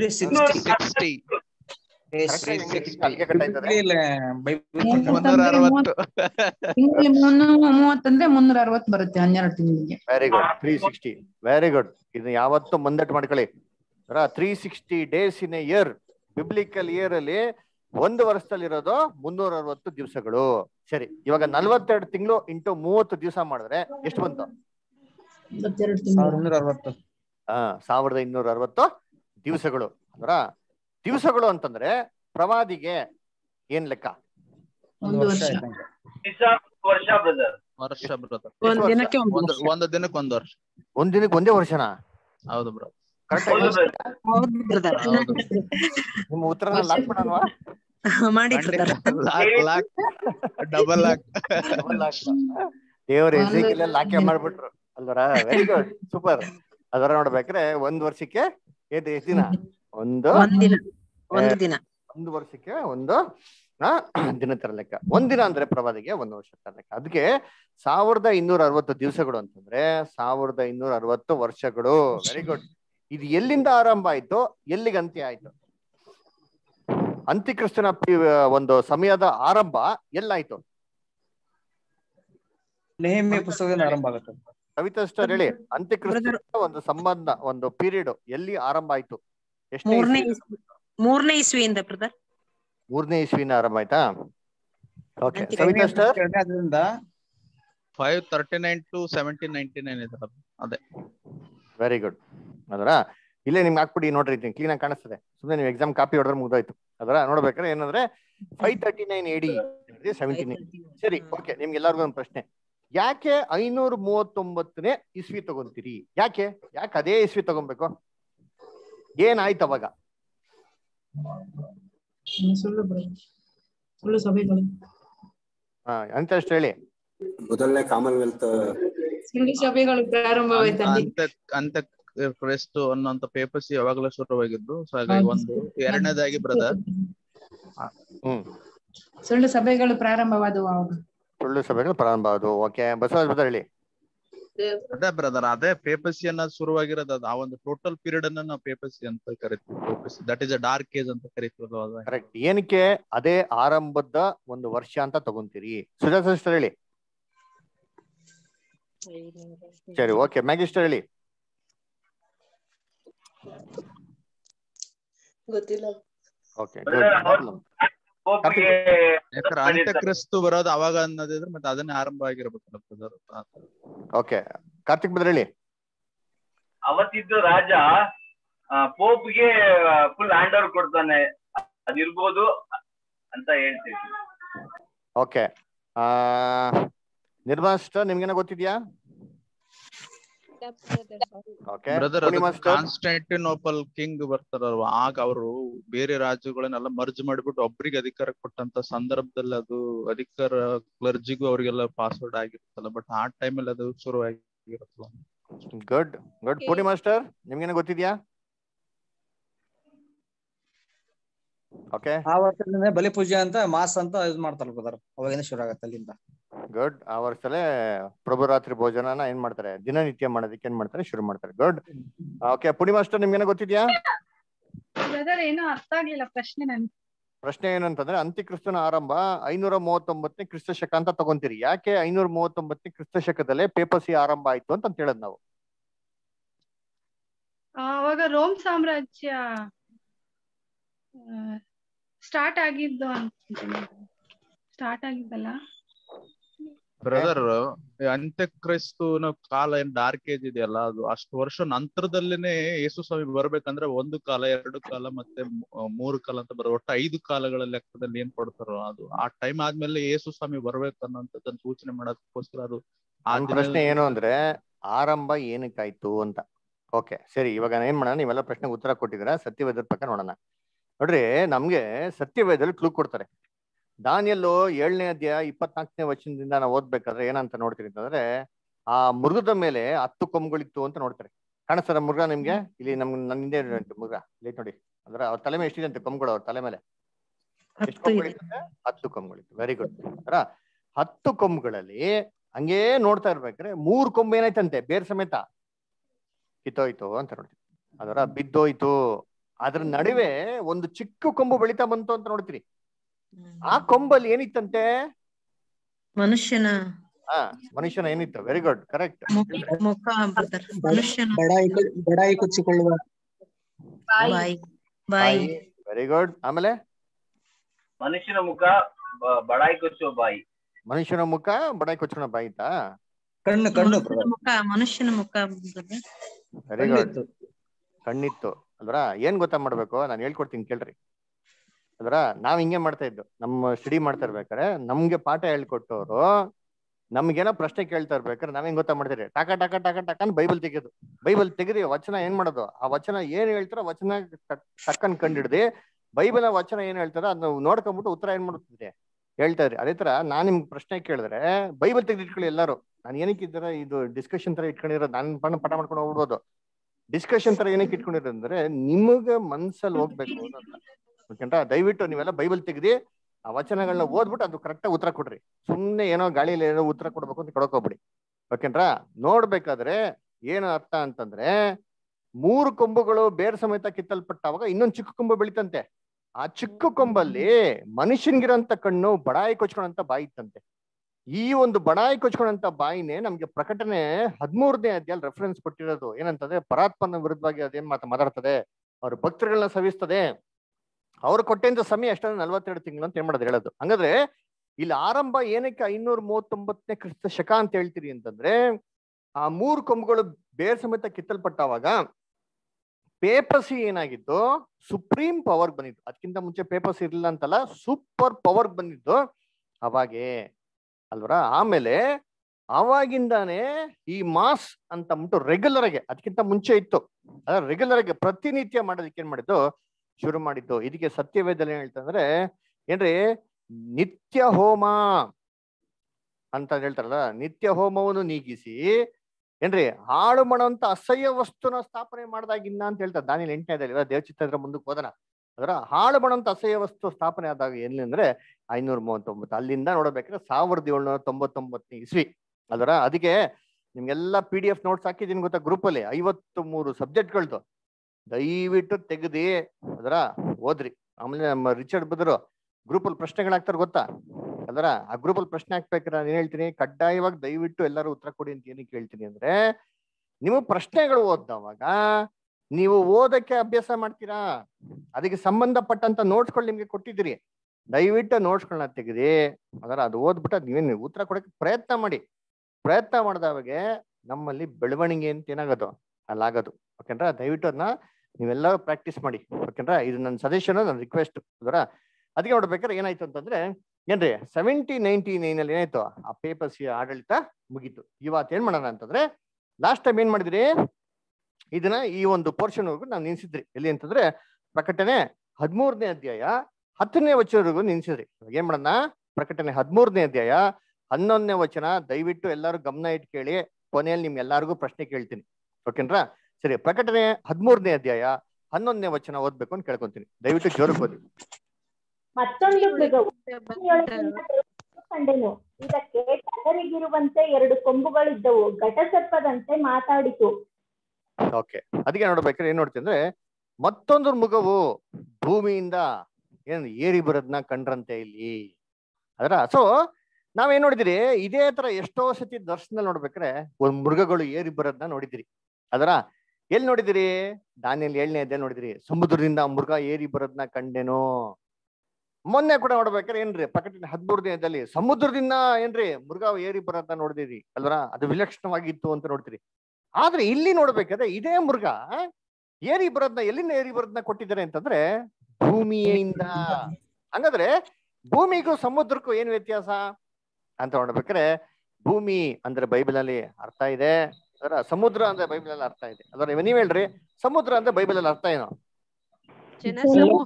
ಮೂವತ್ತಂದ್ರೆ ಮುನ್ನೂರ ಅರವತ್ತು ಬರುತ್ತೆ ಹನ್ನೆರಡು ತಿಂಗಳಿಗೆ. Very good. Three sixty. Very good. ಇದು ಯಾವತ್ತೂ ಮುಂದಟ್ಟು ಮಾಡ್ಕೊಳ್ಳಿ. Three sixty days in a year. Biblical year ಅಲ್ಲಿ ಒಂದು ವರ್ಷದಲ್ಲಿ ಇರೋದು ಮುನ್ನೂರ ಅರವತ್ತು ದಿವಸಗಳು. ಸರಿ, ಇವಾಗ ನಲ್ವತ್ತೆರಡು ತಿಂಗಳು ಇಂಟು ಮೂವತ್ತು ದಿವಸ ಮಾಡಿದ್ರೆ ಎಷ್ಟು ಬಂತು? ಇಪ್ಪತ್ತೆರಡು ಸಾವಿರದ ತಿಂಗಳು ಇನ್ನೂರ ಅರವತ್ತು ಹಾ ಸಾವಿರದ ಇನ್ನೂರ ಅರವತ್ತು ದಿವಸಗಳು ಅಂದ್ರ ದಿವಸಗಳು ಅಂತಂದ್ರೆ ಪ್ರವಾದಿಗೆ ಏನ್ ಲೆಕ್ಕ? ಒಂದು ಒಂದು ವರ್ಷ ವರ್ಷ. ಆಯ್ತಂತೆ. ವರ್ಷ ಬ್ರದರ್ ವರ್ಷ ಬ್ರದರ್. ಎಷ್ಟು ಒಂದ್ ವರ್ಷ? ದಿನಕ್ಕೆ ಒಂದು ಒಂದು ವರ್ಷ. ಒಂದು ದಿನಕ್ಕೆ ಒಂದು ವರ್ಷ. ಒಂದ್ ದಿನಕ್ಕೆ ಒಂದೇ ವರ್ಷನಾ? ಹೌದು ಬ್ರದರ್. ಕರೆಕ್ಟ್ ಹೌದು ಆಗಿ ಬ್ರದರ್. ಹೌದು ಬ್ರದರ್. ಹೌದು ನಿಮ್ಮ ಉತ್ತರನ ಲಾಕ್ ಮಾಡೋಣವಾ? ಮಾಡಿ ಖಂಡಿತ. Brother. Lock lock double lock. Double lock. ದೇವ್ರ ಎಸೆಕಿಲ್ಲ ಲಾಕೆ ಮಾಡ್ಬಿಟ್ರು ಅಲ್ವರ? Very good, super. ಅದರ ನೋಡ್ಬೇಕ್ರೆ ಒಂದ್ ವರ್ಷಕ್ಕೆ ಏದ್ ಎಷ್ಟ್ ದಿನ? ಒಂದು ಒಂದ್ ದಿನ ಒಂದು ದಿನ ಒಂದು ವರ್ಷಕ್ಕೆ ಒಂದು ಆ, ದಿನ ತರ ಲೆಕ್ಕ. ಒಂದ್ ದಿನ ಅಂದ್ರೆ ಪ್ರವಾದಿಗೆ ಒಂದು ವರ್ಷ ತರ ಲೆಕ್ಕ. ಅದಕ್ಕೆ ಸಾವಿರದ ಇನ್ನೂರ ಅರವತ್ತು ದಿವಸಗಳು ಅಂತಂದ್ರೆ ಸಾವಿರದ ಇನ್ನೂರ ಅರವತ್ತು ವರ್ಷಗಳು. Very good. ಇದು ಎಲ್ಲಿಂದ ಆರಂಭ ಆಯ್ತು, ಎಲ್ಲಿಗೆ ಅಂತ್ಯ ಆಯ್ತು? ಅಂತ್ಯಕ್ರಿಸ್ತನ ಪಿ- ಒಂದು ಸಮಯದ ಆರಂಭ ಎಲ್ಲಾಯ್ತು? ನೆಹೆಮ್ಯ ಪುಸ್ತಕದಿಂದ ಆರಂಭ ಆಗುತ್ತೆ. ಕವಿತಾ ಸ್ಟಾರ್ ಹೇಳಿ, ಅಂತ್ಯಕ್ರಿಸ್ತನ ಒಂದು ಸಂಬಂಧ ಒಂದು ಪೀರಿಯಡ್ ಎಲ್ಲಿ ಆರಂಭ ಆಯ್ತು? ಎಷ್ಟನೇ ಮೂರನೇ ಇಸ್ವಿ? ಇಸ್ವಿ ಮೂರನೇ ಇಸ್ವಿಯಿಂದ ಬ್ರದರ್. ಮೂರನೇ ಇಸ್ವಿನ ಆರಂಭ ಆಯ್ತಾ? ಓಕೆ. ಅಂತ್ಯ- ಕವಿತಾ ನೆಹೆಮ್ಯ ಸ್ಟಾರ್? ಪುಸ್ತಕ ಎರಡನೇ ಅಧ್ಯಾಯದಿಂದ five thirty nine to seventeen ninety nine ಇದೆ ಅದೇ. Very good. ಅದರ ಇಲ್ಲೇ ನಿಮ್ಗೆ ಹಾಕ್ಬಿಡಿ ನೋಡ್ರಿ, ಕ್ಲೀನ್ ಆಗಿ ಕಾಣಿಸ್ತದೆ. ಸುಮ್ಮನೆ ನೀವು ಎಕ್ಸಾಮ್ ಕಾಪಿ ಹೊಡೆದ್ರೆ ಮುಗ್ದೋಯ್ತು. ಅದರ ನೋಡ್ಬೇಕಾದ್ರೆ ಏನಂದ್ರೆ five thirty nine AD seventy nine. ಸರಿ, ಓಕೆ. ನಿಮ್ಗೆ ಎಲ್ಲರಿಗೂ ಒಂದು ಪ್ರಶ್ನೆ, ಯಾಕೆ ಐನೂರ ಮೂವತ್ತೊಂಬತ್ತನೇ ಇಸ್ವಿ ತಗೊಂತೀರಿ? ಯಾಕೆ ಯಾಕೆ ಅದೇ ಇಸ್ವಿ ತಗೊಬೇಕು? ಏನಾಯ್ತು ಅವಾಗ? ಸುಳ್ಳು ಬ್ರದರ್, ಸುಳ್ಳು ಸಭೆಗಳು, ಹಾ ಅಂತ ಅಷ್ಟು ಹೇಳಿ. ಮೊದಲನೇ ಕಾಮನ್ವೆಲ್ತ್ ಸುಳ್ಳು ಸಭೆಗಳು ಪ್ರಾರಂಭವಾಯ್ತು ಅಲ್ಲಿ. ಅಂತ ಅಂತ ಕ್ರೈಸ್ತ ಅನ್ನೋಂತ ಪೇಪರ್ಸ್ ಯಾವಾಗಲೂ ಶುರುವಾಗಿದ್ದು. ಸೊ ಹಾಗಾಗಿ ಒಂದು ಎರಡನೇದಾಗಿ ಬ್ರದರ್ ಹ್ಮ್ ಸುಳ್ಳು ಸಭೆಗಳು ಪ್ರಾರಂಭವಾದವು ಅವಾಗ. ಸುಳ್ಳು ಸಭೆಗಳು ಪ್ರಾರಂಭ ಅದು. ಓಕೆ. ಬಸವರಾಜ್ ಬ್ರದರ್ ಹೇಳಿ. ಅದೇ ಬ್ರದರ್ ಅದೇ ಪೇಪಸಿ ಅನ್ನೋದು ಶುರುವಾಗಿರೋದು ಅದು. ಆ ಒಂದು ಟೋಟಲ್ ಪೀರಿಯಡ್ ಅನ್ನ ನಾವು ಪೇಪಸಿ ಅಂತ ಕರಿತೀವಿ. Papacy that is a dark age ಅಂತ ಕರಿತೀವಿ. ಕರೆಕ್ಟ್. ಏನಕ್ಕೆ ಅದೇ ಆರಂಭದ ಒಂದು ವರ್ಷ ಅಂತ ತಗೊಂತೀರಿ? ಸುಜಾತ ಸಿಸ್ಟರ್ ಹೇಳಿ. ಸರಿ, ಓಕೆ. ಮ್ಯಾಗಿಸ್ಟರ್ ಹೇಳಿ. ಗೊತ್ತಿಲ್ಲ. Okay, good. ಯಾಕಂದ್ರೆ ಅಂತ್ಯಕ್ರಿಸ್ತು ಬರೋದು ಅವಾಗ ಅನ್ನೋದಿದ್ರೆ ಮತ್ತೆ ಅದನ್ನೇ ಆರಂಭ ಆಗಿರ್ಬೇಕಲ್ಲ ಬ್ರದರ್. ಓಕೆ. ಕಾರ್ತಿಕ್ ಬ್ರದರ್ ಹೇಳಿ. ಅವತ್ತಿದ್ದು ರಾಜ ಪೋಪ್ಗೆ ಫುಲ್ ಹ್ಯಾಂಡ್ ಓವರ್ ಕೊಡ್ತಾನೆ, ಅದಿರ್ಬೋದು ಅಂತ ಹೇಳ್ತೀವಿ. ಓಕೆ. ಆ ನಿರ್ಮಾಸ್ಟರ್ ನಿಮ್ಗೇನ ಗೊತ್ತಿದ್ಯಾ? ಓಕೆ. ಬ್ರದರ್ ಅದು ಮಾಸ್ಟರ್ ಕಾನ್ಸ್ಟಾಂಟಿನೋಪಲ್ ಕಿಂಗ್ ಬರ್ತಾರಲ್ವಾ, ಆಗ ಅವರು ಬೇರೆ ರಾಜ್ಯಗಳನ್ನೆಲ್ಲ ಮರ್ಜ್ ಮಾಡಿಬಿಟ್ಟು ಒಬ್ರಿಗೆ ಅಧಿಕಾರ ಕೊಟ್ಟಂತ ಸಂದರ್ಭದಲ್ಲಿ ಅದು ಅಧಿಕಾರ ಕ್ಲರ್ಜಿಗೂ ಅವ್ರಿಗೆಲ್ಲ ಪಾಸ್ವರ್ಡ್ ಆಗಿರುತ್ತಲ್ಲ. ಬಟ್ ಆ ಟೈಮಲ್ಲಿ ಅದು ಶುರು ಆಗಿರುತ್ತಲ್ಲ. Good good. ಪೂರ್ಣಿ ಮಾಸ್ಟರ್ ನಿಮ್ಗೇನ ಗೊತ್ತಿದ್ಯಾ? ಓಕೆ. ಆ ವರ್ಷದಿಂದ ಬಲಿ ಪೂಜೆ ಅಂತ ಮಾಸ್ ಅಂತ ಯೂಸ್ ಮಾಡ್ತಾರಲ್ಲ ಬ್ರದರ್, ಅವಾಗಿಂದ ಶುರು ಆಗತ್ತೆ ಅಲ್ಲಿಂದ. ಗುಡ್. ಆ ವರ್ಷದಲ್ಲೇ ಪ್ರಭುರಾತ್ರಿ ಭೋಜನನ ಏನ್ ಮಾಡ್ತಾರೆ, ದಿನನಿತ್ಯ ಮಾಡೋದಕ್ಕೆ ಏನ್ ಮಾಡ್ತಾರೆ, ಶುರು ಮಾಡ್ತಾರೆ. ಗುಡ್. ಓಕೆ. ಪುಡಿ ಮಾಸ್ಟರ್ ನಿಮ್ಗೇನ ಗೊತ್ತಿದ್ಯಾ? ಏನೋ ಅರ್ಥ ಆಗ್ಲಿಲ್ಲ ಪ್ರಶ್ನೆ ನನ್ಗೆ. ಪ್ರಶ್ನೆ ಏನಂತಂದ್ರೆ ಅಂತ್ಯಕ್ರಿಸ್ತನ ಆರಂಭ ಐನೂರ ಮೂವತ್ತೊಂಬತ್ತನೇ ಕ್ರಿಸ್ತ ಶಕ ಅಂತ ತಗೊಂತೀರಿ. ಯಾಕೆ ಐನೂರ ಮೂವತ್ತೊಂಬತ್ತನೇ ಕ್ರಿಸ್ತ ಶಕದಲ್ಲೇ ಪೇಪಸಿ ಆರಂಭ ಆಯ್ತು ಅಂತ ಹೇಳದ್ ನಾವು. ಅವಾಗ ರೋಮ್ ಸಾಮ್ರಾಜ್ಯ ಸ್ಟಾರ್ಟ್ ಆಗಿದ್ದು ಅಂತ ಸ್ಟಾರ್ಟ್ ಆಗಿದ್ದಲ್ಲ ಬ್ರದರ್. ಅಂತ್ಯಕ್ರಿಸ್ತನ ಕಾಲ ಏನ್ ಡಾರ್ಕ್ ಏಜ್ ಇದೆಯಲ್ಲ, ಅದು ಅಷ್ಟು ವರ್ಷ ನಂತರದಲ್ಲೇನೆ ಯೇಸು ಸ್ವಾಮಿ ಬರ್ಬೇಕಂದ್ರೆ ಒಂದು ಕಾಲ, ಎರಡು ಕಾಲ, ಮತ್ತೆ ಮೂರು ಕಾಲ ಅಂತ ಬರೋ ಒಟ್ಟು ಐದು ಕಾಲಗಳ ಲೆಕ್ಕದಲ್ಲಿ ಏನ್ ಕೊಡ್ತಾರೋ ಅದು ಆ ಟೈಮ್ ಆದ್ಮೇಲೆ ಯೇಸು ಸ್ವಾಮಿ ಬರ್ಬೇಕು ಅನ್ನೋಂಥದ್ದನ್ನ ಸೂಚನೆ ಮಾಡೋದಕ್ಕೋಸ್ಕರ ಅದು. ಆ ಪ್ರಶ್ನೆ ಏನು ಅಂದ್ರೆ ಆರಂಭ ಏನಕ್ಕಾಯ್ತು ಅಂತ. ಓಕೆ, ಸರಿ. ಇವಾಗ ಏನ್ ಮಾಡೋಣ, ನೀವೆಲ್ಲ ಪ್ರಶ್ನೆಗೆ ಉತ್ತರ ಕೊಟ್ಟಿದ್ದೀರಾ. ಸತ್ಯವೇದದ ಪ್ರಕಾರ ನೋಡೋಣ. ನೋಡ್ರಿ, ನಮ್ಗೆ ಸತ್ಯವೇದಲ್ಲಿ ಕ್ಲೂ ಕೊಡ್ತಾರೆ. ದಾನಿಯಲ್ಲು ಏಳನೇ ಅಧ್ಯಾಯ ಇಪ್ಪತ್ನಾಲ್ಕನೇ ವಚನದಿಂದ ನಾವು ಓದ್ಬೇಕಾದ್ರೆ ಏನಂತ ನೋಡ್ತೀರಿ ಅಂತಂದ್ರೆ, ಆ ಮೃಗದ ಮೇಲೆ ಹತ್ತು ಕೊಂಬುಗಳಿತ್ತು ಅಂತ ನೋಡ್ತಾರೆ. ಕಾಣಿಸ್ತಾರ ಮೃಗ ನಿಮ್ಗೆ? ಇಲ್ಲಿ ನಮ್ ನನ್ನ ಹಿಂದೆ ಮೃಗ ಇಲ್ಲಿ ನೋಡಿ. ಅದ್ರ ಅವ್ರ ತಲೆ ಮೇಲೆ ಎಷ್ಟಿದೆ ಅಂತ ಕೊಂಬುಗಳು? ಅವ್ರ ತಲೆ ಮೇಲೆ ಎಷ್ಟು ಕೊಂಬುಗಳಿರ್ತದೆ? ಹತ್ತು ಕೊಂಬುಗಳಿತ್ತು. Very good. ಅದ್ರ ಹತ್ತು ಕೊಂಬುಗಳಲ್ಲಿ ಹಂಗೇ ನೋಡ್ತಾ ಇರ್ಬೇಕ್ರೆ ಮೂರ್ ಕೊಂಬು ಏನಾಯ್ತಂತೆ ಬೇರ್ ಸಮೇತ ಕಿತ್ತೋಯ್ತು ಅಂತ ನೋಡ್ತೀವಿ. ಅದರ ಬಿದ್ದೋಯ್ತು. ಅದ್ರ ನಡುವೆ ಒಂದು ಚಿಕ್ಕ ಕೊಂಬು ಬೆಳಿತಾ ಬಂತು ಅಂತ ನೋಡ್ತೀರಿ. ಆ ಕೊಂಬಲ್ಲಿ ಏನಿತ್ತಂತೆ? ಮನುಷ್ಯನ ಹಾ, ಮನುಷ್ಯನ ಏನಿತ್ತು? Very good, correct. ಮುಖ ಬ್ರದರ್. ಮನುಷ್ಯನ ಬಡಾಯಿ ಕೊಚ್ಚಿಕೊಳ್ಳುವ ಬಾಯಿ ಬಾಯಿ. Very good. ಆಮೇಲೆ ಮನುಷ್ಯನ ಮುಖ ಬಡಾಯಿ ಕೊಚ್ಚುವ ಬಾಯಿ. ಮನುಷ್ಯನ ಮುಖ ಬಡಾಯಿ ಕೊಚ್ಚೋಣ ಬಾಯಿತಾ? ಕಣ್ಣು ಕಣ್ಣು ಮನುಷ್ಯನ ಮುಖ ಮನುಷ್ಯನ ಮುಖ ವೆರಿ ಗುಡ್. ಕಣ್ಣಿತ್ತು ಅಲ್ವರ. ಏನ್ ಗೊತ್ತಾ ಮಾಡ್ಬೇಕು, ನಾನು ಹೇಳ್ಕೊಡ್ತೀನಿ ಕೇಳ್ರಿ. ಅಲ್ವರ ನಾವ್ ಹಿಂಗೆ ಮಾಡ್ತಾ ಇದ್ದು, ನಮ್ಮ ಸ್ಟಡಿ ಮಾಡ್ತಾ ಇರ್ಬೇಕಾರೆ ನಮ್ಗೆ ಪಾಠ ಹೇಳ್ಕೊಟ್ಟವ್ರು ನಮ್ಗೇನೋ ಪ್ರಶ್ನೆ ಕೇಳ್ತಾ ಇರ್ಬೇಕಾದ್ರೆ ನಾವೇನ್ ಗೊತ್ತಾ ಮಾಡ್ತೀರಿ, ಟಾಕ ಟಾಕ ಟಾಕ ಟಾಕ ಅಂತ ಬೈಬಲ್ ತೆಗೆಯೋದು. ಬೈಬಲ್ ತೆಗೆದಿ ವಚನ ಏನ್ ಮಾಡೋದು, ಆ ವಚನ ಏನ್ ಹೇಳ್ತಾರೋ ವಚನ ಟಕ್ಕನ್ ಕಂಡಿಡ್ದಿ ಬೈಬಲ್ ವಚನ ಏನ್ ಹೇಳ್ತಾರೋ ಅದನ್ನ ನೋಡ್ಕೊಂಡ್ಬಿಟ್ಟು ಉತ್ತರ ಏನ್ ಮಾಡುತ್ತೆ ಹೇಳ್ತಾ ಇದ್ರಿ. ಅದೇ ತರ ನಾನ್ ನಿಮ್ಗೆ ಪ್ರಶ್ನೆ ಕೇಳಿದ್ರೆ ಬೈಬಲ್ ತೆಗೆದು ಇಟ್ಕೊಳ್ಳಿ ಎಲ್ಲಾರು. ನಾನು ಏನಕ್ಕೆ ಇದ್ದೀರ ಇದು ಡಿಸ್ಕಷನ್ ತರ ಇಟ್ಕೊಂಡಿರೋದು, ನಾನು ಬಣ್ಣ ಪಟ ಮಾಡ್ಕೊಂಡು ಹೋಗ್ಬಿಡ್ಬೋದು. ಡಿಸ್ಕಷನ್ ತರ ಏನಕ್ಕೆ ಇಟ್ಕೊಂಡಿರೋದು ಅಂದ್ರೆ ನಿಮಗ ಮನ್ಸಲ್ಲಿ ಹೋಗ್ಬೇಕು ಅಂತ. ಓಕೆಂಟ? ದಯವಿಟ್ಟು ನೀವೆಲ್ಲ ಬೈಬಲ್ ತೆಗ್ದಿ ಆ ವಚನಗಳನ್ನ ಓದ್ಬಿಟ್ಟು ಅದು ಕರೆಕ್ಟಾಗಿ ಉತ್ತರ ಕೊಡ್ರಿ. ಸುಮ್ನೆ ಏನೋ ಗಾಳಿಯಲ್ಲಿ ಏನೋ ಉತ್ತರ ಕೊಡ್ಬೇಕು ಅಂತ ಕೊಡಕೋಗ್ಬಿಡಿ. ಓಕೆಂಟ್ರಾ? ನೋಡ್ಬೇಕಾದ್ರೆ ಏನು ಅರ್ಥ ಅಂತಂದ್ರೆ, ಮೂರು ಕೊಂಬುಗಳು ಬೇರ್ ಸಮೇತ ಕಿತ್ತಲ್ಪಟ್ಟಾಗ ಇನ್ನೊಂದು ಚಿಕ್ಕ ಕೊಂಬು ಬೆಳಿತಂತೆ. ಆ ಚಿಕ್ಕ ಕೊಂಬಲ್ಲಿ ಮನುಷ್ಯನ್ಗಿರೋಂತ ಕಣ್ಣು ಬಡಾಯಿ ಕೊಚ್ಕೊಳಂತ ಬಾಯಿ ಇತ್ತಂತೆ. ಈ ಒಂದು ಬಡಾಯಿ ಕೊಚ್ಕೊಳಂತ ಬಾಯಿನೇ ನಮ್ಗೆ ಪ್ರಕಟಣೆ ಹದಿಮೂರನೇ ಅಧ್ಯಾಯ ರೆಫರೆನ್ಸ್ ಕೊಟ್ಟಿರೋದು. ಏನಂತಂದ್ರೆ ಪರಾತ್ಮನ ವಿರುದ್ಧವಾಗಿ ಅದೇನ್ ಮಾತ ಮಾತಾಡ್ತದೆ, ಅವ್ರ ಭಕ್ತರುಗಳನ್ನ ಸವಿಸ್ತದೆ. ಅವ್ರು ಕೊಟ್ಟಂತ ಸಮಯ ಎಷ್ಟಂದ್ರೆ ನಲ್ವತ್ತೆರಡು ತಿಂಗಳು ಅಂತ ಏನ್ ಮಾಡೋದು ಹೇಳೋದು. ಹಂಗಾದ್ರೆ ಇಲ್ಲಿ ಆರಂಭ ಏನಕ್ಕೆ ಐನೂರ ಮೂವತ್ತೊಂಬತ್ತನೇ ಕ್ರಿಸ್ತ ಶಕ ಅಂತ ಹೇಳ್ತೀರಿ ಅಂತಂದ್ರೆ, ಆ ಮೂರು ಕೊಂಬುಗಳು ಬೇರ್ ಸಮೇತ ಕಿತ್ತಲ್ಪಟ್ಟವಾಗ ಪೇಪಸಿ ಏನಾಗಿತ್ತು, ಸುಪ್ರೀಂ ಪವರ್ ಬಂದಿತ್ತು. ಅದಕ್ಕಿಂತ ಮುಂಚೆ ಪೇಪಸಿ ಇರ್ಲಿಲ್ಲ ಅಂತಲ್ಲ, ಸೂಪರ್ ಪವರ್ ಬಂದಿದ್ದು ಅವಾಗೆ ಅಲ್ವರ. ಆಮೇಲೆ ಅವಾಗಿಂದಾನೆ ಈ ಮಾಸ್ ಅಂತ ಅಂದ್ಬಿಟ್ಟು ರೆಗ್ಯುಲರ್ ಆಗಿ, ಅದಕ್ಕಿಂತ ಮುಂಚೆ ಇತ್ತು, ಅದ ರೆಗ್ಯುಲರ್ ಆಗಿ ಪ್ರತಿನಿತ್ಯ ಮಾಡೋದಕ್ಕೆ ಏನ್ ಮಾಡಿದ್ದು ಶುರು ಮಾಡಿದ್ದು. ಇದಕ್ಕೆ ಸತ್ಯವೇದಲ್ಲಿ ಏನ್ ಹೇಳ್ತಂದ್ರೆ ಏನ್ರಿ, ನಿತ್ಯ ಹೋಮ ಅಂತ ಹೇಳ್ತಾರಲ್ಲ, ನಿತ್ಯ ಹೋಮವನ್ನು ನೀಗಿಸಿ ಏನ್ರಿ ಹಾಳು ಮಾಡುವಂತ ಅಸಹ್ಯ ವಸ್ತುನ ಸ್ಥಾಪನೆ ಮಾಡ್ದಾಗಿನ್ನ ಅಂತ ಹೇಳ್ತಾರೆ. ದಾನಿಯೇಲ್ ಎಂಟನೇ ಅಧ್ಯಾಯದಲ್ಲಿ ದೇವಚಿತ್ರ ಮುಂದಕ್ಕೆ ಹೋದನ ಅದರ ಹಾಳು ಮಾಡುವಂತ ಅಸಹ್ಯ ವಸ್ತು ಸ್ಥಾಪನೆ ಆದಾಗ ಎಲ್ಲಿ ಅಂದ್ರೆ ಐನೂರ ಮೂವತ್ತೊಂಬತ್ತು. ಅಲ್ಲಿಂದ ನೋಡ್ಬೇಕಾದ್ರೆ ಸಾವಿರದ ಏಳ್ನೂರ ತೊಂಬತ್ತೊಂಬತ್ತನೇ ಇಸ್ವಿ ಅದರ. ಅದಕ್ಕೆ ನಿಮ್ಗೆಲ್ಲ ಪಿ ಡಿ ಎಫ್ ನೋಟ್ಸ್ ಹಾಕಿದೀನಿ ಗೊತ್ತಾ ಗ್ರೂಪ್ ಅಲ್ಲಿ, ಐವತ್ತು ಮೂರು ಸಬ್ಜೆಕ್ಟ್ಗಳದ್ದು. ದಯವಿಟ್ಟು ತೆಗ್ದಿ ಅದರ ಓದ್ರಿ. ಆಮೇಲೆ ನಮ್ಮ ರಿಚರ್ಡ್ ಬದ್ರು ಗ್ರೂಪ್ ಅಲ್ಲಿ ಪ್ರಶ್ನೆಗಳಾಗ್ತಾರೆ ಗೊತ್ತಾ ಅದರ. ಆ ಗ್ರೂಪ್ ಅಲ್ಲಿ ಪ್ರಶ್ನೆ ಹಾಕ್ಬೇಕಾದ್ರೆ ನಾನು ಏನ್ ಹೇಳ್ತೀನಿ, ಕಡ್ಡಾಯವಾಗಿ ದಯವಿಟ್ಟು ಎಲ್ಲರೂ ಉತ್ತರ ಕೊಡಿ ಅಂತ ಏನಕ್ಕೆ ಹೇಳ್ತೀನಿ ಅಂದ್ರೆ, ನೀವು ಪ್ರಶ್ನೆಗಳು ಓದ್ದವಾಗ ನೀವು ಓದಕ್ಕೆ ಅಭ್ಯಾಸ ಮಾಡ್ತೀರಾ, ಅದಕ್ಕೆ ಸಂಬಂಧಪಟ್ಟಂತ ನೋಟ್ಸ್ಗಳು ನಿಮ್ಗೆ ಕೊಟ್ಟಿದ್ದೀರಿ. ದಯವಿಟ್ಟು ನೋಟ್ಸ್ಗಳನ್ನ ತೆಗೆದಿ ಅದರ ಅದು ಓದ್ಬಿಟ್ಟು ಅದ್ ನೀವೇನು ಉತ್ತರ ಕೊಡಕ್ಕೆ ಪ್ರಯತ್ನ ಮಾಡಿ. ಪ್ರಯತ್ನ ಮಾಡಿದವಾಗೆ ನಮ್ಮಲ್ಲಿ ಬೆಳವಣಿಗೆ ಅಂತ ಏನಾಗೋದು ಅಲ್ಲಾಗೋದು. ಓಕೆಂಡ್ರಾ? ದಯವಿಟ್ಟು ಅದನ್ನ ನೀವೆಲ್ಲ ಪ್ರಾಕ್ಟೀಸ್ ಮಾಡಿ. ಓಕೆಂಡ್ರಾ? ಇದು ನನ್ನ ಸಜೆಷನ್, ನನ್ನ ರಿಕ್ವೆಸ್ಟ್ ಅದರ. ಅದಕ್ಕೆ ನೋಡ್ಬೇಕಾದ್ರೆ ಏನಾಯ್ತು ಅಂತಂದ್ರೆ ಏನ್ರಿ, ಸೆವೆಂಟಿ ನೈನ್ಟಿ ನೈನ್ ಅಲ್ಲಿ ಏನಾಯ್ತು, ಆ ಪೇಪರ್ಸಿ ಆಡಳಿತ ಮುಗೀತು. ಇವತ್ತು ಏನ್ ಮಾಡೋಣ ಅಂತಂದ್ರೆ, ಲಾಸ್ಟ್ ಟೈಮ್ ಏನ್ ಮಾಡಿದ್ರಿ, ಇದನ್ನ ಈ ಒಂದು ಪೋರ್ಷನ್ ವರ್ಗು ನಾವು ನಿಲ್ಸಿದ್ರಿ. ಎಲ್ಲಿ ಅಂತಂದ್ರೆ ಪ್ರಕಟಣೆ ಹದಿಮೂರನೇ ಅಧ್ಯಾಯ ಹತ್ತನೇ ವಚನವರೆಗೂ ನಿಲ್ಸಿದ್ರಿ. ಏನ್ ಮಾಡೋಣ, ಪ್ರಕಟಣೆ ಹದಿಮೂರನೇ ಅಧ್ಯಾಯ ಹನ್ನೊಂದನೇ ವಚನ ದಯವಿಟ್ಟು ಎಲ್ಲರೂ ಗಮನ ಇಟ್ಟು ಕೇಳಿ. ಕೊನೆಯಲ್ಲಿ ನಿಮ್ಗೆ ಎಲ್ಲಾರ್ಗು ಪ್ರಶ್ನೆ ಕೇಳ್ತೀನಿ. ಓಕೆನ್ರಾ? ಸರಿ, ಪ್ರಕಟಣೆ ಹದಿಮೂರನೇ ಅಧ್ಯಾಯ ಹನ್ನೊಂದನೇ ವಚನ ಓದ್ಬೇಕು ಅಂತ ಕೇಳ್ಕೊಂತೀನಿ. ದಯವಿಟ್ಟು ಜೋರಕ್ಕೆ ಓದಿ. ಮತ್ತೊಂದು ಮೃಗವು ಕಂಡೆನು, ಇದಕ್ಕೆ ಟಗರಿಗಿರುವಂತೆ ಎರಡು ಕೊಂಬುಗಳಿದ್ದವು, ಘಟಸರ್ಪದಂತೆ ಮಾತಾಡಿತು. ಓಕೆ, ಅದಕ್ಕೆ ನೋಡ್ಬೇಕಾದ್ರೆ ಏನ್ ನೋಡ್ತೀನಿ ಅಂದ್ರೆ, ಮತ್ತೊಂದು ಮೃಗವು ಭೂಮಿಯಿಂದ ಏನ್ ಏರಿ ಬರೋದನ್ನ ಕಂಡ್ರಂತೆ ಇಲ್ಲಿ ಅದರ. ಸೊ ನಾವೇನ್ ನೋಡಿದಿರಿ, ಇದೇ ತರ ಎಷ್ಟೋ ಸತಿ ದರ್ಶನ ನೋಡ್ಬೇಕ್ರೆ ಒಂದ್ ಮೃಗಗಳು ಏರಿ ಬರೋದನ್ನ ನೋಡಿದಿರಿ ಅದರ. ಎಲ್ಲಿ ನೋಡಿದಿರಿ? ದಾನಿಯೇಲ್ ಏಳನೇ ಅಧ್ಯಾಯ ನೋಡಿದಿರಿ, ಸಮುದ್ರದಿಂದ ಮೃಗ ಏರಿ ಬರೋದನ್ನ ಕಂಡೆನು. ಮೊನ್ನೆ ಕೂಡ ನೋಡ್ಬೇಕಾರೆ ಏನ್ರಿ, ಪ್ರಕಟಣೆ ಹದಿಮೂರನೇ ಅಧ್ಯಾಯದಲ್ಲಿ ಸಮುದ್ರದಿಂದ ಏನ್ರಿ ಮೃಗ ಏರಿ ಬರೋದನ್ನ ನೋಡಿದಿರಿ ಅಲ್ವರ. ಅದು ವಿಲಕ್ಷಣವಾಗಿತ್ತು ಅಂತ ನೋಡ್ತೀರಿ. ಆದ್ರೆ ಇಲ್ಲಿ ನೋಡ್ಬೇಕಾದ್ರೆ ಇದೇ ಮೃಗ ಏರಿ ಬರೋದನ್ನ ಎಲ್ಲಿಂದ ಏರಿ ಬರೋದನ್ನ ಕೊಟ್ಟಿದ್ದಾರೆ ಅಂತಂದ್ರೆ ಭೂಮಿಯಿಂದ. ಹಂಗಾದ್ರೆ ಭೂಮಿಗೂ ಸಮುದ್ರಕ್ಕೂ ಏನ್ ವ್ಯತ್ಯಾಸ ಅಂತ ನೋಡ್ಬೇಕಾದ್ರೆ, ಭೂಮಿ ಅಂದ್ರೆ ಬೈಬಲ್ ಅಲ್ಲಿ ಅರ್ಥ ಇದೆ ಅದರ, ಸಮುದ್ರ ಅಂದ್ರೆ ಬೈಬಲ್ ಅಲ್ಲಿ ಅರ್ಥ ಇದೆ ಅದರ. ನೀವ್ ಹೇಳ್ರಿ, ಸಮುದ್ರ ಅಂದ್ರೆ ಬೈಬಲ್ ಅಲ್ಲಿ ಅರ್ಥ ಏನು? ಜನಸಮೂಹ.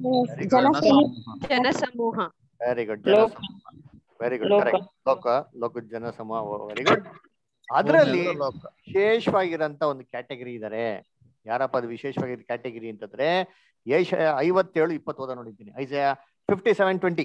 ಜನಸಮೂಹ. ವೆರಿ ಗುಡ್, ಜನಸಮೂಹ. Very good, correct. ಲೋಕ, ಲೋಕ ಜನಸಮೂಹ. Very good. ಅದರಲ್ಲಿ ವಿಶೇಷವಾಗಿರಂತ ಒಂದು ಕ್ಯಾಟಗರಿ ಇದಾರೆ. ಯಾರಪ್ಪ ಅದು ವಿಶೇಷವಾಗಿರೋ ಕ್ಯಾಟಗರಿ ಅಂತಂದ್ರೆ, ಏಷಯ ಐವತ್ತೇಳು ಇಪ್ಪತ್ತು ಓದ ನೋಡಿದ್ದೀನಿ. Isaiah fifty seven twenty.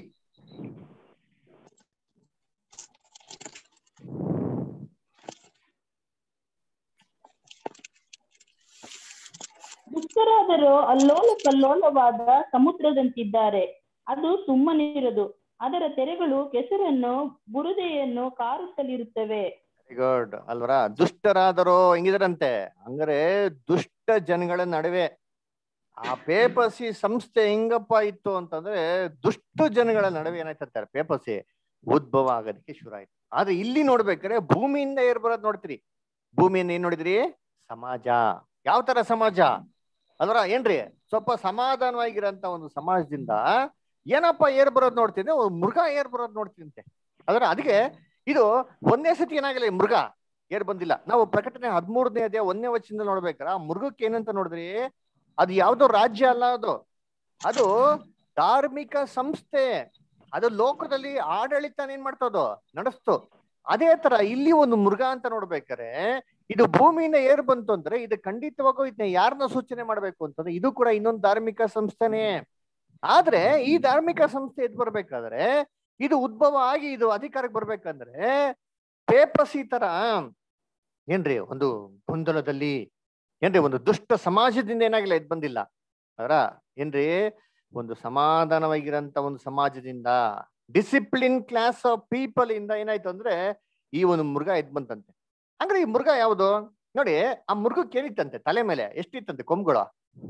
ದುಷ್ಟರಾದರೂ ಅಲ್ಲೋಲ ಕಲ್ಲೋಲವಾದ ಸಮುದ್ರದಂತಿದ್ದಾರೆ, ಅದು ಸುಮ್ಮನಿರದು, ಅದರ ತೆರೆಗಳು ಕೆಸರನ್ನು ಬುರುದೆಯನ್ನು ಕಾರುತ್ತಲಿರುತ್ತವೆ. ವೆರಿ ಗುಡ್ ಅಲ್ವರ. ದುಷ್ಟರಾದರೂ ಹೆಂಗಿದಾರಂತೆ ಹಂಗಾರೆ, ದುಷ್ಟ ಜನಗಳ ನಡುವೆ ಆ ಪೇಪಸಿ ಸಂಸ್ಥೆ ಹೆಂಗಪ್ಪ ಇತ್ತು ಅಂತಂದ್ರೆ, ದುಷ್ಟ ಜನಗಳ ನಡುವೆ ಏನಾಯ್ತಂತಾರೆ ಪೇಪಸಿ ಉದ್ಭವ ಆಗೋದಕ್ಕೆ ಶುರು ಆಯ್ತು. ಆದ್ರೆ ಇಲ್ಲಿ ನೋಡ್ಬೇಕಾದ್ರೆ ಭೂಮಿಯಿಂದ ಏರ್ ಬರೋದ್ ನೋಡ್ತೀರಿ. ಭೂಮಿಯಿಂದ ಏನ್ ನೋಡಿದ್ರಿ? ಸಮಾಜ. ಯಾವ ತರ ಸಮಾಜ ಅಲ್ವರ ಏನ್ರಿ? ಸ್ವಲ್ಪ ಸಮಾಧಾನವಾಗಿರಂತ ಒಂದು ಸಮಾಜದಿಂದ ಏನಪ್ಪ ಏರ್ ಬರೋದ್ ನೋಡ್ತೀನಿ, ಮೃಗ ಏರ್ ಬರೋದ್ ನೋಡ್ತೀನಂತೆ. ಅದರ ಅದಕ್ಕೆ ಇದು ಒಂದೇ ಸತಿ ಏನಾಗಲ್ಲ, ಮೃಗ ಏರ್ ಬಂದಿಲ್ಲ. ನಾವು ಪ್ರಕಟಣೆ ಹದಿಮೂರನೇ ಅಧ್ಯಾಯ ಒಂದನೇ ವಚನದಲ್ಲಿ ನೋಡ್ಬೇಕಾರ ಆ ಮೃಗಕ್ಕೆ ಏನಂತ ನೋಡಿದ್ರಿ? ಅದು ಯಾವ್ದೋ ರಾಜ್ಯ ಅಲ್ಲ, ಅದು ಅದು ಧಾರ್ಮಿಕ ಸಂಸ್ಥೆ. ಅದು ಲೋಕದಲ್ಲಿ ಆಡಳಿತ ಏನ್ ಮಾಡ್ತದೋ ನಡೆಸ್ತು. ಅದೇ ತರ ಇಲ್ಲಿ ಒಂದು ಮೃಗ ಅಂತ ನೋಡ್ಬೇಕಾರೆ ಇದು ಭೂಮಿಯಿಂದ ಏರ್ ಬಂತು ಅಂದ್ರೆ ಇದು ಖಂಡಿತವಾಗೂ ಇದನ್ನ ಯಾರನ್ನ ಸೂಚನೆ ಮಾಡ್ಬೇಕು ಅಂತಂದ್ರೆ ಇದು ಕೂಡ ಇನ್ನೊಂದು ಧಾರ್ಮಿಕ ಸಂಸ್ಥೆನೇ. ಆದ್ರೆ ಈ ಧಾರ್ಮಿಕ ಸಂಸ್ಥೆ ಎದ್ ಬರ್ಬೇಕಾದ್ರೆ ಇದು ಉದ್ಭವ ಆಗಿ ಇದು ಅಧಿಕಾರಕ್ಕೆ ಬರ್ಬೇಕಂದ್ರೆ ಪೇಪಸಿ ತರ ಏನ್ರಿ ಒಂದು ಗೊಂದಲದಲ್ಲಿ ಏನ್ರಿ ಒಂದು ದುಷ್ಟ ಸಮಾಜದಿಂದ ಏನಾಗಿಲ್ಲ ಎದ್ ಬಂದಿಲ್ಲ. ಅದರ ಏನ್ರಿ ಒಂದು ಸಮಾಧಾನವಾಗಿರಂತ ಒಂದು ಸಮಾಜದಿಂದ ಡಿಸಿಪ್ಲಿನ್ ಕ್ಲಾಸ್ ಆಫ್ ಪೀಪಲ್ ಇಂದ ಏನಾಯ್ತು ಅಂದ್ರೆ ಈ ಒಂದು ಮೃಗ ಎದ್ ಬಂತಂತೆ. ಅಂದ್ರೆ ಈ ಮೃಗ ಯಾವುದು ನೋಡಿ? ಆ ಮೃಗಕ್ಕೆ ಏನಿತ್ತಂತೆ? ತಲೆ ಮೇಲೆ ಎಷ್ಟಿತ್ತಂತೆ ಕೊಂಬುಗಳು?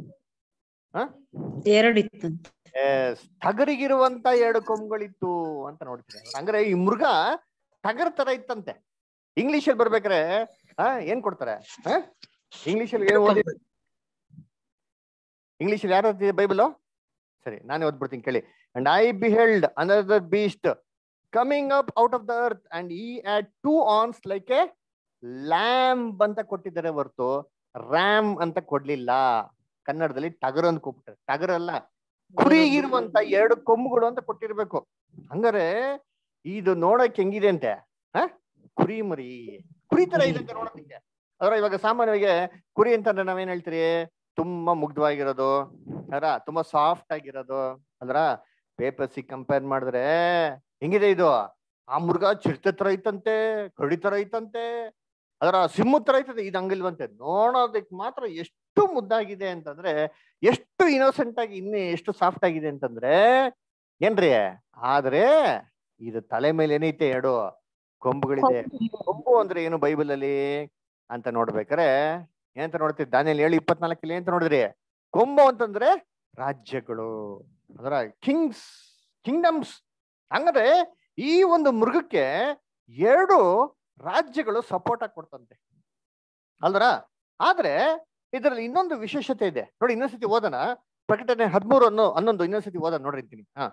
ಎರಡಿತ್ತು. ಟಗರಿಗಿರುವಂತ ಎರಡು ಕೊಂಬುಗಳಿತ್ತು ಅಂತ ನೋಡ್ತೀವಿ. ಅಂದ್ರೆ ಈ ಮೃಗ ಟಗರ್ ತರ ಇತ್ತಂತೆ. ಇಂಗ್ಲಿಷ್ ಅಲ್ಲಿ ಬರ್ಬೇಕಾರೆ ಆ ಏನ್ ಕೊಡ್ತಾರೆ? ಇಂಗ್ಲಿಷ್ ಅಲ್ಲಿ ಏನ್ ಓದಿ? ಇಂಗ್ಲಿಷ್ ಅಲ್ಲಿ ಯಾರು ಬೈಬಲ್? ಸರಿ, ನಾನೇ ಓದ್ಬಿಡ್ತೀನಿ ಕೇಳಿ. And I beheld another beast coming up out of the earth and he had two arms like a lamb ಅಂತ ಕೊಟ್ಟಿದ್ದಾರೆ ಹೊರತು ರ್ಯಾಮ್ ಅಂತ ಕೊಡ್ಲಿಲ್ಲ. ಕನ್ನಡದಲ್ಲಿ ಟಗರ್ ಅಂತ ಕೊಟ್ಬಿಟ್ರೆ, ಟಗರ್ ಅಲ್ಲ, ಕುರಿಗಿರುವಂತ ಎರಡು ಕೊಂಬುಗಳು ಅಂತ ಕೊಟ್ಟಿರ್ಬೇಕು. ಹಂಗಾರೆ ಇದು ನೋಡಕ್ ಹೆಂಗಿದೆ ಅಂತೆ? ಹ ಕುರಿ ಮರಿ ಕುರಿ ತರ ಇದೆ ಅಂತ ನೋಡೋದಕ್ಕೆ. ಅದ್ರ ಇವಾಗ ಸಾಮಾನ್ಯವಾಗಿ ಕುರಿ ಅಂತಂದ್ರೆ ನಾವೇನ್ ಹೇಳ್ತೀರಿ? ತುಂಬಾ ಮುಗ್ಧವಾಗಿರೋದು, ಅದ್ರ ತುಂಬಾ ಸಾಫ್ಟ್ ಆಗಿರೋದು. ಅಂದ್ರ ಪೇಪರ್ಸಿ ಕಂಪೇರ್ ಮಾಡಿದ್ರೆ ಹೆಂಗಿದೆ ಇದು? ಆ ಮೃಗ ಚಿರತೆ ತರ ಐತಂತೆ, ಕರಡಿ ತರ ಐತಂತೆ, ಅದರ ಸಿಂಹ ತರ ಐತಂತೆ. ಇದು ಹಂಗಿಲ್ವಂತೆ. ನೋಡೋದಕ್ ಮಾತ್ರ ಎಷ್ಟು ಮುದ್ದಾಗಿದೆ ಅಂತಂದ್ರೆ, ಎಷ್ಟು ಇನ್ನೋಸೆಂಟ್ ಆಗಿ ಇನ್ನೇ ಎಷ್ಟು ಸಾಫ್ಟ್ ಆಗಿದೆ ಅಂತಂದ್ರೆ ಏನ್ರಿ? ಆದ್ರೆ ಇದು ತಲೆ ಮೇಲೆ ಏನೈತೆ? ಎರಡು ಕೊಂಬುಗಳಿದೆ. ಕೊಂಬು ಅಂದ್ರೆ ಏನು ಬೈಬಲ್ ಅಲ್ಲಿ ಅಂತ ನೋಡ್ಬೇಕಾರೆ ಏನಂತ ನೋಡ್ತೀವಿ? ದಾನಿಯೇಲ್ ಏಳು ಇಪ್ಪತ್ನಾಲ್ಕಲ್ಲಿ ಏನಂತ ನೋಡಿದ್ರಿ? ಕೊಂಬು ಅಂತಂದ್ರೆ ರಾಜ್ಯಗಳು, ಅದರ ಕಿಂಗ್ಸ್, ಕಿಂಗ್ಡಮ್ಸ್. ಹಂಗಂದ್ರೆ ಈ ಒಂದು ಮೃಗಕ್ಕೆ ಎರಡು ರಾಜ್ಯಗಳು ಸಪೋರ್ಟ್ ಆಗಿ ಕೊಡ್ತಂತೆ ಅಲ್ವರ. ಆದ್ರೆ ಇದರಲ್ಲಿ ಇನ್ನೊಂದು ವಿಶೇಷತೆ ಇದೆ ನೋಡಿ. ಇನ್ನೊಂದ್ಸತಿ ಓದೋಣ, ಪ್ರಕಟಣೆ ಹದಿಮೂರು ಅನ್ನೋ ಹನ್ನೊಂದು ಇನ್ನೊಂದ್ಸತಿ ಓದೋಣ ನೋಡಿರ್ತೀನಿ. ಹಾ,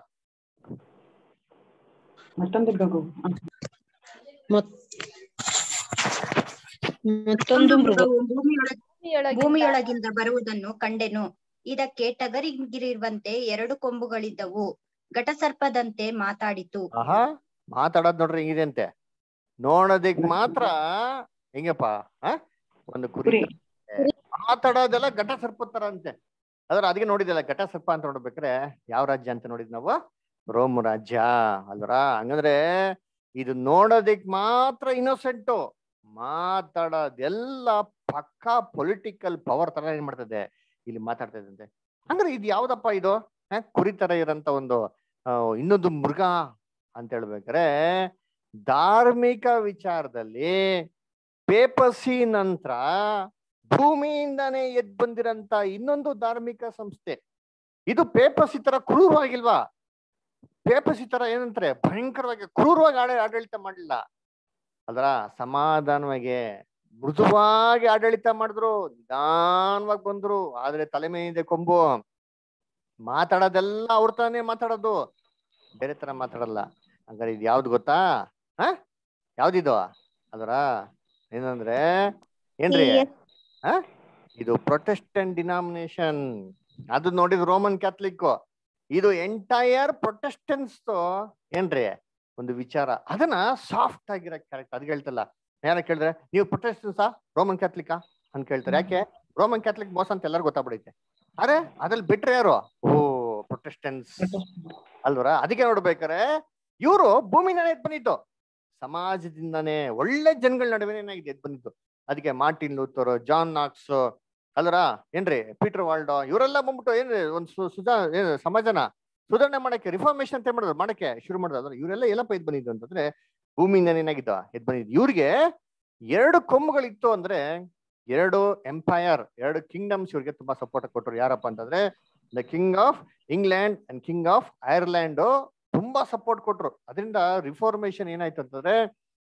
ಮತ್ತೊಂದು ಮೃಗ ಮತ್ತೊಂದು ಮೃಗವು ಭೂಮಿಯೊಳಗಿಂದ ಬರುವುದನ್ನು ಕಂಡೆನು. ಇದಕ್ಕೆ ಟಗರಿಗಿರುವಂತೆ ಎರಡು ಕೊಂಬುಗಳಿದ್ದವು, ಘಟಸರ್ಪದಂತೆ ಮಾತಾಡಿತು. ಆಹಾ, ಮಾತಾಡೋದ್ ನೋಡ್ರಿ ಹೆಂಗಿದೆ ಅಂತೆ. ನೋಡೋದಿಕ್ ಮಾತ್ರ ಹೆಂಗಪ್ಪ? ಹ ಒಂದು ಕುರಿ. ಮಾತಾಡೋದೆಲ್ಲ ಘಟ ಸರ್ಪ ತರ ಅಂತೆ. ಅದ್ರ ಅದಕ್ಕೆ ನೋಡಿದಲ್ಲ ಘಟ ಸರ್ಪ ಅಂತ ನೋಡ್ಬೇಕ್ರೆ ಯಾವ ರಾಜ್ಯ ಅಂತ ನೋಡಿದ್ ನಾವು? ರೋಮ್ ರಾಜ್ಯ ಅಲ್ವರ. ಹಂಗಂದ್ರೆ ಇದು ನೋಡೋದಿಕ್ ಮಾತ್ರ ಇನ್ನೋಸೆಂಟು, ಮಾತಾಡೋದೆಲ್ಲ ಪಕ್ಕಾ ಪೊಲಿಟಿಕಲ್ ಪವರ್ ತರ ಏನ್ ಮಾಡ್ತದೆ ಇಲ್ಲಿ ಮಾತಾಡ್ತಾ ಇದಂತೆ. ಹಂಗಾರೆ ಇದು ಯಾವ್ದಪ್ಪ? ಇದು ಕುರಿ ತರ ಇರೋಂತ ಒಂದು ಇನ್ನೊಂದು ಮೃಗ ಅಂತ ಹೇಳ್ಬೇಕಾರೆ ಧಾರ್ಮಿಕ ವಿಚಾರದಲ್ಲಿ ಪೇಪಸಿ ನಂತರ ಭೂಮಿಯಿಂದಾನೇ ಎದ್ ಬಂದಿರಂತ ಇನ್ನೊಂದು ಧಾರ್ಮಿಕ ಸಂಸ್ಥೆ. ಇದು ಪೇಪಸಿ ತರ ಕ್ರೂರವಾಗಿಲ್ವಾ? ಪೇಪಸಿ ತರ ಏನಂತಾರೆ? ಭಯಂಕರವಾಗಿ ಕ್ರೂರವಾಗಿ ಆಡ ಆಡಳಿತ ಮಾಡಲಿಲ್ಲ. ಅದರ ಸಮಾಧಾನವಾಗಿ ಮೃದುವಾಗಿ ಆಡಳಿತ ಮಾಡಿದ್ರು, ನಿಧಾನವಾಗಿ ಬಂದ್ರು. ಆದ್ರೆ ತಲೆ ಮೇಲಿದೆ ಕೊಂಬು. ಮಾತಾಡೋದೆಲ್ಲ ಅವ್ರ ತಾನೇ ಮಾತಾಡೋದು, ಬೇರೆ ತರ ಮಾತಾಡಲ್ಲ. ಹಂಗಾರೆ ಇದು ಯಾವ್ದು ಗೊತ್ತಾ? ಹ ಯಾವ್ದಿದು? ಅದರ ಏನಂದ್ರೆ ಏನ್ರಿ? ಹ ಇದು ಪ್ರೊಟೆಸ್ಟೆಂಟ್ ಡಿನಾಮಿನೇಷನ್. ಅದು ನೋಡಿದ್ ರೋಮನ್ ಕ್ಯಾಥಲಿಕ್. ಇದು ಎಂಟೈರ್ ಪ್ರೊಟೆಸ್ಟೆಂಟ್ಸ್ ಏನ್ರಿ ಒಂದು ವಿಚಾರ. ಅದನ್ನ ಸಾಫ್ಟ್ ಆಗಿರೋ ಕ್ಯಾರೆಕ್ಟರ್. ಅದ್ ಹೇಳ್ತಲ್ಲ, ಯಾರ ಕೇಳಿದ್ರೆ ನೀವು ಪ್ರೊಟೆಸ್ಟೆಂಟ್ಸಾ ರೋಮನ್ ಕ್ಯಾಥಲಿಕಾ ಅಂತ ಕೇಳ್ತಾರೆ. ಯಾಕೆ? ರೋಮನ್ ಕ್ಯಾಥಲಿಕ್ ಮೋಸ ಅಂತ ಎಲ್ಲರಿಗೂ ಗೊತ್ತಾಗ್ಬಿಡೈತೆ. ಅರೆ ಅದ್ರಲ್ಲಿ ಬಿಟ್ರೆ ಯಾರು? ಓ ಪ್ರೊಟೆಸ್ಟೆಂಟ್ಸ್ ಅಲ್ವರ. ಅದಕ್ಕೆ ನೋಡ್ಬೇಕಾರೆ ಇವರು ಭೂಮಿನೇ ಎದ್ ಬಂದಿತ್ತು, ಸಮಾಜದಿಂದಾನೇ ಒಳ್ಳೆ ಜನಗಳ ನಡುವೆ ಏನಾಗಿದೆ ಎದ್ ಬಂದಿತ್ತು. ಅದಕ್ಕೆ ಮಾರ್ಟಿನ್ ಲೂಥರ್, ಜಾನ್ ನಾಕ್ಸ್ ಅಲ್ವರ ಏನ್ರಿ, ಪೀಟರ್ ವಾಲ್ಡೋ ಇವರೆಲ್ಲ ಬಂದ್ಬಿಟ್ಟು ಏನ್ರಿ ಒಂದು ಸುಧಾ ಏನ್ ಸಮಾಜನ ಸುಧಾರಣೆ ಮಾಡಕ್ಕೆ, ರಿಫಾರ್ಮೇಶನ್ ಅಂತ ಮಾಡಿದ್ರು, ಮಾಡಕ್ಕೆ ಶುರು ಮಾಡಿದ್ರು. ಅಂದ್ರೆ ಇವರೆಲ್ಲ ಎಲ್ಲಪ್ಪ ಎದ್ ಬಂದಿದ್ದು ಅಂತಂದ್ರೆ ಭೂಮಿಯಿಂದ ಏನಾಗಿದ್ದ ಎದ್ ಬಂದಿದ್ದು. ಇವ್ರಿಗೆ ಎರಡು ಕೊಂಬುಗಳಿತ್ತು ಅಂದ್ರೆ ಎರಡು ಎಂಪೈರ್, ಎರಡು ಕಿಂಗ್ಡಮ್ಸ್ ಇವ್ರಿಗೆ ತುಂಬಾ ಸಪೋರ್ಟ್ ಕೊಟ್ಟರು. ಯಾರಪ್ಪ ಅಂತಂದ್ರೆ the king of England and king of Ireland ತುಂಬಾ ಸಪೋರ್ಟ್ ಕೊಟ್ರು. ಅದರಿಂದ ರಿಫಾರ್ಮೇಶನ್ ಏನಾಯ್ತು ಅಂತಂದ್ರೆ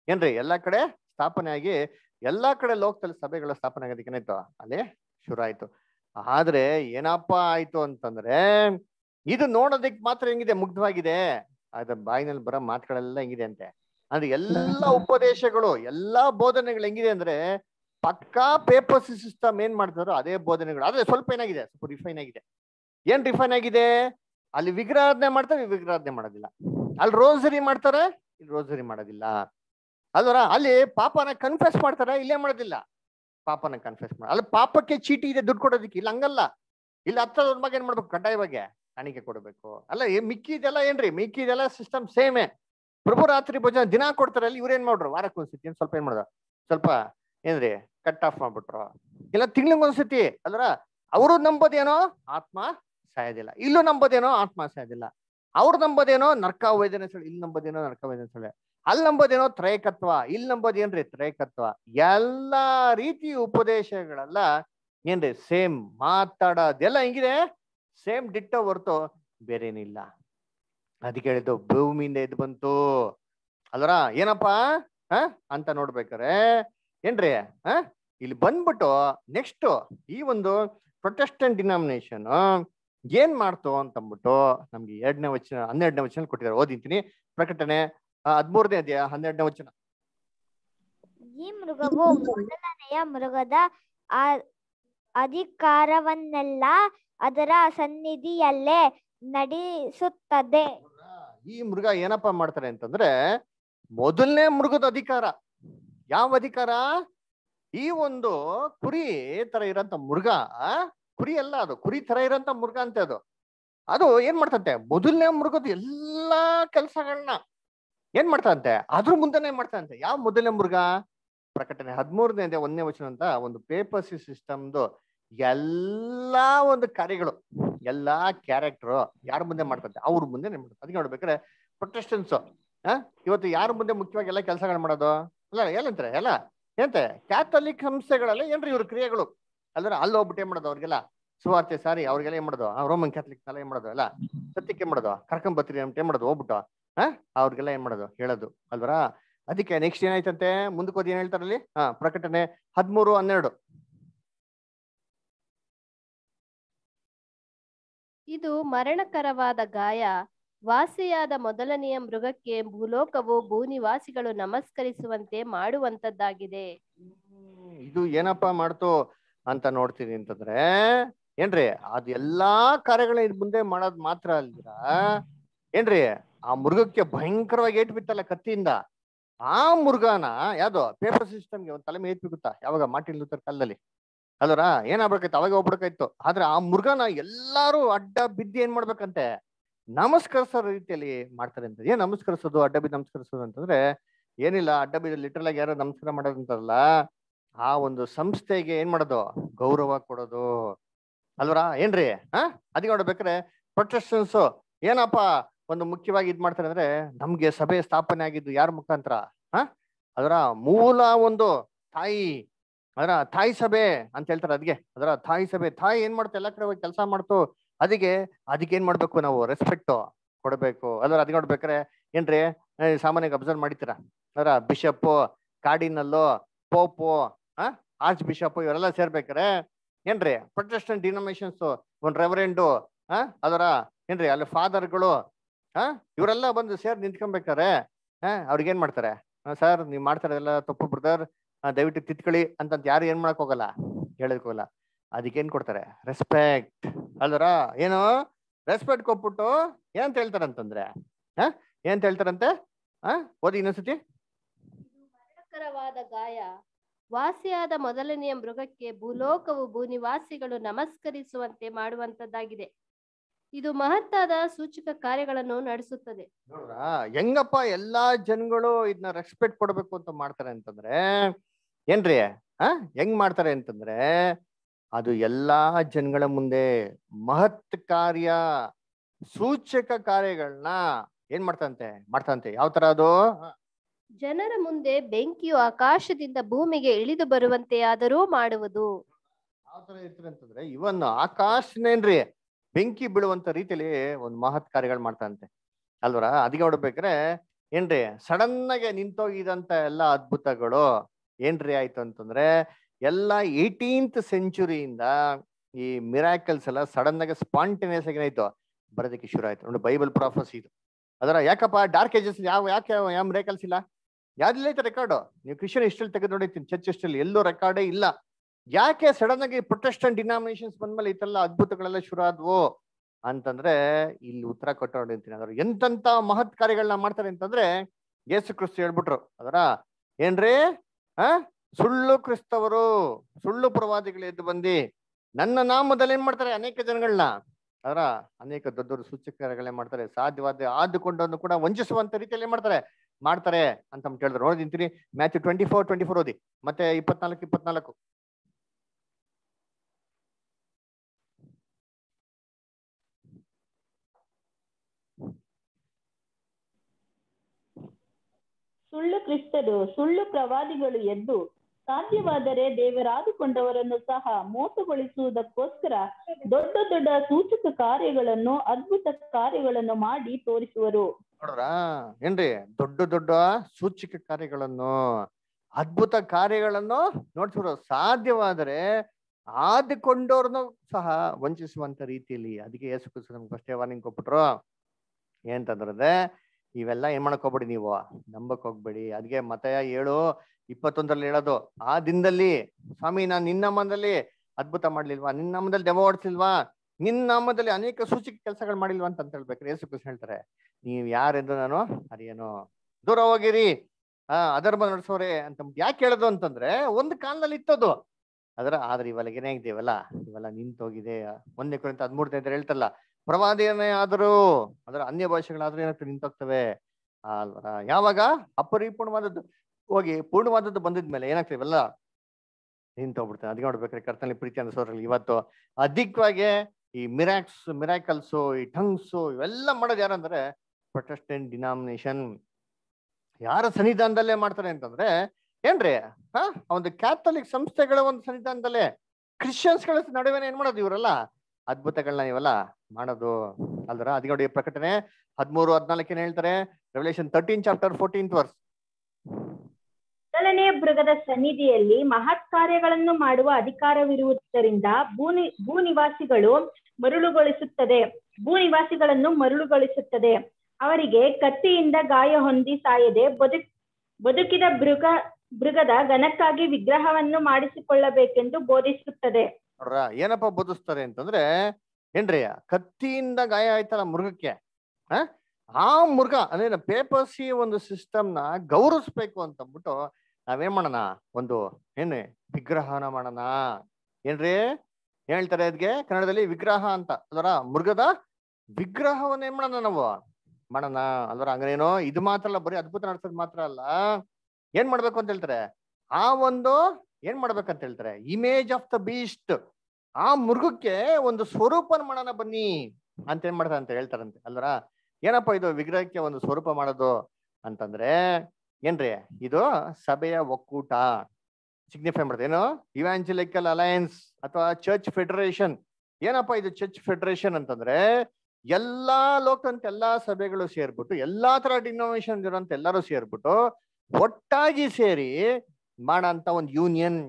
ಏನ್ರಿ ಎಲ್ಲಾ ಕಡೆ ಸ್ಥಾಪನೆ ಆಗಿ ಎಲ್ಲಾ ಕಡೆ ಲೋಕದಲ್ಲಿ ಸಭೆಗಳ ಸ್ಥಾಪನೆ ಆಗೋದಕ್ಕೆ ಏನಾಯ್ತು ಅಲ್ಲಿ ಶುರು ಆಯ್ತು. ಆದ್ರೆ ಏನಪ್ಪಾ ಆಯ್ತು ಅಂತಂದ್ರೆ ಇದು ನೋಡೋದಕ್ ಮಾತ್ರ ಹೆಂಗಿದೆ, ಮುಗ್ಧವಾಗಿದೆ. ಅದ್ರ ಬಾಯಿನಲ್ಲಿ ಬರೋ ಮಾತುಗಳೆಲ್ಲ ಹೆಂಗಿದೆ ಅಂತೆ ಅಂದ್ರೆ ಎಲ್ಲಾ ಉಪದೇಶಗಳು ಎಲ್ಲಾ ಬೋಧನೆಗಳು ಹೆಂಗಿದೆ ಅಂದ್ರೆ ಪಕ್ಕಾ ಪೇಪರ್ ಸಿಸ್ಟಮ್ ಏನ್ ಮಾಡ್ತಾರೋ ಅದೇ ಬೋಧನೆಗಳು. ಆದ್ರೆ ಸ್ವಲ್ಪ ಏನಾಗಿದೆ, ಸ್ವಲ್ಪ ರಿಫೈನ್ ಆಗಿದೆ. ಏನ್ ರಿಫೈನ್ ಆಗಿದೆ, ಅಲ್ಲಿ ವಿಗ್ರಹಾರಾಧನೆ ಮಾಡ್ತಾರೆ, ವಿಗ್ರಹಾರಾಧನೆ ಮಾಡೋದಿಲ್ಲ. ಅಲ್ಲಿ ರೋಸರಿ ಮಾಡ್ತಾರೆ, ಇಲ್ಲಿ ರೋಸರಿ ಮಾಡೋದಿಲ್ಲ ಅಲ್ವರ. ಅಲ್ಲಿ ಪಾಪನ ಕನ್ಫೆಸ್ ಮಾಡ್ತಾರೆ, ಇಲ್ಲೇ ಮಾಡೋದಿಲ್ಲ. ಪಾಪನ ಕನ್ಫೆಸ್ ಮಾಡ ಅಲ್ಲಿ ಪಾಪಕ್ಕೆ ಚೀಟಿ ಇದೆ ದುಡ್ಡು ಕೊಡೋದಕ್ಕೆ, ಇಲ್ಲ ಹಂಗಲ್ಲ. ಇಲ್ಲಿ ಹತ್ರ ದೊಡ್ಡ ಮಗ ಏನ್ ಮಾಡ್ಬೇಕು, ಕಡ್ಡಾಯವಾಗಿ ಕಾಣಿಕೆ ಕೊಡಬೇಕು. ಅಲ್ಲ ಮಿಕ್ಕಿದೆಲ್ಲ ಏನ್ರಿ, ಮಿಕ್ಕಿದೆಲ್ಲ ಸಿಸ್ಟಮ್ ಸೇಮೇ. ಪ್ರಭು ರಾತ್ರಿ ಭೋಜನ ದಿನ ಕೊಡ್ತಾರೆ, ಅಲ್ಲಿ ಇವ್ರೇನ್ ಮಾಡ್ರು ವಾರಕ್ಕೆ ಒಂದ್ಸತಿ ಸ್ವಲ್ಪ ಏನ್ ಮಾಡಿದ್ರು, ಸ್ವಲ್ಪ ಏನ್ರಿ ಕಟ್ ಆಫ್ ಮಾಡ್ಬಿಟ್ರು. ಇಲ್ಲ ತಿಂಗ್ಳಿಗೆ ಒಂದ್ಸತಿ ಅಲ್ರ. ಅವರು ನಂಬೋದೇನೋ ಆತ್ಮ ಸಾಯೋದಿಲ್ಲ, ಇಲ್ಲೂ ನಂಬೋದೇನೋ ಆತ್ಮ ಸಾಯೋದಿಲ್ಲ. ಅವ್ರು ನಂಬೋದೇನೋ ನರ್ಕ ವೇದನೆ ಸಳೆ, ಇಲ್ಲಿ ನಂಬೋದೇನೋ ನರ್ಕ ವೇದನೆ ಸಳೆ. ಅಲ್ಲಿ ನಂಬೋದೇನೋ ತ್ರೈಕತ್ವ, ಇಲ್ಲಿ ನಂಬೋದೇನ್ರಿ ತ್ರೈಕತ್ವ. ಎಲ್ಲಾ ರೀತಿ ಉಪದೇಶಗಳೆಲ್ಲ ಏನ್ರಿ ಸೇಮ್, ಮಾತಾಡೋದೆಲ್ಲ ಹೆಂಗಿದೆ ಸೇಮ್ ಡಿಟ್ಟೋ ಹೊರ್ತು ಬೇರೇನಿಲ್ಲ. ಅದಕ್ಕೆ ಹೇಳಿದ್ದು ಭೂಮಿಯಿಂದ ಎದ್ದು ಬಂತು ಅಲ್ವರ. ಏನಪ್ಪಾ ಹ ಅಂತ ನೋಡ್ಬೇಕಾರೆ ಏನ್ರಿ ಹ ಇಲ್ಲಿ ಬಂದ್ಬಿಟ್ಟು ನೆಕ್ಸ್ಟ್ ಈ ಒಂದು ಪ್ರೊಟೆಸ್ಟೆಂಟ್ ಡಿನಾಮಿನೇಷನ್ ಏನ್ ಮಾಡ್ತು ಅಂತಂದ್ಬಿಟ್ಟು ನಮ್ಗೆ ಎರಡನೇ ವಚನ ಹನ್ನೆರಡನೇ ವಚನ ಕೊಟ್ಟಿದ್ದಾರೆ. ಓದಿಂತೀನಿ ಪ್ರಕಟಣೆ ಹದಿಮೂರನೇ ಅಧ್ಯಾಯ ಹನ್ನೆರಡನೇ ವಚನ. ಈ ಮೃಗವು ಮೊದಲನೆಯ ಮೃಗದ ಆ ಅಧಿಕಾರವನ್ನೆಲ್ಲ ಅದರ ಸನ್ನಿಧಿಯಲ್ಲೇ ನಡೆಸುತ್ತದೆ. ಈ ಮೃಗ ಏನಪ್ಪಾ ಮಾಡ್ತಾರೆ ಅಂತಂದ್ರೆ ಮೊದಲನೇ ಮೃಗದ ಅಧಿಕಾರ. ಯಾವ ಅಧಿಕಾರ? ಈ ಒಂದು ಕುರಿ ತರ ಇರೋಂತ ಮೃಗ, ಕುರಿ ಅಲ್ಲ ಅದು, ಕುರಿ ತರ ಇರೋಂತ ಮೃಗ ಅಂತೆ ಅದು. ಅದು ಏನ್ ಮಾಡ್ತಂತೆ, ಮೊದಲನೇ ಮೃಗದ ಎಲ್ಲಾ ಕೆಲಸಗಳನ್ನ ಏನ್ ಮಾಡ್ತಂತೆ ಅದ್ರ ಮುಂದೆನೆ ಮಾಡ್ತಂತೆ. ಯಾವ ಮೊದಲನೇ ಮೃಗ? ಪ್ರಕಟಣೆ ಹದಿಮೂರನೇ ಒಂದನೇ ವಚನ ಅಂತ ಒಂದು ಪೇಪರ್ಸಿ ಸಿಸ್ಟಮ್ದು ಎಲ್ಲಾ ಒಂದು ಕಾರ್ಯಗಳು, ಎಲ್ಲಾ ಕ್ಯಾರೆಕ್ಟರ್ ಯಾರ ಮುಂದೆ ಮಾಡ್ತಂತೆ, ಅವ್ರ ಮುಂದೆ ಮಾಡ್ತಾರೆ. ಅದಕ್ಕೆ ನೋಡ್ಬೇಕಾದ್ರೆ ಪ್ರೊಟೆಸ್ಟೆಂಟ್ಸ್ ಆ ಇವತ್ತು ಯಾರ ಮುಂದೆ ಮುಖ್ಯವಾಗಿ ಎಲ್ಲ ಕೆಲಸಗಳು ಮಾಡೋದು ಅಲ್ಲ, ಏನಂತಾರೆ ಎಲ್ಲ ಏನಂತೆ ಕ್ಯಾಥಲಿಕ್ ಸಂಸ್ಥೆಗಳೆಲ್ಲ ಏನ್ರಿ ಇವ್ರ ಕ್ರಿಯೆಗಳು ಅಲ್ದ್ರ. ಅಲ್ಲಿ ಹೋಗ್ಬಿಟ್ಟು ಏನ್ ಮಾಡೋದು ಅವ್ರಿಗೆಲ್ಲ ಸುವಾರ್ತೆ ಸಾರಿ ಅವ್ರಿಗೆಲ್ಲ ಏನ್ ಮಾಡೋದು, ರೋಮನ್ ಕ್ಯಾಥಲಿಕ್ ಎಲ್ಲ ಏನ್ ಮಾಡೋದು, ಎಲ್ಲ ಸತ್ಯಕ್ಕೆ ಏನ್ ಮಾಡೋದು, ಕರ್ಕೊಂಡ್ ಬತ್ರಿ ಅಂತ ಏನ್ ಮಾಡೋದು ಹೋಗ್ಬಿಟ್ಟು ಆ ಅವ್ರಿಗೆಲ್ಲ ಏನ್ ಮಾಡೋದು ಹೇಳೋದು ಅಲ್ವರ. ಅದಕ್ಕೆ ನೆಕ್ಸ್ಟ್ ಏನಾಯ್ತಂತೆ, ಮುಂದಕ್ಕೆ ಹೋದ್ ಏನ್ ಹೇಳ್ತಾರಲ್ಲಿ ಹಾ ಪ್ರಕಟಣೆ ಹದಿಮೂರು ಹನ್ನೆರಡು. ಇದು ಮರಣಕರವಾದ ಗಾಯ, ವಾಸಿಯಾದ ಮೊದಲನೆಯ ಮೃಗಕ್ಕೆ ಭೂಲೋಕವು ಭೂನಿವಾಸಿಗಳು ನಮಸ್ಕರಿಸುವಂತೆ ಮಾಡುವಂತದ್ದಾಗಿದೆ. ಇದು ಏನಪ್ಪಾ ಮಾಡ್ತು ಅಂತ ನೋಡ್ತೀನಿ ಅಂತಂದ್ರೆ ಏನ್ರಿ ಅದ್ ಎಲ್ಲಾ ಕಾರ್ಯಗಳನ್ನ ಇದ್ ಮುಂದೆ ಮಾಡೋದ್ ಮಾತ್ರ ಅಲ್ದಿರ ಏನ್ರಿ ಆ ಮೃಗಕ್ಕೆ ಭಯಂಕರವಾಗಿ ಏಟ್ ಬಿತ್ತಲ್ಲ ಕತ್ತಿಯಿಂದ. ಆ ಮೃಗನ ಯಾವ್ದು ಪೇಪರ್ ಸಿಸ್ಟಮ್ಗೆ ಒಂದ್ ತಲೆ ಮೇಲೆ ಗೊತ್ತಾ, ಯಾವಾಗ ಮಾರ್ಟಿನ್ ಲೂಥರ್ ಕಾಲದಲ್ಲಿ ಅಲ್ವರ ಏನಾಗ್ಬೇಕಾಯ್ತು, ಅವಾಗ ಹೋಗ್ಬಿಡ್ಕಾಯ್ತು. ಆದ್ರೆ ಆ ಮೃಗನ ಎಲ್ಲಾರು ಅಡ್ಡ ಬಿದ್ದು ಏನ್ ಮಾಡ್ಬೇಕಂತೆ ನಮಸ್ಕರಿಸೋ ರೀತಿಯಲ್ಲಿ ಮಾಡ್ತಾರೆ ಅಂತ. ಏನ್ ನಮಸ್ಕರಿಸೋದು, ಅಡ್ಡ ಬಿದ್ದು ನಮಸ್ಕರಿಸೋದು ಅಂತಂದ್ರೆ ಏನಿಲ್ಲ, ಅಡ್ಡ ಬಿದ್ದು ಲಿಟ್ರಲ್ ಆಗಿ ಯಾರೋ ನಮಸ್ಕಾರ ಮಾಡೋದಂತಾರಲ್ಲ, ಆ ಒಂದು ಸಂಸ್ಥೆಗೆ ಏನ್ ಮಾಡೋದು ಗೌರವ ಕೊಡೋದು ಅಲ್ವರ ಏನ್ರಿ ಹಾ. ಅದಕ್ಕೆ ನೋಡ್ಬೇಕಾರೆ ಪ್ರೊಟೆಸ್ಟೆಂಟ್ಸ್ ಏನಪ್ಪಾ ಒಂದು ಮುಖ್ಯವಾಗಿ ಇದ್ ಮಾಡ್ತಾರೆ ಅಂದ್ರೆ ನಮ್ಗೆ ಸಭೆ ಸ್ಥಾಪನೆ ಆಗಿದ್ದು ಯಾರ ಮುಖಾಂತರ ಹಾ ಅದರ ಮೂಲ ಒಂದು ತಾಯಿ, ಅದರ ತಾಯಿ ಸಭೆ ಅಂತ ಹೇಳ್ತಾರೆ. ಅದಕ್ಕೆ ಅದರ ತಾಯಿ ಸಭೆ, ತಾಯಿ ಏನ್ ಮಾಡ್ತು ಎಲ್ಲ ಕಡೆ ಕೆಲಸ ಮಾಡ್ತು. ಅದಕ್ಕೆ ಅದಕ್ಕೆ ಏನ್ ಮಾಡ್ಬೇಕು ನಾವು ರೆಸ್ಪೆಕ್ಟ್ ಕೊಡ್ಬೇಕು ಅಲ್ವರ. ಅದಕ್ಕೆ ನೋಡ್ಬೇಕಾರೆ ಏನ್ರಿ ಸಾಮಾನ್ಯವಾಗಿ ಅಬ್ಸರ್ವ್ ಮಾಡಿತೀರ ಅದರ ಬಿಷಪ್, ಕಾರ್ಡಿನಲ್ಲು, ಪೋಪು, ಆ ಆರ್ಚ್ ಬಿಷಪ್ ಇವರೆಲ್ಲ ಸೇರ್ಬೇಕಾರೆ ಏನ್ರಿ ಪ್ರೊಟೆಸ್ಟೆಂಟ್ ಡಿನಾಮಿನೇಷನ್ಸ್ ಒಂದು ರೆವರೆಂಡು ಆ ಅದರ ಏನ್ರಿ ಅಲ್ಲಿ ಫಾದರ್ಗಳು ಆ ಇವರೆಲ್ಲ ಬಂದು ಸೇರ್ ನಿಂತ್ಕೊಬೇಕಾರೆ ಹಾ ಅವ್ರಿಗೆ ಏನ್ ಮಾಡ್ತಾರೆ, ಸರ್ ನೀವ್ ಮಾಡ್ತಾರೆ ಎಲ್ಲ ತಪ್ಪು ಬ್ರದರ್, ದಯವಿಟ್ಟು ತಿತ್ಕೊಳ್ಳಿ ಅಂತಂತ ಯಾರು ಏನ್ ಮಾಡಕ್ ಹೋಗಲ್ಲ, ಹೇಳಕ್ ಹೋಗಲ್ಲ. ಅದಕ್ಕೇನ್ ಕೊಡ್ತಾರೆ, ರೆಸ್ಪೆಕ್ಟ್ ಅಲ್ವರ. ಏನು ರೆಸ್ಪೆಕ್ಟ್ ಕೊಟ್ಬಿಟ್ಟು ಏನಂತ ಹೇಳ್ತಾರಂತಂದ್ರೆ ಹ ಏನಂತ ಹೇಳ್ತಾರಂತೆ ಆ ಓದಿ ಇನ್ನೊಂದ್ಸತಿ. ಮರಣಕರವಾದ ಗಾಯ, ವಾಸಿಯಾದ ಮೊದಲನೆಯ ಮೃಗಕ್ಕೆ ಭೂಲೋಕವು ಭೂನಿವಾಸಿಗಳು ನಮಸ್ಕರಿಸುವಂತೆ ಮಾಡುವಂತದ್ದಾಗಿದೆ. ಇದು ಮಹತ್ತಾದ ಸೂಚಕ ಕಾರ್ಯಗಳನ್ನು ನಡೆಸುತ್ತದೆ. ನೋಡ್ರ ಹೆಂಗಪ್ಪ ಎಲ್ಲಾ ಜನಗಳು ಇದನ್ನ ರೆಸ್ಪೆಕ್ಟ್ ಕೊಡ್ಬೇಕು ಅಂತ ಮಾಡ್ತಾರೆ ಅಂತಂದ್ರೆ ಏನ್ರಿ ಆ ಹೆಂಗ್ ಮಾಡ್ತಾರೆ ಅಂತಂದ್ರೆ ಅದು ಎಲ್ಲಾ ಜನಗಳ ಮುಂದೆ ಮಹತ್ ಕಾರ್ಯ ಸೂಚಕ ಕಾರ್ಯಗಳನ್ನ ಏನ್ ಮಾಡ್ತಂತೆ ಮಾಡ್ತಂತೆ. ಯಾವ ತರ ಅದು? ಜನರ ಮುಂದೆ ಬೆಂಕಿಯು ಆಕಾಶದಿಂದ ಭೂಮಿಗೆ ಇಳಿದು ಬರುವಂತೆ ಆದರೂ ಮಾಡುವುದು. ಯಾವ ತರ ಇರ್ತಾರೆ ಅಂತಂದ್ರೆ ಇವನ್ ಆಕಾಶನೇನ್ರಿ ಬೆಂಕಿ ಬೀಳುವಂತ ರೀತಿಯಲ್ಲಿ ಒಂದ್ ಮಹತ್ ಕಾರ್ಯಗಳು ಮಾಡ್ತಂತೆ ಅಲ್ವರ. ಅದಕ್ಕೆ ನೋಡ್ಬೇಕಾರೆ ಏನ್ರಿ ಸಡನ್ ಆಗಿ ನಿಂತೋಗಿದಂತ ಎಲ್ಲ ಅದ್ಭುತಗಳು ಏನ್ರಿ ಆಯ್ತು ಅಂತಂದ್ರೆ ಎಲ್ಲ ಏಯ್ಟೀನ್ತ್ ಸೆಂಚುರಿಯಿಂದ ಈ ಮಿರಾಕಲ್ಸ್ ಎಲ್ಲ ಸಡನ್ ಆಗಿ ಸ್ಪಾಂಟೇನಿಯಸ್ ಆಗಿ ಏನಾಯ್ತು ಬರೋದಕ್ಕೆ ಶುರು ಆಯ್ತು ನೋಡಿ. ಬೈಬಲ್ ಪ್ರಾಫಸ್ ಇದು ಅದರ ಯಾಕಪ್ಪ ಡಾರ್ಕ್ ಏಜಸ್ ಯಾವ ಯಾಕೆ ಯಾವ ಮಿರಾಕಲ್ಸ್ ಇಲ್ಲ, ಯಾವ್ದಿಲ್ಲ ಐತೆ ರೆಕಾರ್ಡು. ನೀವು ಕ್ರಿಶ್ಚಿಯನ್ ಹಿಸ್ಟ್ರಿ ತೆಗೆದು ನೋಡಿರ್ತೀನಿ, ಚರ್ಚ್ ಹಿಸ್ಟ್ರಿಯಲ್ಲಿ ಎಲ್ಲೂ ರೆಕಾರ್ಡೇ ಇಲ್ಲ. ಯಾಕೆ ಸಡನ್ ಆಗಿ ಪ್ರೊಟೆಸ್ಟೆಂಟ್ ಡಿನಾಮಿನೇಷನ್ಸ್ ಬಂದ್ಮೇಲೆ ಇಷ್ಟೆಲ್ಲ ಅದ್ಭುತಗಳೆಲ್ಲ ಶುರು ಆದ್ವು ಅಂತಂದ್ರೆ ಇಲ್ಲಿ ಉತ್ತರ ಕೊಟ್ಟು ನೋಡಿರ್ತೀನಿ. ಅದ್ರ ಎಂತೆಂತ ಮಹತ್ ಕಾರ್ಯಗಳನ್ನ ಮಾಡ್ತಾರೆ ಅಂತಂದ್ರೆ ಯೇಸು ಕ್ರಿಸ್ತ ಹೇಳ್ಬಿಟ್ರು ಅದರ ಏನ್ರಿ ಆ ಸುಳ್ಳು ಕ್ರಿಸ್ತವರು ಸುಳ್ಳು ಪ್ರವಾದಿಗಳು ಎದ್ದು ಬಂದಿ ನನ್ನ ನಾಮದಲ್ಲಿ ಏನ್ ಮಾಡ್ತಾರೆ ಅನೇಕ ಜನಗಳನ್ನ ಅದರ ಅನೇಕ ದೊಡ್ಡ ದೊಡ್ಡ ಸೂಚಕಗಳೇ ಮಾಡ್ತಾರೆ, ಸಾಧ್ಯವಾದ ಆದುಕೊಂಡನ್ನು ಕೂಡ ವಂಚಿಸುವಂತ ರೀತಿಯಲ್ಲಿ ಮಾಡ್ತಾರೆ ಮಾಡ್ತಾರೆ ಅಂತ ಹೇಳಿದ್ರು. ನೋಡಿದಿಂತೀನಿ Matthew twenty four twenty four ಓದಿ, ಮತ್ತೆ ಇಪ್ಪತ್ನಾಲ್ಕು ಇಪ್ಪತ್ನಾಲ್ಕು ಸುಳ್ಳು ಕ್ರಿಸ್ತರು ಸುಳ್ಳು ಪ್ರವಾದಿಗಳು ಎದ್ದು ಸಾಧ್ಯವಾದರೆ ದೇವರಾದುಕೊಂಡವರನ್ನು ಸಹ ಮೋಸಗೊಳಿಸುವುದಕ್ಕೋಸ್ಕರ ದೊಡ್ಡ ದೊಡ್ಡ ಸೂಚಕ ಕಾರ್ಯಗಳನ್ನು ಅದ್ಭುತ ಕಾರ್ಯಗಳನ್ನು ಮಾಡಿ ತೋರಿಸುವರು. ನೋಡ್ರ ಏನ್ರಿ ದೊಡ್ಡ ದೊಡ್ಡ ಸೂಚಕ ಕಾರ್ಯಗಳನ್ನು ಅದ್ಭುತ ಕಾರ್ಯಗಳನ್ನು ನೋಡ್ತಿರೋ, ಸಾಧ್ಯವಾದರೆ ಆದಿಕೊಂಡವ್ರನ್ನು ಸಹ ವಂಚಿಸುವಂತ ರೀತಿಯಲ್ಲಿ. ಅದಕ್ಕೆ ಯೇಸು ಕ್ರಿಸ್ತ ನಮ್ಗೆ ಫಸ್ಟ್ ವಾರ್ನಿಂಗ್ ಕೊಟ್ಬಿಟ್ರು ಏನಂತಂದ್ರೆ ಇವೆಲ್ಲ ಏನ್ ಮಾಡಕ್ ಹೋಗ್ಬೇಡಿ, ನೀವು ನಂಬಕ್ ಹೋಗ್ಬೇಡಿ. ಅದಕ್ಕೆ ಮತ್ತಾಯ ಏಳು ಇಪ್ಪತ್ತೊಂದರಲ್ಲಿ ಹೇಳೋದು, ಆ ದಿನದಲ್ಲಿ ಸ್ವಾಮಿ ನಾನು ನಿನ್ನ ನಾಮದಲ್ಲಿ ಅದ್ಭುತ ಮಾಡ್ಲಿಲ್ವಾ, ನಿನ್ನ ನಾಮದಲ್ಲಿ ದೆವ್ವ ಓಡಿಸ್ಲಿಲ್ವಾ, ನಿನ್ನ ನಾಮದಲ್ಲಿ ಅನೇಕ ಸೂಚಕ ಕೆಲಸಗಳು ಮಾಡಿಲ್ವಾ ಅಂತ ಹೇಳ್ಬೇಕ್ರಿ. ಯೇಸು ಕ್ರಿಸ್ತ ಹೇಳ್ತಾರೆ ನೀವ್ ಯಾರೆಂದು ನಾನು ಅರಿಯೇನು, ದೂರ ಹೋಗಿರಿ ಆ ಅಧರ್ಮ ನಡೆಸೋರೆ ಅಂತ ಯಾಕೆ ಹೇಳೋದು ಅಂತಂದ್ರೆ ಒಂದು ಕಾಲದಲ್ಲಿ ಇತ್ತದು ಅದರ ಆದ್ರೆ ಇವೆಲ್ಲ ಏನಾಗಿದೆ, ಇವೆಲ್ಲ ಇವೆಲ್ಲ ನಿಂತೋಗಿದೆ. ಒಂದೇ ಕುರಿತ ಹದ್ಮೂರನೇ ಹೇಳ್ತಲ್ಲ, ಪ್ರವಾದಿಯನ್ನೇ ಆದರೂ ಅದರ ಅನ್ಯ ಭಾಷೆಗಳಾದ್ರೂ ಏನಾಗ್ತದೆ ನಿಂತೋಗ್ತವೆ ಅಲ್ವರ. ಯಾವಾಗ ಅಪರಿಪೂರ್ಣವಾದದ್ದು ಹೋಗಿ ಪೂರ್ಣವಾದದ್ದು ಬಂದಿದ್ಮೇಲೆ ಏನಾಗ್ತದೆ ಇವೆಲ್ಲ ನಿಂತೋಗ್ಬಿಡ್ತೇನೆ. ಅದಕ್ಕೆ ನೋಡ್ಬೇಕ್ರೆ ಕರ್ತನಲ್ಲಿ ಪ್ರೀತಿ ಅನ್ಸೋರಲ್ಲಿ ಇವತ್ತು ಅಧಿಕವಾಗಿ ಈ ಮಿರಾಕ್ಸ್ ಮಿರಾಕಲ್ಸು ಈ ಟಂಗ್ಸು ಇವೆಲ್ಲ ಮಾಡೋದು ಯಾರಂದ್ರೆ ಪ್ರೊಟೆಸ್ಟೆಂಟ್ ಡಿನಾಮಿನೇಷನ್. ಯಾರ ಸನ್ನಿಧಾನದಲ್ಲೇ ಮಾಡ್ತಾರೆ ಅಂತಂದ್ರೆ ಏನ್ರಿ ಹಾ ಒಂದು ಕ್ಯಾಥಲಿಕ್ ಸಂಸ್ಥೆಗಳ ಒಂದು ಸನ್ನಿಧಾನದಲ್ಲೇ ಕ್ರಿಶ್ಚಿಯನ್ಸ್ಗಳ ನಡುವೆ ಏನ್ ಮಾಡೋದು ಇವರೆಲ್ಲ ಅದ್ಭುತಗಳನ್ನ ಇವೆಲ್ಲ ಮಾಡೋದು ಅಲ್ದ್ರ. ಅದಕ್ಕೆ ನೋಡಿ ಪ್ರಕಟಣೆ ಹದಿಮೂರು ಹದಿನಾಲ್ಕೇನು ಹೇಳ್ತಾರೆ, revelation thirteen chapter fourteenth verse. ಮೊದಲನೆಯ ಮೃಗದ ಸನ್ನಿಧಿಯಲ್ಲಿ ಮಹತ್ ಕಾರ್ಯಗಳನ್ನು ಮಾಡುವ ಅಧಿಕಾರವಿರುವುದರಿಂದ ಭೂನಿ ಭೂನಿವಾಸಿಗಳು ಮರುಳುಗೊಳಿಸುತ್ತದೆ ಭೂನಿವಾಸಿಗಳನ್ನು ಮರುಳುಗೊಳಿಸುತ್ತದೆ. ಅವರಿಗೆ ಕತ್ತಿಯಿಂದ ಗಾಯ ಹೊಂದಿ ಸಾಯದೆ ಬದುಕ್ ಬದುಕಿದ ಮೃಗ ಮೃಗದ ಘನಕ್ಕಾಗಿ ವಿಗ್ರಹವನ್ನು ಮಾಡಿಸಿಕೊಳ್ಳಬೇಕೆಂದು ಬೋಧಿಸುತ್ತದೆ. ನೋಡ್ರ ಏನಪ್ಪ ಬೋಧಿಸ್ತಾರೆ ಅಂತಂದ್ರೆ ಏನ್ರಿ ಕತ್ತಿಯಿಂದ ಗಾಯ ಆಯ್ತಲ್ಲ ಮೃಗಕ್ಕೆ, ಹ ಆ ಮೃಗ ಅಂದ್ರೆ ಪೇಪರ್ಸಿ ಒಂದು ಸಿಸ್ಟಮ್ನ ಗೌರವಿಸ್ಬೇಕು ಅಂತ ಅಂದ್ಬಿಟ್ಟು ನಾವೇನ್ ಮಾಡೋಣ, ಒಂದು ಏನ್ ವಿಗ್ರಹನ ಮಾಡೋಣ. ಏನ್ರಿ ಹೇಳ್ತಾರೆ ಅದ್ಗೆ ಕನ್ನಡದಲ್ಲಿ ವಿಗ್ರಹ ಅಂತ ಅದರ ಮೃಗದ ವಿಗ್ರಹವನ್ನ ಏನ್ ಮಾಡೋಣ ನಾವು ಮಾಡೋಣ ಅಲ್ವರ. ಹಂಗೇನೋ ಇದು ಮಾತ್ರ ಅಲ್ಲ, ಬರೀ ಅದ್ಭುತ ನಡೆಸೋದು ಮಾತ್ರ ಅಲ್ಲ, ಏನ್ ಮಾಡ್ಬೇಕು ಅಂತ ಹೇಳ್ತಾರೆ, ಆ ಒಂದು ಏನ್ ಮಾಡ್ಬೇಕಂತ ಹೇಳ್ತಾರೆ ಇಮೇಜ್ ಆಫ್ ದ ಬೀಸ್ಟ್, ಆ ಮೃಗಕ್ಕೆ ಒಂದು ಸ್ವರೂಪನ ಮಾಡೋಣ ಬನ್ನಿ ಅಂತ ಏನ್ ಮಾಡ್ತಾರೆ ಅಂತ ಹೇಳ್ತಾರಂತೆ ಅಲ್ವರ. ಏನಪ್ಪ ಇದು ವಿಗ್ರಹಕ್ಕೆ ಒಂದು ಸ್ವರೂಪ ಮಾಡೋದು ಅಂತಂದ್ರೆ ಏನ್ರಿ ಇದು ಸಭೆಯ ಒಕ್ಕೂಟ ಸಿಗ್ನಿಫೈ ಮಾಡುತ್ತೆ. ಏನು ಇವಾಂಜಲಿಕಲ್ ಅಲಯನ್ಸ್ ಅಥವಾ ಚರ್ಚ್ ಫೆಡರೇಷನ್. ಏನಪ್ಪಾ ಇದು ಚರ್ಚ್ ಫೆಡರೇಷನ್ ಅಂತಂದ್ರೆ ಎಲ್ಲಾ ಲೋಕಂತ ಎಲ್ಲಾ ಸಭೆಗಳು ಸೇರ್ಬಿಟ್ಟು ಎಲ್ಲಾ ತರ ಡಿನೋಮಿನೇಷನ್ ಇರೋಂತ ಎಲ್ಲರೂ ಸೇರ್ಬಿಟ್ಟು ಒಟ್ಟಾಗಿ ಸೇರಿ ಮಾಡಂತ ಒಂದು ಯೂನಿಯನ್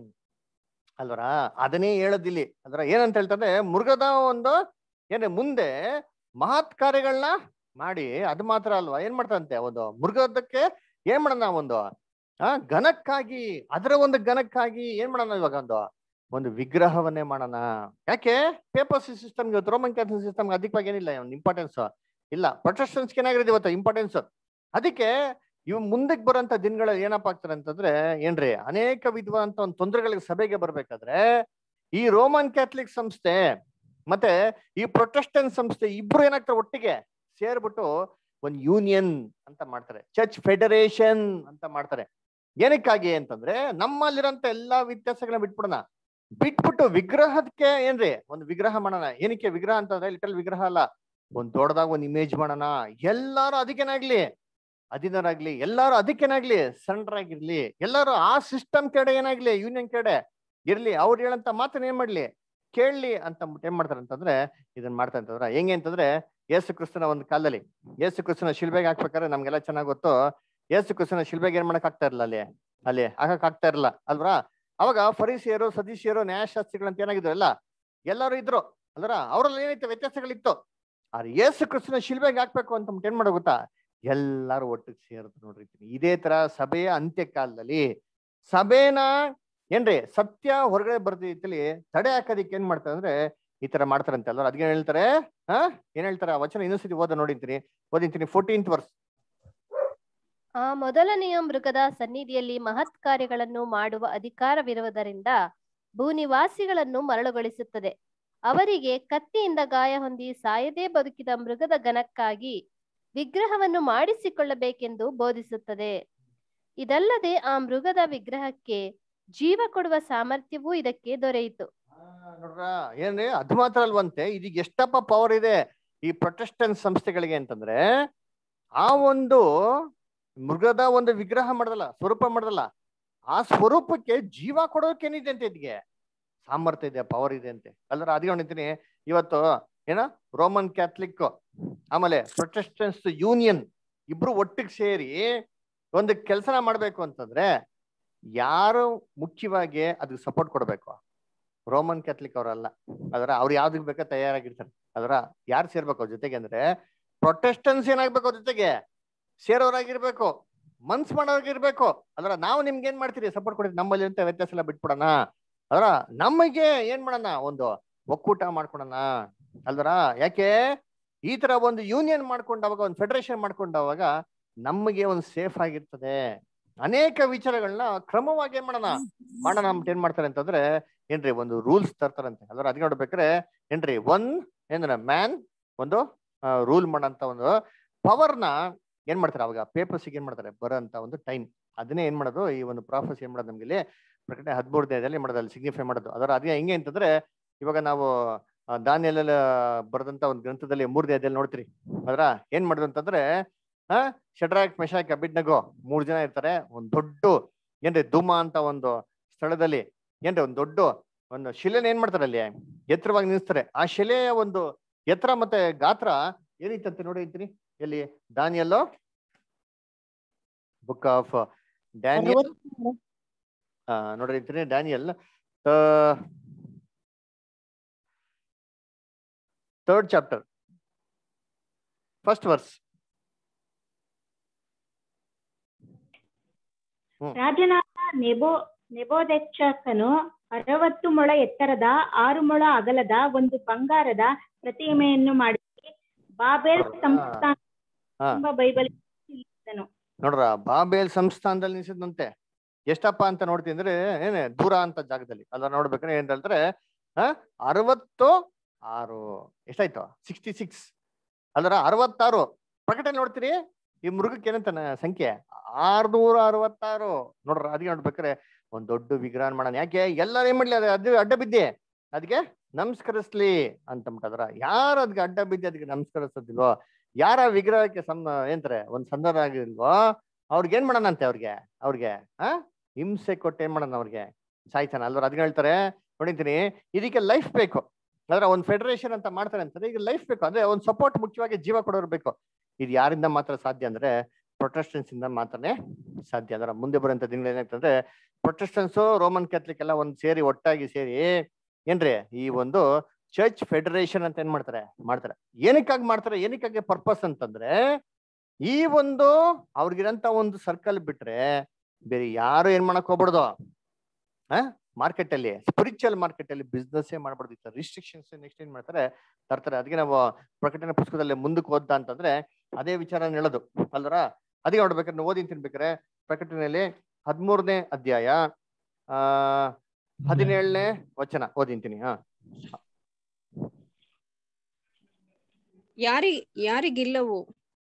ಅಲ್ವರ. ಅದನ್ನೇ ಹೇಳೋದಿಲ್ಲಿ ಅದರ ಏನಂತ ಹೇಳ್ತಾರೆ, ಮೃಗದ ಒಂದು ಏನೇ ಮುಂದೆ ಮಹತ್ ಕಾರ್ಯಗಳನ್ನ ಮಾಡಿ ಅದು ಮಾತ್ರ ಅಲ್ವಾ ಏನ್ ಮಾಡ್ತಾರಂತೆ ಒಂದು ಮೃಗದಕ್ಕೆ ಏನ್ ಮಾಡೋಣ ಒಂದು ಆ ಘನಕ್ಕಾಗಿ ಅದರ ಒಂದು ಘನಕ್ಕಾಗಿ ಏನ್ ಮಾಡೋಣ ಇವಾಗ ಒಂದು ಒಂದು ವಿಗ್ರಹವನ್ನೇ ಮಾಡೋಣ. ಯಾಕೆ ಪೇಪರ್ ಸಿಸ್ಟಮ್ ಇವತ್ತು ರೋಮನ್ ಕ್ಯಾಥಲಿಕ್ ಸಿಸ್ಟಮ್ಗೆ ಅಧಿಕವಾಗಿ ಏನಿಲ್ಲ ಒಂದು ಇಂಪಾರ್ಟೆನ್ಸ್ ಇಲ್ಲ, ಪ್ರೊಟೆಸ್ಟೆಂಟ್ಸ್ಗೆ ಏನಾಗಿದೆ ಇವತ್ತು ಇಂಪಾರ್ಟೆನ್ಸ್. ಅದಕ್ಕೆ ಇವ್ ಮುಂದಕ್ಕೆ ಬರೋಂಥ ದಿನಗಳಲ್ಲಿ ಏನಪ್ಪಾ ಆಗ್ತಾರೆ ಅಂತಂದ್ರೆ ಏನ್ರಿ ಅನೇಕ ವಿಧವಾದಂತ ಒಂದು ತೊಂದರೆಗಳಿಗೆ ಸಭೆಗೆ ಬರ್ಬೇಕಾದ್ರೆ ಈ ರೋಮನ್ ಕ್ಯಾಥಲಿಕ್ ಸಂಸ್ಥೆ ಮತ್ತೆ ಈ ಪ್ರೊಟೆಸ್ಟೆಂಟ್ ಸಂಸ್ಥೆ ಇಬ್ರು ಏನಾಗ್ತಾರೆ ಒಟ್ಟಿಗೆ ಸೇರ್ಬಿಟ್ಟು ಒಂದು ಯೂನಿಯನ್ ಅಂತ ಮಾಡ್ತಾರೆ, ಚರ್ಚ್ ಫೆಡರೇಷನ್ ಅಂತ ಮಾಡ್ತಾರೆ. ಏನಕ್ಕಾಗಿ ಅಂತಂದ್ರೆ ನಮ್ಮಲ್ಲಿರೋಂಥ ಎಲ್ಲಾ ವ್ಯತ್ಯಾಸಗಳನ್ನ ಬಿಟ್ಬಿಡೋಣ, ಬಿಟ್ಬಿಟ್ಟು ವಿಗ್ರಹಕ್ಕೆ ಏನ್ರಿ ಒಂದು ವಿಗ್ರಹ ಮಾಡೋಣ. ಏನಕ್ಕೆ ವಿಗ್ರಹ ಅಂತಂದ್ರೆ ಲಿಟಲ್ ವಿಗ್ರಹ ಅಲ್ಲ, ಒಂದ್ ದೊಡ್ಡದಾಗ ಒಂದು ಇಮೇಜ್ ಮಾಡೋಣ. ಎಲ್ಲಾರು ಅದಕ್ಕೇನಾಗ್ಲಿ ಅಧೀನರಾಗ್ಲಿ, ಎಲ್ಲಾರು ಅದಕ್ಕೇನಾಗ್ಲಿ ಸಣ್ಣರಾಗಿರ್ಲಿ, ಎಲ್ಲಾರು ಆ ಸಿಸ್ಟಮ್ ಕಡೆ ಏನಾಗ್ಲಿ ಯೂನಿಯನ್ ಕಡೆ ಇರ್ಲಿ, ಅವ್ರು ಹೇಳಂತ ಮಾತನ್ನ ಏನ್ ಮಾಡ್ಲಿ ಕೇಳಲಿ ಅಂತ ಏನ್ ಮಾಡ್ತಾರೆ ಅಂತಂದ್ರೆ ಇದನ್ನ ಮಾಡ್ತಾ ಅಂತಂದ್ರ ಹೆಂಗೆ ಅಂತಂದ್ರೆ ಯೇಸು ಕ್ರಿಸ್ತನ ಒಂದು ಕಾಲದಲ್ಲಿ ಯೇಸು ಕ್ರಿಸ್ತನ ಶಿಲ್ಬೆಗೆ ಹಾಕ್ಬೇಕಾದ್ರೆ ನಮ್ಗೆಲ್ಲ ಚೆನ್ನಾಗಿ ಗೊತ್ತು. ಯೇಸು ಕ್ರಿಸ್ತನ ಶಿಲ್ಬೆಗೆ ಏನ್ ಮಾಡಕ್ ಆಗ್ತಾ ಇರಲಿಲ್ಲ, ಅಲ್ಲಿ ಅಲ್ಲಿ ಹಾಕಕ್ ಆಗ್ತಾ ಇರಲಿಲ್ಲ ಅಲ್ವಾ. ಅವಾಗ ಫರಿಸಿಯರು ಸದೀಶಿಯರು ನ್ಯಾಯಶಾಸ್ತ್ರಿಗಳಂತ ಏನಾಗಿದ್ರು ಎಲ್ಲ ಎಲ್ಲರೂ ಇದ್ರು ಅಲ್ರ. ಅವ್ರಲ್ಲಿ ಏನೈತೆ ವ್ಯತ್ಯಾಸಗಳಿತ್ತು. ಆದ್ರೆ ಯೇಸು ಕ್ರಿಸ್ತನ ಶಿಲ್ಬೆಗೆ ಹಾಕ್ಬೇಕು ಅಂತ ಏನ್ ಮಾಡೋ ಗೊತ್ತಾ, ಎಲ್ಲಾರು ಒಟ್ಟಿಗೆ ಸೇರಿದ್ರು ನೋಡ್ರಿ. ಇದೇ ತರ ಸಭೆಯ ಅಂತ್ಯ ಕಾಲದಲ್ಲಿ ಸಭೆನ ಏನ್ರಿ ಸತ್ಯ ಹೊರಗಡೆ ಬರ್ದಿತ್ತಲ್ಲಿ ತಡೆ ಹಾಕೋದಿಕ್ಕೆ ಏನ್ ಮಾಡ್ತಾರೆ ಅಂದ್ರೆ ಈ ತರ ಮಾಡ್ತಾರಂತೆ ಅಲ್ವ. ಅದ್ಗೇನ್ ಹೇಳ್ತಾರೆ, ಹಾ ಏನ್ ಹೇಳ್ತಾರೆ ಆ ವಚನ ಇನ್ನೊಂದ್ಸತಿ ಓದ ನೋಡಿಂತೀನಿ ಓದಿಂತೀನಿ ಫೋರ್ಟೀನ್ತ್ ವರ್ಸ್. ಆ ಮೊದಲನೆಯ ಮೃಗದ ಸನ್ನಿಧಿಯಲ್ಲಿ ಮಹತ್ ಕಾರ್ಯಗಳನ್ನು ಮಾಡುವ ಅಧಿಕಾರವಿರುವುದರಿಂದ ಭೂನಿವಾಸಿಗಳನ್ನು ಮರಳುಗೊಳಿಸುತ್ತದೆ. ಅವರಿಗೆ ಕತ್ತಿಯಿಂದ ಗಾಯ ಹೊಂದಿ ಸಾಯದೆ ಬದುಕಿದ ಮೃಗದ ಘನಕ್ಕಾಗಿ ವಿಗ್ರಹವನ್ನು ಮಾಡಿಸಿಕೊಳ್ಳಬೇಕೆಂದು ಬೋಧಿಸುತ್ತದೆ. ಇದಲ್ಲದೆ ಆ ಮೃಗದ ವಿಗ್ರಹಕ್ಕೆ ಜೀವ ಕೊಡುವ ಸಾಮರ್ಥ್ಯವೂ ಇದಕ್ಕೆ ದೊರೆಯಿತು. ನೋಡ್ರ ಏನ್ರಿ ಅದು ಮಾತ್ರ ಅಲ್ವಂತೆ, ಇದೀಗ ಎಷ್ಟಪ್ಪ ಪವರ್ ಇದೆ ಈ ಪ್ರೊಟೆಸ್ಟೆಂಟ್ ಸಂಸ್ಥೆಗಳಿಗೆ ಅಂತಂದ್ರೆ, ಆ ಒಂದು ಮೃಗದ ಒಂದು ವಿಗ್ರಹ ಮಾಡದಲ್ಲ, ಸ್ವರೂಪ ಮಾಡದಲ್ಲ, ಆ ಸ್ವರೂಪಕ್ಕೆ ಜೀವ ಕೊಡೋಕೇನಿದೆ ಅಂತ ಇದಕ್ಕೆ ಸಾಮರ್ಥ್ಯ ಇದೆ, ಪವರ್ ಇದೆ ಅಂತೆ ಅಲ್ರ. ಅದೇ ಹೊಣಿತೀನಿ ಇವತ್ತು ಏನ ರೋಮನ್ ಕ್ಯಾಥಲಿಕ್ ಆಮೇಲೆ ಪ್ರೊಟೆಸ್ಟೆಂಟ್ಸ್ ಯೂನಿಯನ್ ಇಬ್ರು ಒಟ್ಟಿಗೆ ಸೇರಿ ಒಂದು ಕೆಲಸನ ಮಾಡ್ಬೇಕು ಅಂತಂದ್ರೆ ಯಾರು ಮುಖ್ಯವಾಗಿ ಅದಕ್ಕೆ ಸಪೋರ್ಟ್ ಕೊಡ್ಬೇಕು? ರೋಮನ್ ಕ್ಯಾಥಲಿಕ್ ಅವರಲ್ಲ ಅದರ, ಅವ್ರು ಯಾವ್ದಕ್ ಬೇಕಾ ತಯಾರಾಗಿರ್ತಾರೆ ಅದರ. ಯಾರು ಸೇರ್ಬೇಕು ಅವ್ರ ಜೊತೆಗೆ ಅಂದ್ರೆ ಪ್ರೊಟೆಸ್ಟೆಂಟ್ಸ್ ಏನಾಗ್ಬೇಕು ಅವ್ರ ಜೊತೆಗೆ ಸೇರೋರಾಗಿರ್ಬೇಕು, ಮನ್ಸ್ ಮಾಡೋರಾಗಿರ್ಬೇಕು ಅದರ. ನಾವು ನಿಮ್ಗೆ ಏನ್ ಮಾಡ್ತೀರಿ ಸಪೋರ್ಟ್ ಕೊಡ್ತೀವಿ, ನಮ್ಮಲ್ಲಿ ಅಂತ ವ್ಯತ್ಯಾಸ ಎಲ್ಲ ಬಿಟ್ಬಿಡೋಣ ಅದರ. ನಮಗೆ ಏನ್ ಮಾಡೋಣ, ಒಂದು ಒಕ್ಕೂಟ ಮಾಡ್ಕೊಳೋಣ ಅಲ್ದರ. ಯಾಕೆ ಈ ತರ ಒಂದು ಯೂನಿಯನ್ ಮಾಡ್ಕೊಂಡವಾಗ, ಒಂದು ಫೆಡರೇಷನ್ ಮಾಡ್ಕೊಂಡವಾಗ ನಮಗೆ ಒಂದು ಸೇಫ್ ಆಗಿರ್ತದೆ. ಅನೇಕ ವಿಚಾರಗಳನ್ನ ಕ್ರಮವಾಗಿ ಏನ್ ಮಾಡೋಣ ಮಾಡೋಣ ಅಂತ ಏನ್ ಮಾಡ್ತಾರೆ ಅಂತಂದ್ರೆ ಏನ್ರಿ ಒಂದು ರೂಲ್ಸ್ ತರ್ತಾರಂತೆ ಅಲ್ರ. ಅದ್ ನೋಡ್ಬೇಕ್ರೆ ಏನ್ರಿ ಒನ್ ಏನ್ರ ಮ್ಯಾನ್ ಒಂದು ರೂಲ್ ಮಾಡಂತ ಒಂದು ಪವರ್ನ ಏನ್ ಮಾಡ್ತಾರೆ ಅವಾಗ ಪೇಪರ್ಸಿಗೆ ಏನ್ ಮಾಡ್ತಾರೆ ಬರೋಂತ ಒಂದು ಟೈಮ್. ಅದನ್ನೇ ಏನ್ ಮಾಡೋದು ಈ ಒಂದು ಪ್ರಾಫೆಸ್ ಏನ್ ಮಾಡೋದು ನಮ್ಗೆ ಇಲ್ಲಿ ಪ್ರಕಟಣೆ ಹದಿಮೂರು ದೇಹದಲ್ಲಿ ಮಾಡೋದು, ಅಲ್ಲಿ ಸಿಗ್ನಿಫೈ ಮಾಡೋದು ಅದರ. ಅದೇ ಹೆಂಗೆ ಅಂತಂದ್ರೆ ಇವಾಗ ನಾವು ದಾನಿಯಲ್ಲೆಲ್ಲ ಬರೆದಂತ ಒಂದು ಗ್ರಂಥದಲ್ಲಿ ಮೂರ್ ದೇಹದಲ್ಲಿ ನೋಡ್ತೀರಿ ಅದರ. ಏನ್ ಮಾಡುದು ಅಂತಂದ್ರೆ ಆ ಶಡ್ರಾಕ್ ಮೆಷಾಕ್ ಅಬೇದ್ನೆಗೋ ಮೂರ್ ಜನ ಇರ್ತಾರೆ. ಒಂದ್ ದೊಡ್ಡ ಏನ್ರಿ ಧೂಮ ಅಂತ ಒಂದು ಸ್ಥಳದಲ್ಲಿ ಏನ್ರಿ ಒಂದ್ ದೊಡ್ಡ ಒಂದು ಶಿಲೆನ ಏನ್ ಮಾಡ್ತಾರೆ ಅಲ್ಲಿ ಎತ್ತರವಾಗಿ ನಿಲ್ಲಿಸ್ತಾರೆ. ಆ ಶಿಲೆಯ ಒಂದು ಎತ್ತರ ಮತ್ತೆ ಗಾತ್ರ ಏನಿತ್ತಂತೆ ನೋಡಿ ಅಂತೀನಿ ಎಲ್ಲಿ ದಾನಿಯಲ್ಲೋ ಬುಕ್ ಆಫ್ ಡ್ಯಾನಿಯಲ್ ಆ ನೋಡಿರ್ತೀನಿ Daniel third chapter first verse. ರಾಜನಾದ ನೆಬೋ ನೆಬೋದೆಚ್ಚಕನು ಅರವತ್ತು ಮೊಳ ಎತ್ತರದ ಆರು ಮೊಳ ಅಗಲದ ಒಂದು ಬಂಗಾರದ ಪ್ರತಿಮೆಯನ್ನು ಮಾಡಿ ಬಾಬೆಲ್ ಸಂಸ್ಥಾನ ಎಂಬ ಬೈಬಲ್ ನೋಡ್ರ ಬಾಬೇಲ್ ಸಂಸ್ಥಾನದಲ್ಲಿ ನಿಲ್ಸಿದಂತೆ. ಎಷ್ಟಪ್ಪ ಅಂತ ನೋಡ್ತೀನಿ ಅಂದ್ರೆ ಏನೇ ದೂರ ಅಂತ ಜಾಗದಲ್ಲಿ ಅಲ್ಲ. ನೋಡ್ಬೇಕಂದ್ರೆ ಏನ್ ಹೇಳ್ತಾರೆ ಹ ಅರವತ್ತು ಆರು ಎಷ್ಟಾಯ್ತು ಸಿಕ್ಸ್ಟಿ ಸಿಕ್ಸ್ ಅಲ್ರ ಅರವತ್ತಾರು. ಪ್ರಕಟಣೆ ನೋಡ್ತೀರಿ ಈ ಮೃಗಕ್ಕೆ ಏನಂತ ಸಂಖ್ಯೆ ಆರ್ನೂರ ಅರವತ್ತಾರು. ನೋಡ್ರ ಅದಕ್ಕೆ ನೋಡ್ಬೇಕಾರೆ ಒಂದ್ ದೊಡ್ಡ ವಿಗ್ರಹ ಮಾಡೋಣ. ಯಾಕೆ ಎಲ್ಲರೂ ಏನ್ ಮಾಡ್ಲಿ ಅದ ಅದು ಅಡ್ಡ ಬಿದ್ದೆ ಅದಕ್ಕೆ ನಮಸ್ಕರಿಸ್ಲಿ ಅಂತಂಬಿಟ್ಟದ್ರ. ಯಾರು ಅದಕ್ಕೆ ಅಡ್ಡ ಬಿದ್ದೆ ಅದಕ್ಕೆ ನಮಸ್ಕರಿಸೋದಿಲ್ವೋ, ಯಾರ ವಿಗ್ರಹಕ್ಕೆ ಸಂ ಏನ್ತಾರೆ ಒಂದ್ ಸಂದರ್ಭ ಆಗಿಲ್ವೋ ಅವ್ರಿಗೆ ಏನ್ ಮಾಡೋಣ ಅಂತೆ ಅವ್ರಿಗೆ ಅವ್ರಿಗೆ ಆ ಹಿಂಸೆ ಕೊಟ್ಟು ಏನ್ ಮಾಡೋಣ ಅವ್ರಿಗೆ ಸಾಯ್ತಾನ ಅಲ್ವ. ಅದ್ ಹೇಳ್ತಾರೆ ನೋಡಿದ್ದೀನಿ ಇದಕ್ಕೆ ಲೈಫ್ ಬೇಕು ಅಂದ್ರೆ ಒಂದ್ ಫೆಡರೇಷನ್ ಅಂತ ಮಾಡ್ತಾರೆ ಅಂತಾರೆ. ಈಗ ಲೈಫ್ ಬೇಕು ಅಂದ್ರೆ ಒಂದ್ ಸಪೋರ್ಟ್ ಮುಖ್ಯವಾಗಿ ಜೀವ ಕೊಡೋರು ಬೇಕು. ಇದು ಯಾರಿಂದ ಮಾತ್ರ ಸಾಧ್ಯ ಅಂದ್ರೆ ಪ್ರೊಟೆಸ್ಟೆಂಟ್ಸ್ ಇಂದ ಮಾತ್ರನೇ ಸಾಧ್ಯ. ಅದರ ಮುಂದೆ ಬರುವಂತ ದಿನಗಳು ಏನಾಗ್ತಂದ್ರೆ ಪ್ರೊಟೆಸ್ಟೆಂಟ್ಸು ರೋಮನ್ ಕ್ಯಾಥಲಿಕ್ ಎಲ್ಲ ಒಂದ್ ಸೇರಿ ಒಟ್ಟಾಗಿ ಸೇರಿ ಏನ್ರಿ ಈ ಒಂದು ಚರ್ಚ್ ಫೆಡರೇಷನ್ ಅಂತ ಏನ್ ಮಾಡ್ತಾರೆ ಮಾಡ್ತಾರೆ. ಏನಕ್ಕಾಗಿ ಮಾಡ್ತಾರೆ, ಏನಕ್ಕಾಗಿ ಪರ್ಪಸ್ ಅಂತಂದ್ರೆ ಈ ಒಂದು ಅವ್ರಿಗಿರಂತ ಒಂದು ಸರ್ಕಲ್ ಬಿಟ್ರೆ ಬೇರೆ ಯಾರು ಏನ್ ಮಾಡಕ್ ಹೋಗ್ಬಿಡ್ದು ಆ ಮಾರ್ಕೆಟ್ ಅಲ್ಲಿ ಸ್ಪಿರಿಚುವಲ್ ಮಾರ್ಕೆಟ್ ಅಲ್ಲಿ ಬಿಸ್ನೆಸ್ ಮಾಡ್ಬಾರ್ದು. ರಿಸ್ಟ್ರಿಕ್ಷನ್ಸ್ ನೆಕ್ಸ್ಟ್ ಏನ್ ಮಾಡ್ತಾರೆ ತರ್ತಾರೆ. ಅದಕ್ಕೆ ನಾವು ಪ್ರಕಟಣೆ ಪುಸ್ತಕದಲ್ಲಿ ಮುಂದಕ್ಕೆ ಓದ್ದ ಅಂತಂದ್ರೆ ಅದೇ ವಿಚಾರ ಹೇಳೋದು ಅಲ್ರ. ಅದಕ್ಕೆ ನೋಡ್ಬೇಕಾದ್ರೆ ಓದಿ ತಿನ್ಬೇಕಾರೆ ಪ್ರಕಟಣೆಯಲ್ಲಿ ಹದಿಮೂರನೇ ಅಧ್ಯಾಯ ಆ ಹದಿನೇಳನೇ ವಚನ ಓದಿಂತೀನಿ. ಹಾ ಯಾರಿ ಯಾರಿಗಿಲ್ಲವೋ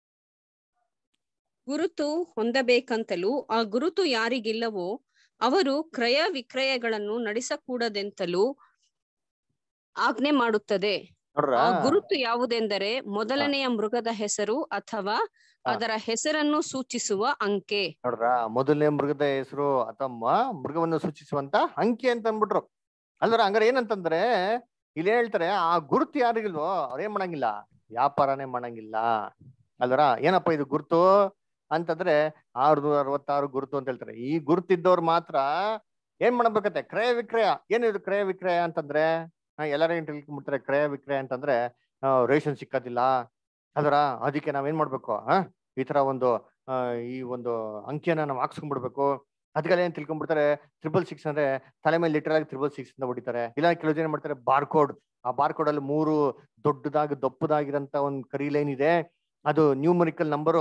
ಗುರುತು ಹೊಂದಬೇಕಂತಲೂ ಆ ಗುರುತು ಯಾರಿಗಿಲ್ಲವೋ ಅವರು ಕ್ರಯ ವಿಕ್ರಯಗಳನ್ನು ನಡೆಸಕೂಡದೆಂತಲೂ ಆಜ್ಞೆ ಮಾಡುತ್ತದೆ. ಆ ಗುರುತು ಯಾವುದೆಂದರೆ ಮೊದಲನೆಯ ಮೃಗದ ಹೆಸರು ಅಥವಾ ಅದರ ಹೆಸರನ್ನು ಸೂಚಿಸುವ ಅಂಕೆ. ನೋಡ್ರ ಮೊದಲನೇ ಮೃಗದ ಹೆಸರು ಅಥವಾ ಮೃಗವನ್ನು ಸೂಚಿಸುವಂತ ಅಂಕೆ ಅಂತ ಅಂದ್ಬಿಟ್ರು ಅಲ್ವರ. ಹಂಗಾರೆ ಏನಂತಂದ್ರೆ ಇಲ್ಲಿ ಹೇಳ್ತಾರೆ ಆ ಗುರುತು ಯಾರಿಗಿಲ್ವೋ ಅವ್ರೇನ್ ಮಾಡಂಗಿಲ್ಲ ವ್ಯಾಪಾರನೇ ಮಾಡಂಗಿಲ್ಲ ಅಲ್ವರ. ಏನಪ್ಪ ಇದು ಗುರುತು ಅಂತಂದ್ರೆ ಆರ್ನೂರ ಅರವತ್ತಾರು ಗುರುತು ಅಂತ ಹೇಳ್ತಾರೆ. ಈ ಗುರುತಿದ್ದವ್ರು ಮಾತ್ರ ಏನ್ ಮಾಡ್ಬೇಕತ್ತೆ? ಕ್ರಯ ವಿಕ್ರಯ. ಏನಿದು ಕ್ರಯ ವಿಕ್ರಯ ಅಂತಂದ್ರೆ? ಎಲ್ಲಾರು ಏನ್ ತಿಳ್ಕೊಂಡ್ಬಿಡ್ತಾರೆ ಕ್ರಯ ವಿಕ್ರಯ ಅಂತಂದ್ರೆ ರೇಷನ್ ಸಿಕ್ಕೋದಿಲ್ಲ ಅಲ್ವರ, ಅದಕ್ಕೆ ನಾವೇನ್ ಮಾಡ್ಬೇಕು? ಹ ಈ ತರ ಒಂದು ಅಹ್ ಈ ಒಂದು ಅಂಕಿಯನ್ನ ನಾವು ಹಾಕ್ಸ್ಕೊಂಡ್ಬಿಡ್ಬೇಕು. ಅದಕ್ಕೆಲ್ಲ ಏನ್ ತಿಳ್ಕೊಂಡ್ಬಿಡ್ತಾರೆ, ತ್ರಿಬಲ್ ಸಿಕ್ಸ್ ಅಂದ್ರೆ ತಲೆ ಮೇಲೆ ಲಿಟರ್ ಆಗಿ ತ್ರಿಬಲ್ ಸಿಕ್ಸ್ ಅಂತ ಹೊಡಿತಾರೆ. ಇಲ್ಲ ಕೆಲವು ಜನ ಏನ್ ಮಾಡ್ತಾರೆ, ಬಾರ್ಕೋಡ್. ಆ ಬಾರ್ಕೋಡ್ ಅಲ್ಲಿ ಮೂರು ದೊಡ್ಡದಾಗಿ ದಪ್ಪದಾಗಿರಂತ ಒಂದು ಕರಿ ಲೈನ್ ಇದೆ, ಅದು ನ್ಯೂಮರಿಕಲ್ ನಂಬರು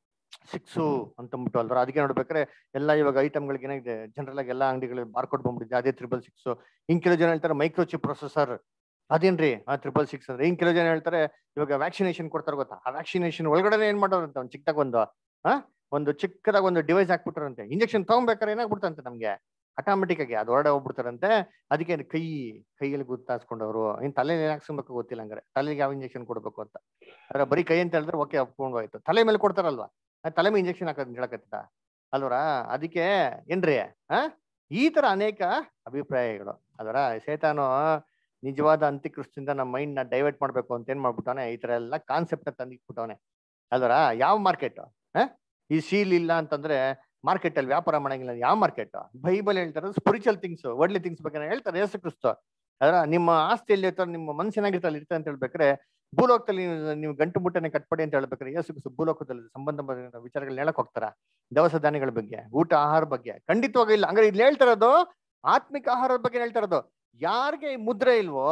ಸಿಕ್ಸು ಅಂತಂದ್ಬಿಟ್ಟು ಅಲ್ವರ. ಅದಕ್ಕೆ ನೋಡ್ಬೇಕಾದ್ರೆ ಎಲ್ಲ ಇವಾಗ ಐಟಮ್ಗಳಿಗೆ ಏನಾಗಿದೆ, ಜನರಲ್ ಆಗಿ ಎಲ್ಲಾ ಅಂಗಡಿಗಳಲ್ಲಿ ಬಾರ್ಕೋಡ್ ಬಂದ್ಬಿಟ್ಟಿದೆ, ಅದೇ ತ್ರಿಬಲ್ ಸಿಕ್ಸ್. ಇನ್ ಕೆಲವು ಜನ ಹೇಳ್ತಾರೆ ಮೈಕ್ರೋಚಿಪ್ ಪ್ರೊಸೆಸರ್, ಅದೇನ್ರಿ ಆ ತ್ರಿಬಲ್ ಸಿಕ್ಸ್ ಅಂದ್ರೆ. ಇನ್ ಕೆಲವು ಜನ ಹೇಳ್ತಾರೆ ಇವಾಗ ವ್ಯಾಕ್ಸಿನೇಷನ್ ಕೊಡ್ತಾರೆ ಗೊತ್ತಾ, ಆ ವ್ಯಾಕ್ಸಿನೇಷನ್ ಒಳಗಡೆ ಏನ್ ಮಾಡೋರಂತ ಒಂದು ಚಿಕ್ಕದಾಗ ಒಂದು ಆ ಒಂದು ಚಿಕ್ಕದಾಗ ಒಂದು ಡಿವೈಸ್ ಹಾಕ್ಬಿಟ್ಟಾರಂತೆ. ಇಂಜೆಕ್ಷನ್ ತಗೊಂಬೇಕಾದ್ರೆ ಏನಾಗ್ಬಿಡ್ತಂತೆ ನಮ್ಗೆ ಆಟೋಮೆಟಿಕ್ ಆಗಿ ಅದು ಹೊರಡೆ ಹೋಗ್ಬಿಡ್ತಾರಂತೆ. ಅದಕ್ಕೆ ಕೈ ಕೈಯಲ್ಲಿ ಗುತ್ತಾಸ್ಕೊಂಡವ್ರು ಇನ್ ತಲೆಯಲ್ಲಿ ಏನ್ ಹಾಕ್ಸ್ಕೊಬೇಕು ಗೊತ್ತಿಲ್ಲ, ಹಂಗಾರೆ ತಲೆಗೆ ಯಾವ ಇಂಜೆಕ್ಷನ್ ಕೊಡ್ಬೇಕು ಅಂತ. ಅದ್ರ ಬರೀ ಕೈ ಅಂತ ಹೇಳಿದ್ರೆ ಓಕೆ ಒಪ್ಕೊಂಡು ಆಯ್ತು, ತಲೆ ಮೇಲೆ ಕೊಡ್ತಾರಲ್ವಾ, ತಲೆ ಮೇಲೆ ಇಂಜೆಕ್ಷನ್ ಹಾಕೋದ್ ಹೇಳಕತ್ತ ಅಲ್ವರ. ಅದಕ್ಕೆ ಏನ್ರಿ ಆ ಈ ತರ ಅನೇಕ ಅಭಿಪ್ರಾಯಗಳು ಅದರ. ಸೇತಾನು ನಿಜವಾದ ಅಂತ್ಯಕ್ರಿಸ್ತಿಂದ ನಮ್ಮ ಮೈಂಡ್ ನ ಡೈವರ್ಟ್ ಮಾಡ್ಬೇಕು ಅಂತ ಏನ್ ಮಾಡ್ಬಿಟ್ಟವನೆ, ಈ ತರ ಎಲ್ಲ ಕಾನ್ಸೆಪ್ಟ್ ತಂದಿಟ್ಬಿಟ್ಟವನೆ ಅಲ್ವರ. ಯಾವ ಮಾರ್ಕೆಟ್ ಹ ಈ ಸೀಲ್ ಇಲ್ಲ ಅಂತಂದ್ರೆ ಮಾರ್ಕೆಟ್ ಅಲ್ಲಿ ವ್ಯಾಪಾರ ಮಾಡಂಗಿಲ್ಲ. ಯಾವ ಮಾರ್ಕೆಟ್? ಬೈಬಲ್ ಹೇಳ್ತಾರೆ ಸ್ಪಿರಿಚುವಲ್ ಥಿಂಗ್ಸ್, ವರ್ಡ್ಲಿ ಥಿಂಗ್ಸ್ ಬಗ್ಗೆ ಹೇಳ್ತಾರೆ ಯೇಸು ಕ್ರಿಸ್ತ. ಅದರ ನಿಮ್ಮ ಆಸ್ತಿಯಲ್ಲಿ ಇರ್ತಾರೆ, ನಿಮ್ಮ ಮನಸ್ಸಿನಾಗಿರ್ತಾರೆ ಅಲ್ಲಿ ಇರ್ತಾರೆ ಅಂತ ಹೇಳ್ಬೇಕಾರೆ, ಭೂಲೋಕದಲ್ಲಿ ನೀವು ಗಂಟು ಮುಟ್ಟನೆ ಕಟ್ಪಡಿ ಅಂತ ಹೇಳ್ಬೇಕಾರೆ ಯೇಸು ಕ್ರಿಸ್ತ ಭೂಲೋಕದಲ್ಲಿ ಸಂಬಂಧ ವಿಚಾರಗಳನ್ನ ಹೇಳಕ್ ಹೋಗ್ತಾರ. ದವಸ ಧಾನ್ಯಗಳ ಬಗ್ಗೆ, ಊಟ ಆಹಾರ ಬಗ್ಗೆ ಖಂಡಿತವಾಗ ಇಲ್ಲ. ಹಂಗಾರೆ ಇಲ್ಲಿ ಹೇಳ್ತಾರದು ಆತ್ಮಿಕ ಆಹಾರದ ಬಗ್ಗೆ ಹೇಳ್ತಾ ಇರೋದು. ಯಾರಿಗೆ ಈ ಮುದ್ರೆ ಇಲ್ವೋ,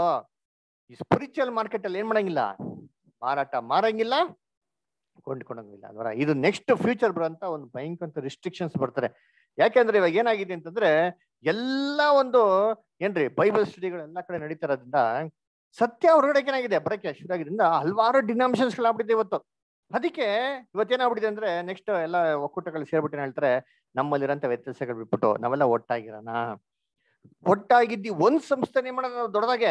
ಈ ಸ್ಪಿರಿಚುವಲ್ ಮಾರ್ಕೆಟ್ ಅಲ್ಲಿ ಏನ್ ಮಾಡಂಗಿಲ್ಲ, ಮಾರಾಟ ಮಾರಂಗಿಲ್ಲ, ಕೊಂಡ್ಕೊಳಂಗಿಲ್ಲ ಅಲ್ವರ. ಇದು ನೆಕ್ಸ್ಟ್ ಫ್ಯೂಚರ್ ಬರೋಂತ ಒಂದು ಭಯಂಕರ ರಿಸ್ಟ್ರಿಕ್ಷನ್ಸ್ ಬರ್ತಾರೆ. ಯಾಕೆಂದ್ರೆ ಇವಾಗ ಏನಾಗಿದೆ ಅಂತಂದ್ರೆ ಎಲ್ಲಾ ಒಂದು ಏನ್ರಿ ಬೈಬಲ್ ಸ್ಟಡಿಗಳು ಎಲ್ಲಾ ಕಡೆ ನಡೀತಾ ಇರೋದ್ರಿಂದ ಸತ್ಯ ಹೊರಗಡೆ ಏನಾಗಿದೆ ಬರಕ್ಕೆ ಶುರು ಆಗಿದ್ರಿಂದ ಹಲವಾರು ಡಿನಾಮಿನೇಷನ್ಸ್ ಆಗ್ಬಿಟ್ಟಿದೆ ಇವತ್ತು. ಅದಕ್ಕೆ ಇವತ್ತೇನಾಗ್ಬಿಟ್ಟಿದೆ ಅಂದ್ರೆ ನೆಕ್ಸ್ಟ್ ಎಲ್ಲ ಒಕ್ಕೂಟಗಳು ಸೇರ್ಬಿಟ್ಟು ಹೇಳ್ತಾರೆ ನಮ್ಮಲ್ಲಿರೋಂಥ ವ್ಯತ್ಯಾಸಗಳು ಬಿಟ್ಬಿಟ್ಟು ನಾವೆಲ್ಲ ಒಟ್ಟಾಗಿರೋಣ. ಒಟ್ಟಾಗಿದ್ದಿ ಒಂದ್ ಸಂಸ್ಥೆನೇ ಮಾಡೋಣ, ನಾವು ದೊಡ್ಡದಾಗೆ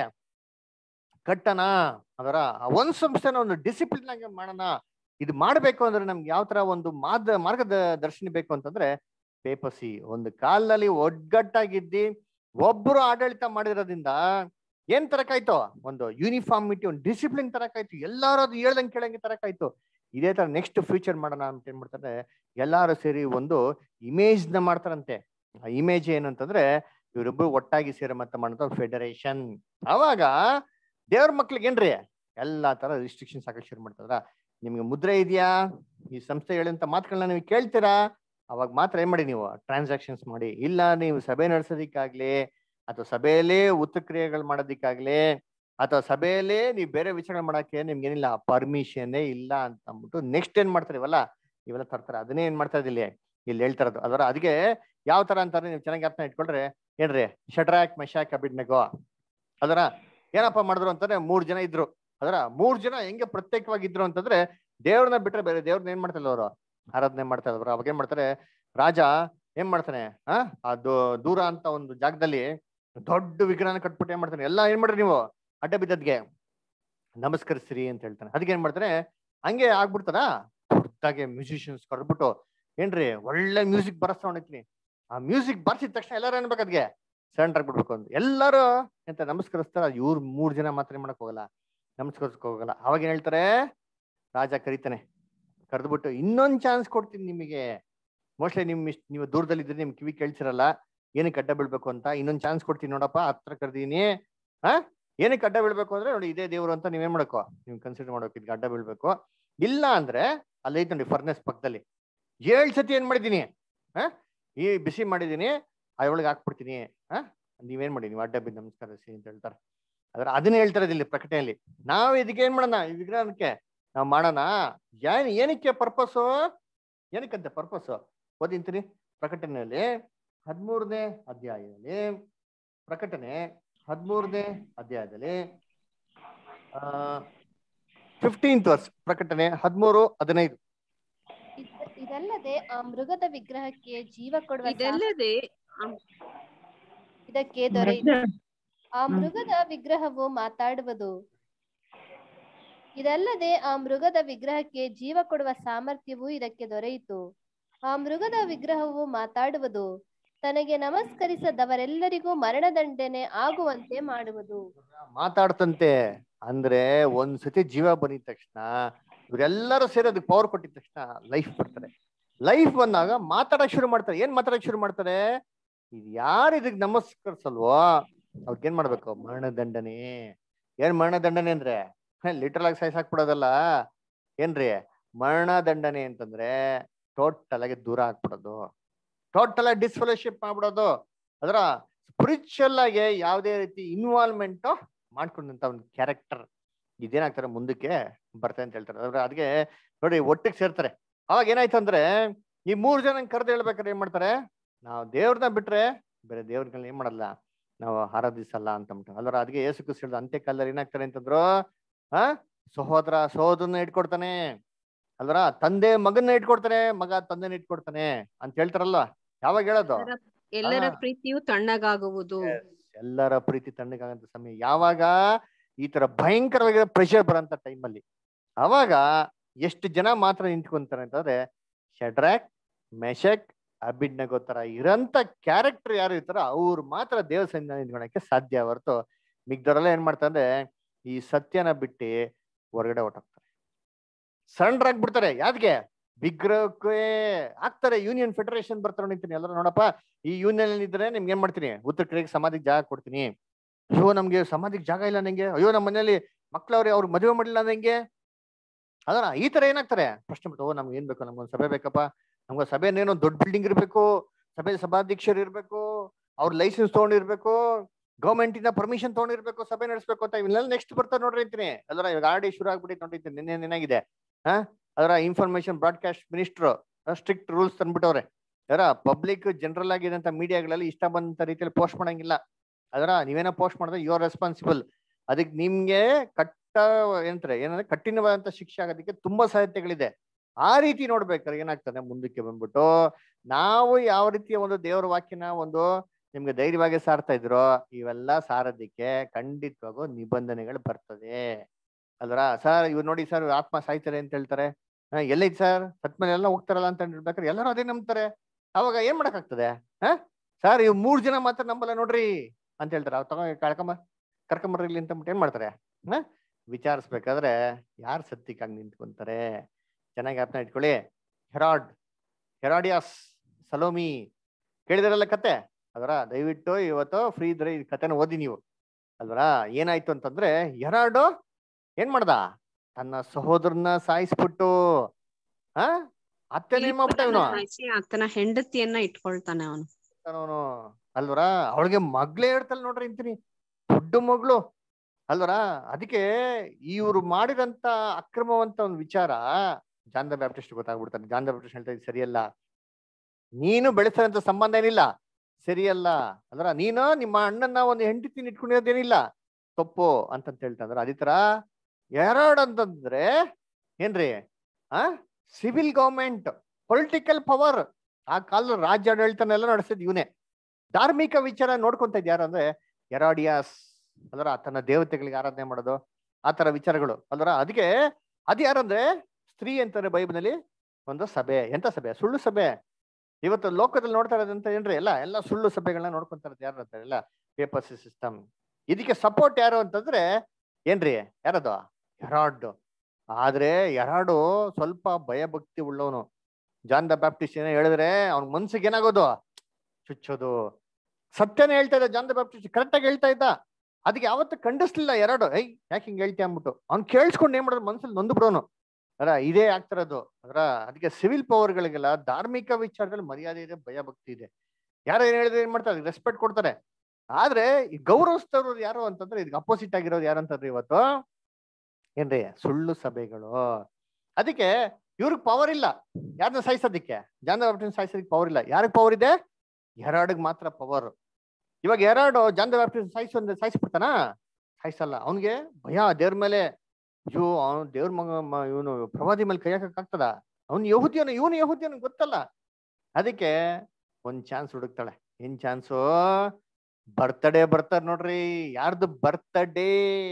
ಕಟ್ಟಣ ಅದರ ಒಂದ್ ಸಂಸ್ಥೆನ ಒಂದು ಡಿಸಿಪ್ಲಿನ್ ಆಗಿ ಮಾಡೋಣ. ಇದು ಮಾಡ್ಬೇಕು ಅಂದ್ರೆ ನಮ್ಗೆ ಯಾವ ತರ ಒಂದು ಮಾರ್ಗ ಮಾರ್ಗದ ದರ್ಶನ ಬೇಕು ಅಂತಂದ್ರೆ ಪೇಪಸಿ ಒಂದು ಕಾಲದಲ್ಲಿ ಒಗ್ಗಟ್ಟಾಗಿದ್ದಿ ಒಬ್ರು ಆಡಳಿತ ಮಾಡಿರೋದ್ರಿಂದ ಏನ್ ತರಕಾಯ್ತು, ಒಂದು ಯೂನಿಫಾರ್ಮಿಟಿ, ಒಂದು ಡಿಸಿಪ್ಲಿನ್ ತರಕಾಯ್ತು, ಎಲ್ಲಾರು ಅದು ಹೇಳ್ದಂಗೆ ಕೇಳಂಗೆ ತರಕಾಯ್ತು. ಇದೇ ತರ ನೆಕ್ಸ್ಟ್ ಫ್ಯೂಚರ್ ಮಾಡೋಣ ಅಂತ ಏನ್ ಮಾಡ್ತಾರೆ, ಎಲ್ಲಾರು ಸೇರಿ ಒಂದು ಇಮೇಜ್ ನ ಮಾಡ್ತಾರಂತೆ. ಆ ಇಮೇಜ್ ಏನಂತಂದ್ರೆ ಇವರಿಬ್ರು ಒಟ್ಟಾಗಿ ಸೇರಿ ಮತ್ತೆ ಮಾಡೋ ಫೆಡರೇಷನ್. ಅವಾಗ ದೇವ್ರ ಮಕ್ಳಿಗೆ ಏನ್ರಿ ಎಲ್ಲಾ ತರ ರಿಸ್ಟ್ರಿಕ್ಷನ್ಸ್ ಹಾಕಕ್ ಶುರು ಮಾಡ್ತಾರ. ನಿಮ್ಗೆ ಮುದ್ರೆ ಇದೆಯಾ, ಈ ಸಂಸ್ಥೆ ಹೇಳಂತ ಮಾತುಗಳನ್ನ ನೀವು ಕೇಳ್ತೀರಾ, ಅವಾಗ ಮಾತ್ರ ಏನ್ ಮಾಡಿ ನೀವು ಟ್ರಾನ್ಸಾಕ್ಷನ್ಸ್ ಮಾಡಿ. ಇಲ್ಲ ನೀವು ಸಭೆ ನಡೆಸೋದಿಕ್ಕಾಗ್ಲಿ ಅಥವಾ ಸಭೆಯಲ್ಲೇ ಉತ್ತಕ್ರಿಯೆಗಳು ಮಾಡೋದಿಕ್ಕಾಗ್ಲಿ ಅಥವಾ ಸಭೆಯಲ್ಲೇ ನೀವು ಬೇರೆ ವಿಚಾರಗಳು ಮಾಡಕ್ಕೆ ನಿಮ್ಗೆ ಏನಿಲ್ಲ ಪರ್ಮಿಷನ್ನೇ ಇಲ್ಲ ಅಂತ ಅಂದ್ಬಿಟ್ಟು ನೆಕ್ಸ್ಟ್ ಏನ್ ಮಾಡ್ತಾರೆ ಇವೆಲ್ಲ ಇವೆಲ್ಲ ತರ್ತಾರೆ. ಅದನ್ನೇ ಏನ್ ಮಾಡ್ತಾ ಇದಿಲ್ಲಿ ಇಲ್ಲಿ ಹೇಳ್ತಾರದು ಅದರ. ಅದಕ್ಕೆ ಯಾವ ತರ ಅಂತಾರೆ ನೀವು ಚೆನ್ನಾಗಿ ಅರ್ಥ ಇಟ್ಕೊಳ್ರೆ ಏನ್ರಿ, ಶಡ್ರಾಕ್ ಮೆಶಾಕ್ ಅಬೇದ್ನೆಗೋ ಅದರ ಏನಪ್ಪಾ ಮಾಡಿದ್ರು ಅಂತಂದ್ರೆ ಮೂರ್ ಜನ ಇದ್ರು. ಅದರ ಮೂರ್ ಜನ ಹೆಂಗೆ ಪ್ರತ್ಯೇಕವಾಗಿದ್ರು ಅಂತಂದ್ರೆ ದೇವ್ರನ್ನ ಬಿಟ್ರೆ ಬೇರೆ ದೇವ್ರನ್ನ ಏನ್ ಮಾಡ್ತಾ ಇಲ್ಲ ಅವರು ಆರಾಧನೆ ಮಾಡ್ತಾ ಇದ್ರು. ಅವಾಗ ಏನ್ ಮಾಡ್ತಾರೆ, ರಾಜ ಏನ್ ಮಾಡ್ತಾನೆ, ಆ ಅದು ದೂರ ಅಂತ ಒಂದು ಜಾಗದಲ್ಲಿ ದೊಡ್ಡ ವಿಗ್ರಹನ ಕಟ್ಬಿಟ್ಟು ಏನ್ ಮಾಡ್ತಾನೆ, ಎಲ್ಲಾ ಏನ್ ಮಾಡ್ರಿ ನೀವು ಅಡ್ಡ ಬಿದ್ದದ್ಗೆ ನಮಸ್ಕರಿಸ್ರಿ ಅಂತ ಹೇಳ್ತಾನೆ. ಅದಕ್ಕೆ ಏನ್ ಮಾಡ್ತಾರೆ, ಹಂಗೆ ಆಗ್ಬಿಡ್ತಾರ ದೊಡ್ಡದಾಗೆ ಮ್ಯೂಸಿಷಿಯನ್ಸ್ ಕರೆದ್ಬಿಟ್ಟು ಏನ್ರಿ ಒಳ್ಳೆ ಮ್ಯೂಸಿಕ್ ಬರಸ್ತಾ ಹೊಡಿತೀನಿ. ಆ ಮ್ಯೂಸಿಕ್ ಬರ್ಸಿದ ತಕ್ಷಣ ಎಲ್ಲಾರು ಏನ್ಬೇಕು ಅದ್ಗೆ ಸರೆಂಡರ್ ಆಗ್ಬಿಡ್ಬೇಕು ಅಂತ ಎಲ್ಲಾರು ಎಂತ ನಮಸ್ಕರಿಸ್ತಾರ. ಇವ್ರು ಮೂರ್ ಜನ ಮಾತ್ರ ಏನ್ ಮಾಡಕ್ ಹೋಗಲ್ಲ, ನಮಸ್ಕರಿಸಕ್ ಹೋಗಲ್ಲ. ಅವಾಗ ಏನ್ ಹೇಳ್ತಾರೆ, ರಾಜ ಕರಿತಾನೆ, ಕರೆದ್ಬಿಟ್ಟು ಇನ್ನೊಂದ್ ಚಾನ್ಸ್ ಕೊಡ್ತೀನಿ ನಿಮಗೆ. ಮೋಸ್ಟ್ಲಿ ನಿಮ್ ಇಷ್ಟ ನೀವು ದೂರದಲ್ಲಿ ಇದ್ರೆ ನಿಮ್ ಕಿವಿ ಕೇಳ್ಸಿರಲ್ಲ ಏನಕ್ಕೆ ಅಡ್ಡ ಬೀಳ್ಬೇಕು ಅಂತ. ಇನ್ನೊಂದ್ ಚಾನ್ಸ್ ಕೊಡ್ತೀನಿ ನೋಡಪ್ಪ, ಹತ್ರ ಕರ್ದೀನಿ. ಹಾ ಏನಕ್ಕೆ ಅಡ್ಡ ಬೀಳ್ಬೇಕು ಅಂದ್ರೆ ನೋಡಿ ಇದೇ ದೇವ್ರು ಅಂತ ನೀವೇನ್ ಮಾಡಬೇಕು, ನೀವು ಕನ್ಸಿಡರ್ ಮಾಡ್ಬೇಕು, ಇದಕ್ಕೆ ಅಡ್ಡ ಬೀಳ್ಬೇಕು. ಇಲ್ಲ ಅಂದ್ರೆ ಅಲ್ಲಿ ಐತೆ ನೋಡಿ ಫರ್ನೆಸ್ ಪಕ್ಕದಲ್ಲಿ ಏಳ್ ಸತಿ ಏನ್ ಮಾಡಿದೀನಿ, ಹಾ ಈ ಬಿಸಿ ಮಾಡಿದೀನಿ, ಅದ್ರೊಳಗೆ ಹಾಕ್ಬಿಡ್ತೀನಿ. ಹಾ ನೀವೇನ್ ಮಾಡಿ, ನೀವು ಅಡ್ಡ ಬಿದ್ದು ನಮಸ್ಕರಿಸಿ ಅಂತ ಹೇಳ್ತಾರೆ. ಆದ್ರೆ ಅದನ್ನ ಹೇಳ್ತಾರೆ ಇಲ್ಲಿ ಪ್ರಕಟಣೆಯಲ್ಲಿ. ನಾವ್ ಇದಕ್ಕೆ ಏನ್ ಮಾಡೋಣ, ಈ ವಿಗ್ರಹಕ್ಕೆ ನಾವ್ ಮಾಡೋಣ. ಏನ್ ಏನಕ್ಕೆ ಪರ್ಪಸ್, ಏನಕ್ಕಂತೆ ಪರ್ಪಸ್ ಓದಿಂತೀನಿ ಪ್ರಕಟಣೆಯಲ್ಲಿ ಹದಿಮೂರನೇ ಅಧ್ಯಾಯದಲ್ಲಿ. ಪ್ರಕಟಣೆ ಹದಿಮೂರನೇ ಅಧ್ಯಾಯದಲ್ಲಿ ಆ ಫಿಫ್ಟೀನ್ತ್ ವರ್ಸ್, ಪ್ರಕಟಣೆ ಹದಿಮೂರು ಹದಿನೈದು. ಇದಲ್ಲದೆ ಆ ಮೃಗದ ವಿಗ್ರಹಕ್ಕೆ ಜೀವ ಕೊಡುವ ಇದಲ್ಲದೆ ಇದಕ್ಕೆ ದೊರೆಯಿತು. ಆ ಮೃಗದ ವಿಗ್ರಹವು ಮಾತಾಡುವುದು. ಇದಲ್ಲದೆ ಆ ಮೃಗದ ವಿಗ್ರಹಕ್ಕೆ ಜೀವ ಕೊಡುವ ಸಾಮರ್ಥ್ಯವೂ ಇದಕ್ಕೆ ದೊರೆಯಿತು. ಆ ಮೃಗದ ವಿಗ್ರಹವು ಮಾತಾಡುವುದು, ತನಗೆ ನಮಸ್ಕರಿಸದವರೆಲ್ಲರಿಗೂ ಮರಣದಂಡನೆ ಆಗುವಂತೆ ಮಾಡುವುದು. ಮಾತಾಡ್ತಂತೆ ಅಂದ್ರೆ ಒಂದ್ ಸತಿ ಜೀವ ಬಂದಿದ ತಕ್ಷಣ ಇವರೆಲ್ಲರೂ ಸೇರಿ ಅದಕ್ಕೆ ಪವರ್ ಕೊಟ್ಟಿದ ತಕ್ಷಣ ಲೈಫ್ ಬರ್ತಾರೆ. ಲೈಫ್ ಬಂದಾಗ ಮಾತಾಡಕ್ ಶುರು ಮಾಡ್ತಾರೆ. ಏನ್ ಮಾತಾಡಕ್ ಶುರು ಮಾಡ್ತಾರೆ? ಇದು ಯಾರು ಇದಕ್ ನಮಸ್ಕರಿಸಲ್ವೋ ಅವ್ರಿಗೆ ಏನ್ ಮಾಡ್ಬೇಕು? ಮರಣದಂಡನೆ. ಏನ್ ಮರಣದಂಡನೆ ಅಂದ್ರೆ ಲಿಟರಲ್ ಆಗಿ ಸೈಸ್ ಹಾಕ್ಬಿಡೋದಲ್ಲ ಏನ್ರಿ. ಮರಣದಂಡನೆ ಅಂತಂದ್ರೆ ಟೋಟಲ್ ಆಗಿ ದೂರ ಹಾಕ್ಬಿಡೋದು, ಟೋಟಲ್ ಆಗಿ ಡಿಸ್ಫೆಲೋಶಿಪ್ ಮಾಡ್ಬಿಡೋದು, ಅದರ ಸ್ಪಿರಿಚುವಲ್ ಆಗಿ ಯಾವುದೇ ರೀತಿ ಇನ್ವಾಲ್ವ್ಮೆಂಟ್ ಮಾಡ್ಕೊಂಡಂತ ಒಂದು ಕ್ಯಾರೆಕ್ಟರ್ ಇದೇನಾಗ್ತಾರೆ ಮುಂದಕ್ಕೆ ಬರ್ತಾರೆ ಅಂತ ಹೇಳ್ತಾರೆ. ಅದ್ರ ಅದಕ್ಕೆ ನೋಡಿ ಒಟ್ಟಿಗೆ ಸೇರ್ತಾರೆ. ಅವಾಗ ಏನಾಯ್ತು ಅಂದ್ರೆ ಈ ಮೂರ್ ಜನ ಕರೆದು ಹೇಳ್ಬೇಕಾದ್ರೆ ಏನ್ ಮಾಡ್ತಾರೆ? ನಾವು ದೇವ್ರನ್ನ ಬಿಟ್ರೆ ಬೇರೆ ದೇವ್ರಗಳನ್ನ ಏನ್ ಮಾಡಲ್ಲ, ನಾವು ಆರಾಧಿಸಲ್ಲ ಅಂತ ಅಂದ್ಬಿಟ್ಟು. ಅಲ್ವರ ಅದಕ್ಕೆ ಯೇಸು ಕ್ರಿಸ್ತ ಹೇಳಿದ ಅಂತ್ಯ ಕಾಲದಲ್ಲಿ ಏನಾಗ್ತಾರೆ ಅಂತಂದ್ರು, ಆ ಸಹೋದರ ಸಹೋದರನ್ನ ಇಟ್ಕೊಡ್ತಾನೆ, ಅಲ್ವರ ತಂದೆ ಮಗನ್ನ ಇಟ್ಕೊಡ್ತಾನೆ, ಮಗ ತಂದೆನ ಇಟ್ಕೊಡ್ತಾನೆ ಅಂತ ಹೇಳ್ತಾರಲ್ವ. ಯಾವಾಗ ಹೇಳೋದು? ಎಲ್ಲರ ಪ್ರೀತಿಯು ತಣ್ಣಗಾಗುವುದು. ಎಲ್ಲರ ಪ್ರೀತಿ ತಣ್ಣಗಾಗಂತ ಸಮಯ ಯಾವಾಗ? ಈ ತರ ಭಯಂಕರವಾಗಿರೋ ಪ್ರೆಷರ್ ಬರೋಂತ ಟೈಮಲ್ಲಿ. ಅವಾಗ ಎಷ್ಟು ಜನ ಮಾತ್ರ ನಿಂತ್ಕೊಂತಾರೆ ಅಂತಂದ್ರೆ ಶಡ್ರಾಕ್, ಮೆಷಕ್, ಅಬಿಡ್ನಗೋ ತರ ಇರಂತ ಕ್ಯಾರೆಕ್ಟರ್ ಯಾರು ಇರ್ತಾರೋ ಅವ್ರು ಮಾತ್ರ ದೇವ್ರ ಸನ್ನಿಧಾನ ನಿಂತ್ಕೊಳಕ್ಕೆ ಸಾಧ್ಯ ಹೊರತು ಮಿಗ್ದವರೆಲ್ಲ ಏನ್ ಮಾಡ್ತಾರೆ? ಈ ಸತ್ಯನ ಬಿಟ್ಟು ಹೊರಗಡೆ ಹೊರಟೋಗ್ತಾರೆ, ಸರೆಂಡರ್ ಆಗ್ಬಿಡ್ತಾರೆ. ಯಾವ್ಗೆ? ವಿಗ್ರಹಕ್ಕೆ ಆಗ್ತಾರೆ. ಯೂನಿಯನ್ ಫೆಡರೇಷನ್ ಬರ್ತಾರೆ ನಿಂತೀನಿ ಎಲ್ಲರೂ, ನೋಡಪ್ಪ ಈ ಯೂನಿಯನ್ ಇದ್ರೆ ನಿಮ್ಗೆ ಏನ್ ಮಾಡ್ತೀನಿ, ಉತ್ತರ ಕಡೆಗೆ ಸಮಾಧಿಗೆ ಜಾಗ ಕೊಡ್ತೀನಿ. ಅಯ್ಯೋ ನಮ್ಗೆ ಸಮಾಧಿಗೆ ಜಾಗ ಇಲ್ಲ ನಂಗೆ, ಅಯ್ಯೋ ನಮ್ಮ ಮನೇಲಿ ಮಕ್ಳವ್ರೆ ಅವ್ರಿಗೆ ಮದುವೆ ಮಾಡಿಲ್ಲ ನಂಗೆ. ಅದನ್ನ ಈ ತರ ಏನಾಗ್ತಾರೆ ಪ್ರಶ್ನೆ ಬಿಟ್ಟು, ಓ ನಮ್ಗೆ ಏನ್ ಬೇಕು, ನಮ್ಗೊಂದು ಸಭೆ ಬೇಕಪ್ಪ, ನಮ್ಗೆ ಸಭೆನೇನೋ ದೊಡ್ಡ ಬಿಲ್ಡಿಂಗ್ ಇರ್ಬೇಕು, ಸಭೆ ಸಭಾಧ್ಯಕ್ಷರು ಇರ್ಬೇಕು, ಅವ್ರ ಲೈಸೆನ್ಸ್ ತಗೊಂಡಿರ್ಬೇಕು, ಗೌರ್ಮೆಂಟ್ ಇಂದ ಪರ್ಮಿಷನ್ ತಗೊಂಡಿರ್ಬೇಕು, ಸಭೆ ನಡೆಸ್ಬೇಕು ಅಂತ ಇವೆಲ್ಲ ನೆಕ್ಸ್ಟ್ ಬರ್ತಾರೆ ನೋಡ್ರಿ ಅಂತೀನಿ. ಅದರ ಇವಾಗ ಆರ್ ಡಿ ಶುರು ಆಗ್ಬಿಟ್ಟು ನೋಡಿರ್ತೀನಿ. ನಿನ್ನೆ ಏನಾಗಿದೆ ಹಾ ಅದರ information broadcast ministry strict rules ತಂದ್ಬಿಟ್ಟವ್ರೆ. ಅದರ ಪಬ್ಲಿಕ್ ಜನರಲ್ ಆಗಿದಂತ ಮೀಡಿಯಾಗಳಲ್ಲಿ ಇಷ್ಟ ಬಂದಂತ ರೀತಿಯಲ್ಲಿ ಪೋಸ್ಟ್ ಮಾಡಂಗಿಲ್ಲ. ಅದರ ನೀವೇನೋ ಪೋಸ್ಟ್ ಮಾಡಿದ್ರೆ ಯು ಆರ್ ರೆಸ್ಪಾನ್ಸಿಬಲ್. ಅದಕ್ಕೆ ನಿಮ್ಗೆ ಕಟ್ಟ ಏನಂತಾರೆ ಏನಂದ್ರೆ ಕಠಿಣವಾದಂತ ಶಿಕ್ಷೆ ಆಗೋದಕ್ಕೆ ತುಂಬಾ ಸಾಧ್ಯತೆಗಳಿದೆ. ಆ ರೀತಿ ನೋಡ್ಬೇಕಾದ್ರೆ ಏನಾಗ್ತದೆ ಮುಂದಕ್ಕೆ ಬಂದ್ಬಿಟ್ಟು ನಾವು ಯಾವ ರೀತಿಯ ಒಂದು ದೇವರ ವಾಕ್ಯನ ಒಂದು ನಿಮ್ಗೆ ಧೈರ್ಯವಾಗಿ ಸಾರ್ತಾ ಇದ್ರು, ಇವೆಲ್ಲ ಸಾರೋದಿಕ್ಕೆ ಖಂಡಿತವಾಗೂ ನಿಬಂಧನೆಗಳು ಬರ್ತದೆ ಅಲ್ವರ. ಸರ್ ಇವ್ರು ನೋಡಿ ಸರ್ ಆತ್ಮ ಸಾಯ್ತಾರೆ ಅಂತ ಹೇಳ್ತಾರೆ, ಎಲ್ಲೈತ್ ಸರ್ ಸತ್ಮೇಲೆ ಎಲ್ಲ ಹೋಗ್ತಾರಲ್ಲ ಅಂತ ಹೇಳ್ಬೇಕಾದ್ರೆ ಎಲ್ಲರೂ ಅದೇ ನಂಬ್ತಾರೆ. ಅವಾಗ ಏನ್ ಮಾಡಕ್ಕಾಗ್ತದೆ? ಹ ಸರ್ ಇವ್ ಮೂರ್ ಜನ ಮಾತ್ರ ನಂಬಲ್ಲ ನೋಡ್ರಿ ಅಂತ ಹೇಳ್ತಾರೆ. ಅವ್ ತಗೋ ಕಳ್ಕೊಂಬ ಕರ್ಕೊಂಬರ್ಲಿ ಅಂತ ಏನ್ ಮಾಡ್ತಾರೆ? ಹ ವಿಚಾರಿಸ್ಬೇಕಾದ್ರೆ ಯಾರು ಸತ್ಯಕ್ಕಾಗಿ ನಿಂತ್ಕೊಂತಾರೆ? ಚೆನ್ನಾಗಿ ಅರ್ಥ ಇಟ್ಕೊಳ್ಳಿ. ಹೆರಾಡ್, ಹೆರಾಡಿಯಾಸ್, ಸಲೋಮಿ ಕೇಳಿದಾರಲ್ಲ ಕತೆ ಅದರ. ದಯವಿಟ್ಟು ಇವತ್ತು ಫ್ರೀ ಇದ್ರೆ ಈ ಕತೆನ ಓದಿ ನೀವು ಅಲ್ವರ. ಏನಾಯ್ತು ಅಂತಂದ್ರೆ ಹೆರಾಡು ಏನ್ ಮಾಡ್ದ? ತನ್ನ ಸಹೋದರನ್ನ ಸಾಯಿಸ್ಬಿಟ್ಟು ಹ ಅತ್ತೆನೇ ಮಾಡ್ಬಿಟ್ಟ ಇವನು. ಆತನ ಹೆಂಡತಿಯನ್ನ ಇಟ್ಕೊಳ್ತಾನೆ ಅವನು ಅವನು ಅಲ್ವರ. ಅವಳಿಗೆ ಮಗ್ಳೇ ಹೇಳ್ತಲ್ಲ ನೋಡ್ರಿ ಅಂತೀನಿ, ದೊಡ್ಡ ಮಗಳು ಅಲ್ವರ. ಅದಕ್ಕೆ ಇವ್ರು ಮಾಡಿದಂತ ಅಕ್ರಮವಂತ ಒಂದು ವಿಚಾರ ಜಾನ್ ದ ಬ್ಯಾಪ್ಟಿಸ್ಟ್ ಗೊತ್ತಾಗ್ಬಿಡ್ತಾನೆ. ಜಾನ್ ದ ಬ್ಯಾಪ್ಟಿಸ್ಟ್ ಹೇಳ್ತಾ ಇದ್ ಸರಿಯಲ್ಲ, ನೀನು ಬೆಳೆಸೋಂತ ಸಂಬಂಧ ಏನಿಲ್ಲ, ಸರಿಯಲ್ಲ ಅಂದ್ರ ನೀನು ನಿಮ್ಮ ಅಣ್ಣನ ಒಂದು ಹೆಂಡತಿನ ಇಟ್ಕೊಂಡಿರೋದೇನಿಲ್ಲ, ತಪ್ಪು ಅಂತಂತ ಹೇಳ್ತಾ ಅಂದ್ರ. ಅದೇ ತರ ಎರಡ್ ಅಂತಂದ್ರೆ ಏನ್ರಿ ಆ ಸಿವಿಲ್ ಗವರ್ಮೆಂಟ್, ಪೊಲಿಟಿಕಲ್ ಪವರ್. ಆ ಕಾಲದ ರಾಜ್ಯ ಆಡಳಿತನೆಲ್ಲ ನಡೆಸಿದ್ ಇವನೇ. ಧಾರ್ಮಿಕ ವಿಚಾರ ನೋಡ್ಕೊಂತ ಇದ್ ಯಾರು ಅಂದ್ರೆ ಹೆರಾಡಿಯಾಸ್ ಅಲ್ವರ. ತನ್ನ ದೇವತೆಗಳಿಗೆ ಆರಾಧನೆ ಮಾಡೋದು ಆ ತರ ವಿಚಾರಗಳು ಅಲ್ವರ. ಅದಕ್ಕೆ ಅದ್ ಯಾರಂದ್ರೆ ಸ್ತ್ರೀ ಅಂತಾರೆ ಬೈಬಲ್ನಲ್ಲಿ ಒಂದು ಸಭೆ. ಎಂತ ಸಭೆ? ಸುಳ್ಳು ಸಭೆ. ಇವತ್ತು ಲೋಕದಲ್ಲಿ ನೋಡ್ತಾ ಇರೋದಂತ ಏನ್ರಿ ಎಲ್ಲ ಎಲ್ಲ ಸುಳ್ಳು ಸಭೆಗಳನ್ನ ನೋಡ್ಕೊಂತ ಇರೋದು ಯಾರು ಅಂತಾರೆ ಎಲ್ಲ ಪೇಪರ್ಸಿ ಸಿಸ್ಟಮ್. ಇದಕ್ಕೆ ಸಪೋರ್ಟ್ ಯಾರು ಅಂತಂದ್ರೆ ಏನ್ರಿ ಯಾರದು? ಹೆರಾಡ್. ಆದ್ರೆ ಹೆರಾಡು ಸ್ವಲ್ಪ ಭಯ ಭಕ್ತಿ ಉಳ್ಳವನು. ಜಾನ್ ದ ಬ್ಯಾಪ್ಟಿಸ್ಟ್ ಏನೋ ಹೇಳಿದ್ರೆ ಅವ್ನ ಮನ್ಸಿಗೆ ಏನಾಗೋದು? ಚುಚ್ಚೋದು. ಸತ್ಯನೇ ಹೇಳ್ತಾ ಇದ್ದ ಜಾನ್ ದ ಬ್ಯಾಪ್ಟಿಸ್ಟ್, ಕರೆಕ್ಟ್ ಆಗಿ ಹೇಳ್ತಾ ಇದ್ದ. ಅದಕ್ಕೆ ಯಾವತ್ತು ಖಂಡಿಸ್ಲಿಲ್ಲ ಎರಡು. ಐ ಯಾಕೆ ಹಿಂಗ್ ಹೇಳ್ತೀಯ ಅಂದ್ಬಿಟ್ಟು ಅವ್ನ್ ಕೇಳಿಸ್ಕೊಂಡು ಏನ್ ಮಾಡೋದು ಮನ್ಸಲ್ಲಿ ನೊಂದು ಬಿಡೋನು ಅದ್ರ. ಇದೇ ಆಗ್ತಿರೋದು ಅದ್ರ. ಅದಕ್ಕೆ ಸಿವಿಲ್ ಪವರ್ಗಳಿಗೆಲ್ಲ ಧಾರ್ಮಿಕ ವಿಚಾರದಲ್ಲಿ ಮರ್ಯಾದೆ ಇದೆ, ಭಯ ಭಕ್ತಿ ಇದೆ. ಯಾರು ಏನ್ ಹೇಳಿದ್ರೆ ಏನ್ ಮಾಡ್ತಾರೆ? ರೆಸ್ಪೆಕ್ಟ್ ಕೊಡ್ತಾರೆ. ಆದ್ರೆ ಈ ಗೌರವಿಸ್ತವ್ರು ಯಾರು ಅಂತಂದ್ರೆ ಇದಕ್ಕೆ ಅಪೋಸಿಟ್ ಆಗಿರೋದು ಯಾರು ಅಂತಂದ್ರೆ ಇವತ್ತು ಏನ್ರಿ ಸುಳ್ಳು ಸಭೆಗಳು. ಅದಕ್ಕೆ ಇವ್ರಿಗೆ ಪವರ್ ಇಲ್ಲ ಯಾರನ್ನ ಸಾಯಿಸೋದಿಕ್ಕೆ, ಜಾನ್ ದ ಬ್ಯಾಪ್ಟಿಸ್ಟ್ ಸಾಯಿಸೋದಕ್ಕೆ ಪವರ್ ಇಲ್ಲ. ಯಾರಿಗೆ ಪವರ್ ಇದೆ? ಹೆರಾಡ್ಗೆ ಮಾತ್ರ ಪವರ್. ಇವಾಗ ಹೆರಾಡು ಜಾನ್ ದ ಬ್ಯಾಪ್ಟಿಸ್ಟ್ ಸಾಯಿಸು ಅಂದ್ರೆ ಸಾಯಿಸ್ಬಿಡ್ತಾನ? ಸಾಯಿಸಲ್ಲ. ಅವನ್ಗೆ ಭಯ ದೇವ್ರ ಮೇಲೆ. ಅಯ್ಯೋ ಅವನು ದೇವ್ರ ಮಗ ಇವನು ಪ್ರವಾದಿ ಮೇಲೆ ಕೈ ಹಾಕಕ್ ಆಗ್ತದ? ಅವ್ನು ಯಹೂದ್ಯನು, ಇವನು ಯಹೂದ್ಯನು ಗೊತ್ತಲ್ಲ. ಅದಕ್ಕೆ ಒಂದ್ ಚಾನ್ಸ್ ಹುಡುಕ್ತಾಳೆ. ಏನ್ ಚಾನ್ಸು? ಬರ್ತಡೇ ಬರ್ತಾರ ನೋಡ್ರಿ. ಯಾರ್ದು ಬರ್ತಡೇ?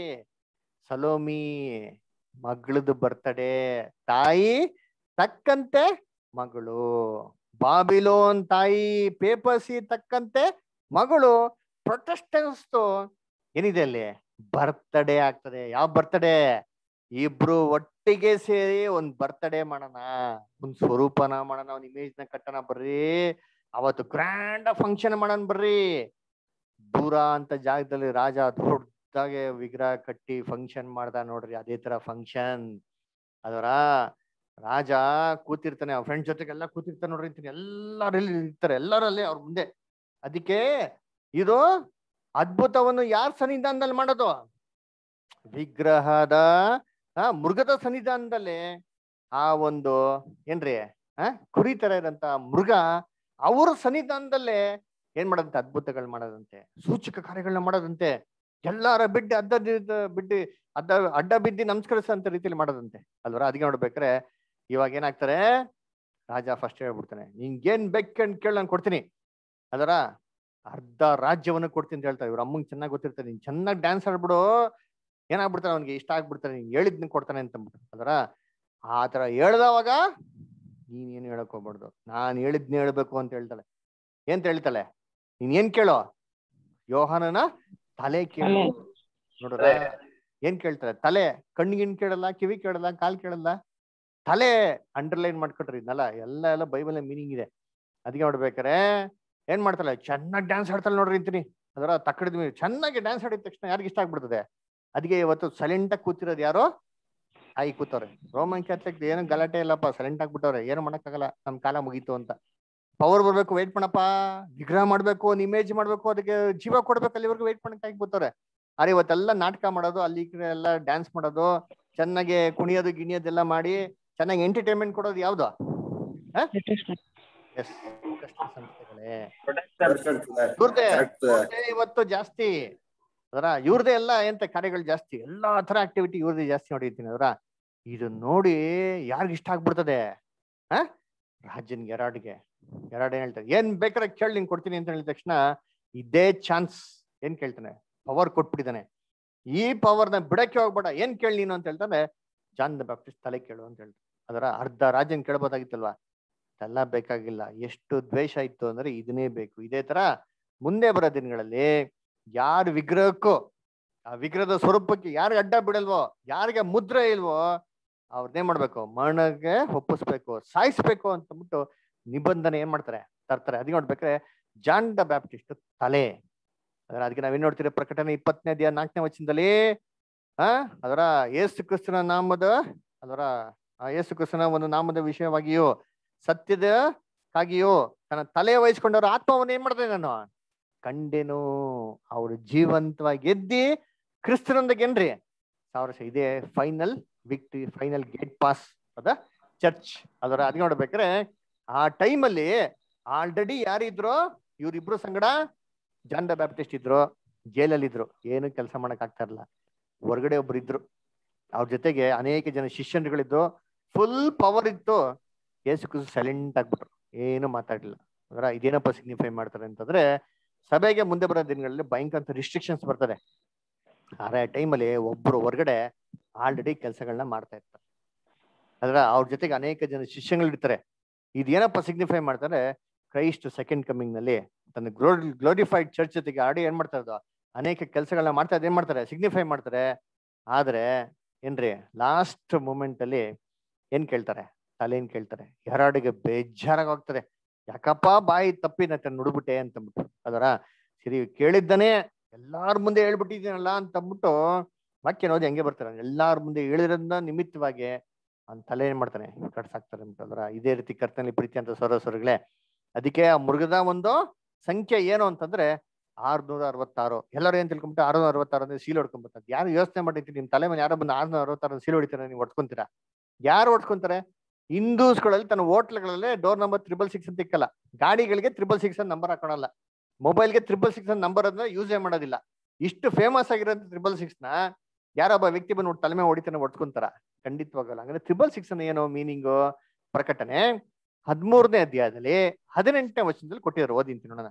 ಸಲೋಮಿ ಮಗಳದು ಬರ್ತಡೇ. ತಾಯಿ ತಕ್ಕಂತೆ ಮಗಳು. ಬಾಬಿಲೋನ್ ತಾಯಿ ಪೇಪಸಿ ತಕ್ಕಂತೆ ಮಗಳು. ಪ್ರೊಟೆಸ್ಟೆನ್ಸ್ ಏನಿದೆ ಅಲ್ಲಿ ಬರ್ತ್ಡೇ ಆಗ್ತದೆ. ಯಾವ ಬರ್ತ್ಡೇ? ಇಬ್ರು ಒಟ್ಟಿಗೆ ಸೇರಿ ಒಂದ್ ಬರ್ತ್ಡೇ ಮಾಡೋಣ, ಒಂದ್ ಸ್ವರೂಪನ ಮಾಡೋಣ, ಒಂದ್ ಇಮೇಜ್ ನ ಕಟ್ಟೋಣ ಬರ್ರಿ. ಅವತ್ತು ಗ್ರ್ಯಾಂಡ್ ಫಂಕ್ಷನ್ ಮಾಡೋಣ ಬರ್ರಿ. ದೂರ ಅಂತ ಜಾಗದಲ್ಲಿ ರಾಜ ದೊಡ್ಡದಾಗೆ ವಿಗ್ರಹ ಕಟ್ಟಿ ಫಂಕ್ಷನ್ ಮಾಡ್ದ ನೋಡ್ರಿ. ಅದೇ ತರ ಫಂಕ್ಷನ್ ಅದರ ರಾಜ ಕೂತಿರ್ತಾನೆ, ಅವ್ರ ಫ್ರೆಂಡ್ಸ್ ಜೊತೆಗೆಲ್ಲ ಕೂತಿರ್ತಾನೆ ನೋಡ್ರಿ. ಎಲ್ಲರಲ್ಲಿ ಇರ್ತಾರೆ, ಎಲ್ಲರಲ್ಲಿ ಅವ್ರ ಮುಂದೆ. ಅದಕ್ಕೆ ಇದು ಅದ್ಭುತವನ್ನು ಯಾರ ಸನ್ನಿಧಾನದಲ್ಲಿ ಮಾಡೋದು? ವಿಗ್ರಹದ ಆ ಮೃಗದ ಸನ್ನಿಧಾನದಲ್ಲಿ ಆ ಒಂದು ಏನ್ರಿ ಆ ಕುರಿ ತರ ಇರಂತ ಮೃಗ ಅವ್ರ ಸನ್ನಿಧಾನದಲ್ಲೇ ಏನ್ ಮಾಡೋದಂತೆ? ಅದ್ಭುತಗಳು ಮಾಡೋದಂತೆ, ಸೂಚಕ ಕಾರ್ಯಗಳನ್ನ ಮಾಡೋದಂತೆ, ಎಲ್ಲಾರ ಬಿಟ್ಟು ಅಡ್ಡ ಬಿಟ್ಟು ಅಡ್ಡ ಅಡ್ಡ ಬಿದ್ದು ನಮಸ್ಕರಿಸಂತ ರೀತಿಯಲ್ಲಿ ಮಾಡೋದಂತೆ ಅಲ್ವರ. ಅದಕ್ಕೆ ನೋಡ್ಬೇಕ್ರೆ ಇವಾಗ ಏನಾಗ್ತಾರೆ, ರಾಜ ಫಸ್ಟ್ ಹೇಳ್ಬಿಡ್ತಾನೆ, ನಿಂಗೇನ್ ಬೇಕಂತ ಕೇಳಿ ನಾನು ಕೊಡ್ತೀನಿ. ಅದರ ಅರ್ಧ ರಾಜ್ಯವನ್ನು ಕೊಡ್ತೀನಿ ಅಂತ ಹೇಳ್ತಾರೆ. ಇವ್ರ ಅಮ್ಮಂಗೆ ಚೆನ್ನಾಗಿ ಗೊತ್ತಿರ್ತಾರೆ, ನೀನ್ ಚೆನ್ನಾಗಿ ಡ್ಯಾನ್ಸ್ ಆಡ್ಬಿಡು, ಏನಾಗ್ಬಿಡ್ತಾನೆ ಅವ್ನಿಗೆ ಇಷ್ಟ ಆಗ್ಬಿಡ್ತಾನೆ, ನೀನ್ ಹೇಳಿದ್ನ ಕೊಡ್ತಾನೆ ಅಂತ ಅಂದ್ಬಿಟ್ಟು. ಅದರ ಆ ತರ ಹೇಳ್ದವಾಗ ನೀನ್ ಏನು ಹೇಳಕ್ ಹೋಗ್ಬಾರ್ದು, ನಾನ್ ಹೇಳಿದ್ನ ಹೇಳ್ಬೇಕು ಅಂತ ಹೇಳ್ತಾಳೆ. ಏಂತ ಹೇಳ್ತಾಳೆ? ನೀನ್ ಏನ್ ಕೇಳೋ? ಯೋಹಾನನ ತಲೆ ಕೇಳು. ನೋಡ್ರ ಏನ್ ಕೇಳ್ತಾರೆ? ತಲೆ. ಕಣ್ಣಿಗಿನ್ ಕೇಳಲ್ಲ, ಕಿವಿ ಕೇಳಲ್ಲ, ಕಾಲ್ ಕೇಳಲ್ಲ, ತಲೆ ಅಂಡರ್ಲೈನ್ ಮಾಡ್ಕೊಟ್ರಿ ಇದನ್ನಲ್ಲ. ಎಲ್ಲ ಎಲ್ಲ ಬೈಬಲ್ ಮೀನಿಂಗ್ ಇದೆ. ಅದಕ್ಕೆ ನೋಡ್ಬೇಕಾರೆ ಏನ್ ಮಾಡ್ತಾಳೆ? ಚೆನ್ನಾಗಿ ಡ್ಯಾನ್ಸ್ ಆಡ್ತಾಳೆ ನೋಡ್ರಿ ಅಂತೀನಿ. ಅದರ ತಕ್ಕಡಿದ ಚೆನ್ನಾಗಿ ಡ್ಯಾನ್ಸ್ ಆಡಿದ ತಕ್ಷಣ ಯಾರಿಗೆ ಇಷ್ಟ ಆಗ್ಬಿಡ್ತದೆ. ಅದಕ್ಕೆ ಇವತ್ತು ಸೈಲೆಂಟ್ ಆಗಿ ಕೂತಿರೋದು ಯಾರೋ ಆಯಿ ಕೂತವ್ರೆ. ರೋಮನ್ ಕ್ಯಾಥಲಿಕ್ ಏನು ಗಲಾಟೆ ಇಲ್ಲಪ್ಪ, ಸೈಲೆಂಟ್ ಆಗ್ಬಿಟ್ಟವ್ರೆ, ಏನು ಮಾಡಕ್ಕಾಗಲ್ಲ, ನಮ್ ಕಾಲ ಮುಗೀತು ಅಂತ. ಪವರ್ ಬರ್ಬೇಕು, ವೇಟ್ ಮಾಡಪ್ಪ, ವಿಗ್ರಹ ಮಾಡ್ಬೇಕು, ಒಂದು ಇಮೇಜ್ ಮಾಡ್ಬೇಕು, ಅದಕ್ಕೆ ಜೀವ ಕೊಡ್ಬೇಕು, ಅಲ್ಲಿವರೆಗೂ ವೇಟ್ ಮಾಡಕ್ ಆಗ್ಬಿಡ್ತವ್ರೆ. ಅರೆ ಇವತ್ತೆಲ್ಲ ನಾಟಕ ಮಾಡೋದು, ಅಲ್ಲಿ ಎಲ್ಲ ಡ್ಯಾನ್ಸ್ ಮಾಡೋದು, ಚೆನ್ನಾಗಿ ಕುಣಿಯೋದು ಗಿಣಿಯೋದೆಲ್ಲ ಮಾಡಿ ಚೆನ್ನಾಗಿ ಎಂಟರ್ಟೈನ್ಮೆಂಟ್ ಕೊಡೋದು ಯಾವ್ದು? ಸಂಸ್ಥೆಗಳೇ ಇವತ್ತು ಜಾಸ್ತಿ. ಅದರ ಇವ್ರದೇ ಎಲ್ಲ ಎಂತ ಕಾರ್ಯಗಳು ಜಾಸ್ತಿ, ಎಲ್ಲಾ ತರ ಆಕ್ಟಿವಿಟಿ ಇವ್ರದೇ ಜಾಸ್ತಿ ನೋಡಿರ್ತೀನಿ. ಅದರ ಇದು ನೋಡಿ ಯಾರಿಗ ಇಷ್ಟ ಆಗ್ಬಿಡ್ತದೆ? ಹ ರಾಜನ್ಗೆ, ಎರಡ್ಗೆ ಎರಡ್ ಏನ್ ಹೇಳ್ತಾರೆ, ಏನ್ ಬೇಕಾದ್ರೆ ಕೇಳಿ ನಿಂಗೆ ಕೊಡ್ತೀನಿ ಅಂತ ಹೇಳಿದ ತಕ್ಷಣ ಇದೇ ಚಾನ್ಸ್ ಏನ್ ಕೇಳ್ತಾನೆ? ಪವರ್ ಕೊಟ್ಬಿಟ್ಟಿದ್ದಾನೆ. ಈ ಪವರ್ನ ಬಿಡಕ್ಕೆ ಹೋಗ್ಬೇಡ, ಏನ್ ಕೇಳಿ ನೀನು ಅಂತ ಹೇಳ್ತಾನೆ. ಜಾನ್ ದ ಬ್ಯಾಪ್ಟಿಸ್ಟ್ ತಲೆ ಕೇಳು ಅಂತ ಹೇಳ್ತಾರೆ. ಅದರ ಅರ್ಧ ರಾಜನ್ ಕೇಳ್ಬೋದಾಗಿತ್ತಲ್ವಾ? ಎಲ್ಲ ಬೇಕಾಗಿಲ್ಲ. ಎಷ್ಟು ದ್ವೇಷ ಇತ್ತು ಅಂದ್ರೆ ಇದನ್ನೇ ಬೇಕು. ಇದೇ ತರ ಮುಂದೆ ಬರೋ ದಿನಗಳಲ್ಲಿ ಯಾರ ವಿಗ್ರಹಕ್ಕೂ, ಆ ವಿಗ್ರಹದ ಸ್ವರೂಪಕ್ಕೆ ಯಾರಿಗೆ ಅಡ್ಡ ಬಿಡಲ್ವೋ, ಯಾರಿಗೆ ಮುದ್ರೆ ಇಲ್ವೋ, ಅವ್ರನ್ನೇ ಮಾಡ್ಬೇಕು, ಮರಣಕ್ಕೆ ಒಪ್ಪಿಸ್ಬೇಕು, ಸಾಯಿಸ್ಬೇಕು ಅಂತಂದ್ಬಿಟ್ಟು ನಿಬಂಧನೆ ಏನ್ ಮಾಡ್ತಾರೆ? ತರ್ತಾರೆ. ಅದಕ್ಕೆ ನೋಡ್ಬೇಕ್ರೆ ಜಾನ್ ದ ಬ್ಯಾಪ್ಟಿಸ್ಟ್ ತಲೆ. ಅದರ ಅದಕ್ಕೆ ನಾವೇನ್ ನೋಡ್ತೀರಿ? ಪ್ರಕಟಣೆ ಇಪ್ಪತ್ತನೇ ಅಧ್ಯಾಯ ನಾಲ್ಕನೇ ವಚನದಲ್ಲಿ ಆ ಅದರ ಯೇಸು ಕ್ರಿಸ್ತನ ನಾಮದ ಅದರ ಯೇಸು ಕ್ರಿಸ್ತನ ಒಂದು ನಾಮದ ವಿಷಯವಾಗಿಯೂ ಸತ್ಯದಕ್ಕಾಗಿಯೂ ತನ್ನ ತಲೆ ವಹಿಸ್ಕೊಂಡವ್ರ ಆತ್ಮವನ್ನು ಏನ್ ಮಾಡ್ತೇನೆ ನಾನು ಕಂಡೆನು. ಅವರು ಜೀವಂತವಾಗಿ ಎದ್ದಿ ಕ್ರಿಸ್ತನೊಂದಿಗೆ ಏನ್ರಿ ಸಾವಿರ ವರ್ಷ ಇದೇ final victory, final gate pass ಅದ ಚರ್ಚ್. ಅದರ ಅದ್ ನೋಡ್ಬೇಕ್ರೆ ಆ ಟೈಮಲ್ಲಿ ಆಲ್ರೆಡಿ ಯಾರಿದ್ರು? ಇವ್ರಿಬ್ರು ಸಂಗಡ ಜಾನ್ ದ ಬ್ಯಾಪ್ಟಿಸ್ಟ್ ಇದ್ರು, ಜೈಲಲ್ಲಿ ಇದ್ರು, ಏನು ಕೆಲಸ ಮಾಡಕ್ ಆಗ್ತಾ ಇರಲ್ಲ. ಹೊರಗಡೆ ಒಬ್ರು ಇದ್ರು, ಅವ್ರ ಜೊತೆಗೆ ಅನೇಕ ಜನ ಶಿಷ್ಯರುಗಳಿದ್ರು, ಫುಲ್ ಪವರ್ ಇತ್ತು. ಯೇಸು ಕ್ರಿಸ್ತ ಸೈಲೆಂಟ್ ಆಗ್ಬಿಟ್ರು, ಏನು ಮಾತಾಡ್ಲಿಲ್ಲ. ಅದರ ಇದೇನಪ್ಪ ಸಿಗ್ನಿಫೈ ಮಾಡ್ತಾರೆ ಅಂತಂದ್ರೆ, ಸಭೆಗೆ ಮುಂದೆ ಬರೋ ದಿನಗಳಲ್ಲಿ ಭಯಂಕರ ರಿಸ್ಟ್ರಿಕ್ಷನ್ಸ್ ಬರ್ತದೆ. ಆದ್ರೆ ಟೈಮಲ್ಲಿ ಒಬ್ರು ಹೊರಗಡೆ ಆಲ್ರೆಡಿ ಕೆಲಸಗಳನ್ನ ಮಾಡ್ತಾ ಇರ್ತಾರೆ. ಅದ್ರ ಅವ್ರ ಜೊತೆಗೆ ಅನೇಕ ಜನ ಶಿಷ್ಯಗಳು ಇರ್ತಾರೆ. ಇದೇನಪ್ಪ ಸಿಗ್ನಿಫೈ ಮಾಡ್ತಾರೆ? ಕ್ರೈಸ್ಟ್ ಸೆಕೆಂಡ್ ಕಮಿಂಗ್ ನಲ್ಲಿ ತನ್ನ ಗ್ಲೋರಿ ಗ್ಲೋರಿಫೈಡ್ ಚರ್ಚ್ ಜೊತೆಗೆ ಆಡಿ ಏನ್ ಮಾಡ್ತಾ ಇರೋದು? ಅನೇಕ ಕೆಲಸಗಳನ್ನ ಮಾಡ್ತಾ ಇದ್ ಏನ್ ಮಾಡ್ತಾರೆ? ಸಿಗ್ನಿಫೈ ಮಾಡ್ತಾರೆ. ಆದ್ರೆ ಏನ್ರಿ ಲಾಸ್ಟ್ ಮೂಮೆಂಟ್ ಅಲ್ಲಿ ಏನ್ ಕೇಳ್ತಾರೆ? ತಲೆನ್ ಕೇಳ್ತಾರೆ. ಯಾರಾಡಿಗೆ ಬೇಜಾರಾಗ ಹೋಗ್ತಾರೆ, ಯಾಕಪ್ಪ ಬಾಯಿ ತಪ್ಪಿ ನಾ ನುಡ್ಬಿಟ್ಟೆ ಅಂತಂದ್ಬಿಟ್ಟು. ಅದರ ಸರಿ ಕೇಳಿದ್ದಾನೆ ಎಲ್ಲಾರ ಮುಂದೆ ಹೇಳ್ಬಿಟ್ಟಿದ್ದೀನಲ್ಲ ಅಂತಂದ್ಬಿಟ್ಟು ವಾಕ್ಯ ನೋಡಿ ಹೆಂಗೆ ಬರ್ತಾರೆ, ಎಲ್ಲಾರ ಮುಂದೆ ಹೇಳಿರೋದನ್ನ ನಿಮಿತ್ತವಾಗಿ ಅವ್ನ ತಲೆ ಏನ್ ಮಾಡ್ತಾನೆ? ಕಟ್ಸಾಕ್ತಾರೆ ಅಂತಂದ್ರ ಇದೇ ರೀತಿ ಕರ್ತನಲ್ಲಿ ಪ್ರೀತಿ ಅಂತ ಸರೋಸರಗಳೇ. ಅದಕ್ಕೆ ಆ ಮೃಗದ ಒಂದು ಸಂಖ್ಯೆ ಏನು ಅಂತಂದ್ರೆ ಆರ್ನೂರ ಅರವತ್ತಾರು. ಎಲ್ಲರೂ ಏನ್ ತಿಳ್ಕೊಂಬಿಟ್ಟು ಆರ್ನೂರ ಅರವತ್ತಾರು ಅಂದ್ರೆ ಸೀಲ್ ಹೊಡ್ಕೊಂಡ್ಬರ್ತಾರೆ. ಯಾರು ಯೋಚನೆ ಮಾಡಿರ್ತೀರಿ ನಿಮ್ ತಲೆ ಮೇಲೆ ಯಾರೋ ಬಂದು ಆರ್ನೂರ ಅರವತ್ತಾರು ಸೀಲ್ ಹೊಡಿತಾರೆ, ನೀವು ಹೊಡ್ಕೊಂತೀರಾ? ಯಾರು ಹೊಡ್ಕೊಂತಾರೆ? ಹಿಂದೂಸ್ಗಳಲ್ಲಿ ತನ್ನ ಹೋಟ್ಲ್ಗಳಲ್ಲಿ ಡೋರ್ ನಂಬರ್ ತ್ರಿಬಲ್ ಸಿಕ್ಸ್ ಅಂತ ಇಕ್ಕಲ್ಲ, ಗಾಡಿಗಳಿಗೆ ತ್ರಿಬಲ್ ಸಿಕ್ಸ್ ಅಂತ ನಂಬರ್ ಹಾಕೊಳಲ್ಲ, ಮೊಬೈಲ್ಗೆ ತ್ರಿಬಲ್ ಸಿಕ್ಸ್ ಅಂತ ನಂಬರ್ ಅದನ್ನ ಯೂಸೇ ಮಾಡೋದಿಲ್ಲ. ಇಷ್ಟು ಫೇಮಸ್ ಆಗಿರೋಂಥ ತ್ರಿಬಲ್ ಸಿಕ್ಸ್ ನ ಯಾರೊಬ್ಬ ವ್ಯಕ್ತಿ ಬಂದು ತಲೆಮೆ ಹೊಡಿತಾನೆ ಹೊಡ್ಕೊಂತಾರ? ಖಂಡಿತವಾಗಲ್ಲ. ಅಂದ್ರೆ ತ್ರಿಬಲ್ ಸಿಕ್ಸ್ ಅನ್ನ ಏನೋ ಮೀನಿಂಗು ಪ್ರಕಟಣೆ ಹದಿಮೂರನೇ ಅಧ್ಯಾಯದಲ್ಲಿ ಹದಿನೆಂಟನೇ ವಚನದಲ್ಲಿ ಕೊಟ್ಟಿದ್ದಾರೆ. ಓದಿಂತೀನಿ ನೋಡೋಣ.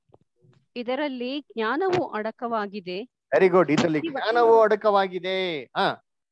ಇದರಲ್ಲಿ ಜ್ಞಾನವು ಅಡಕವಾಗಿದೆ. Very good. ಇದರಲ್ಲಿ ಜ್ಞಾನವು ಅಡಕವಾಗಿದೆ. ಹಾ,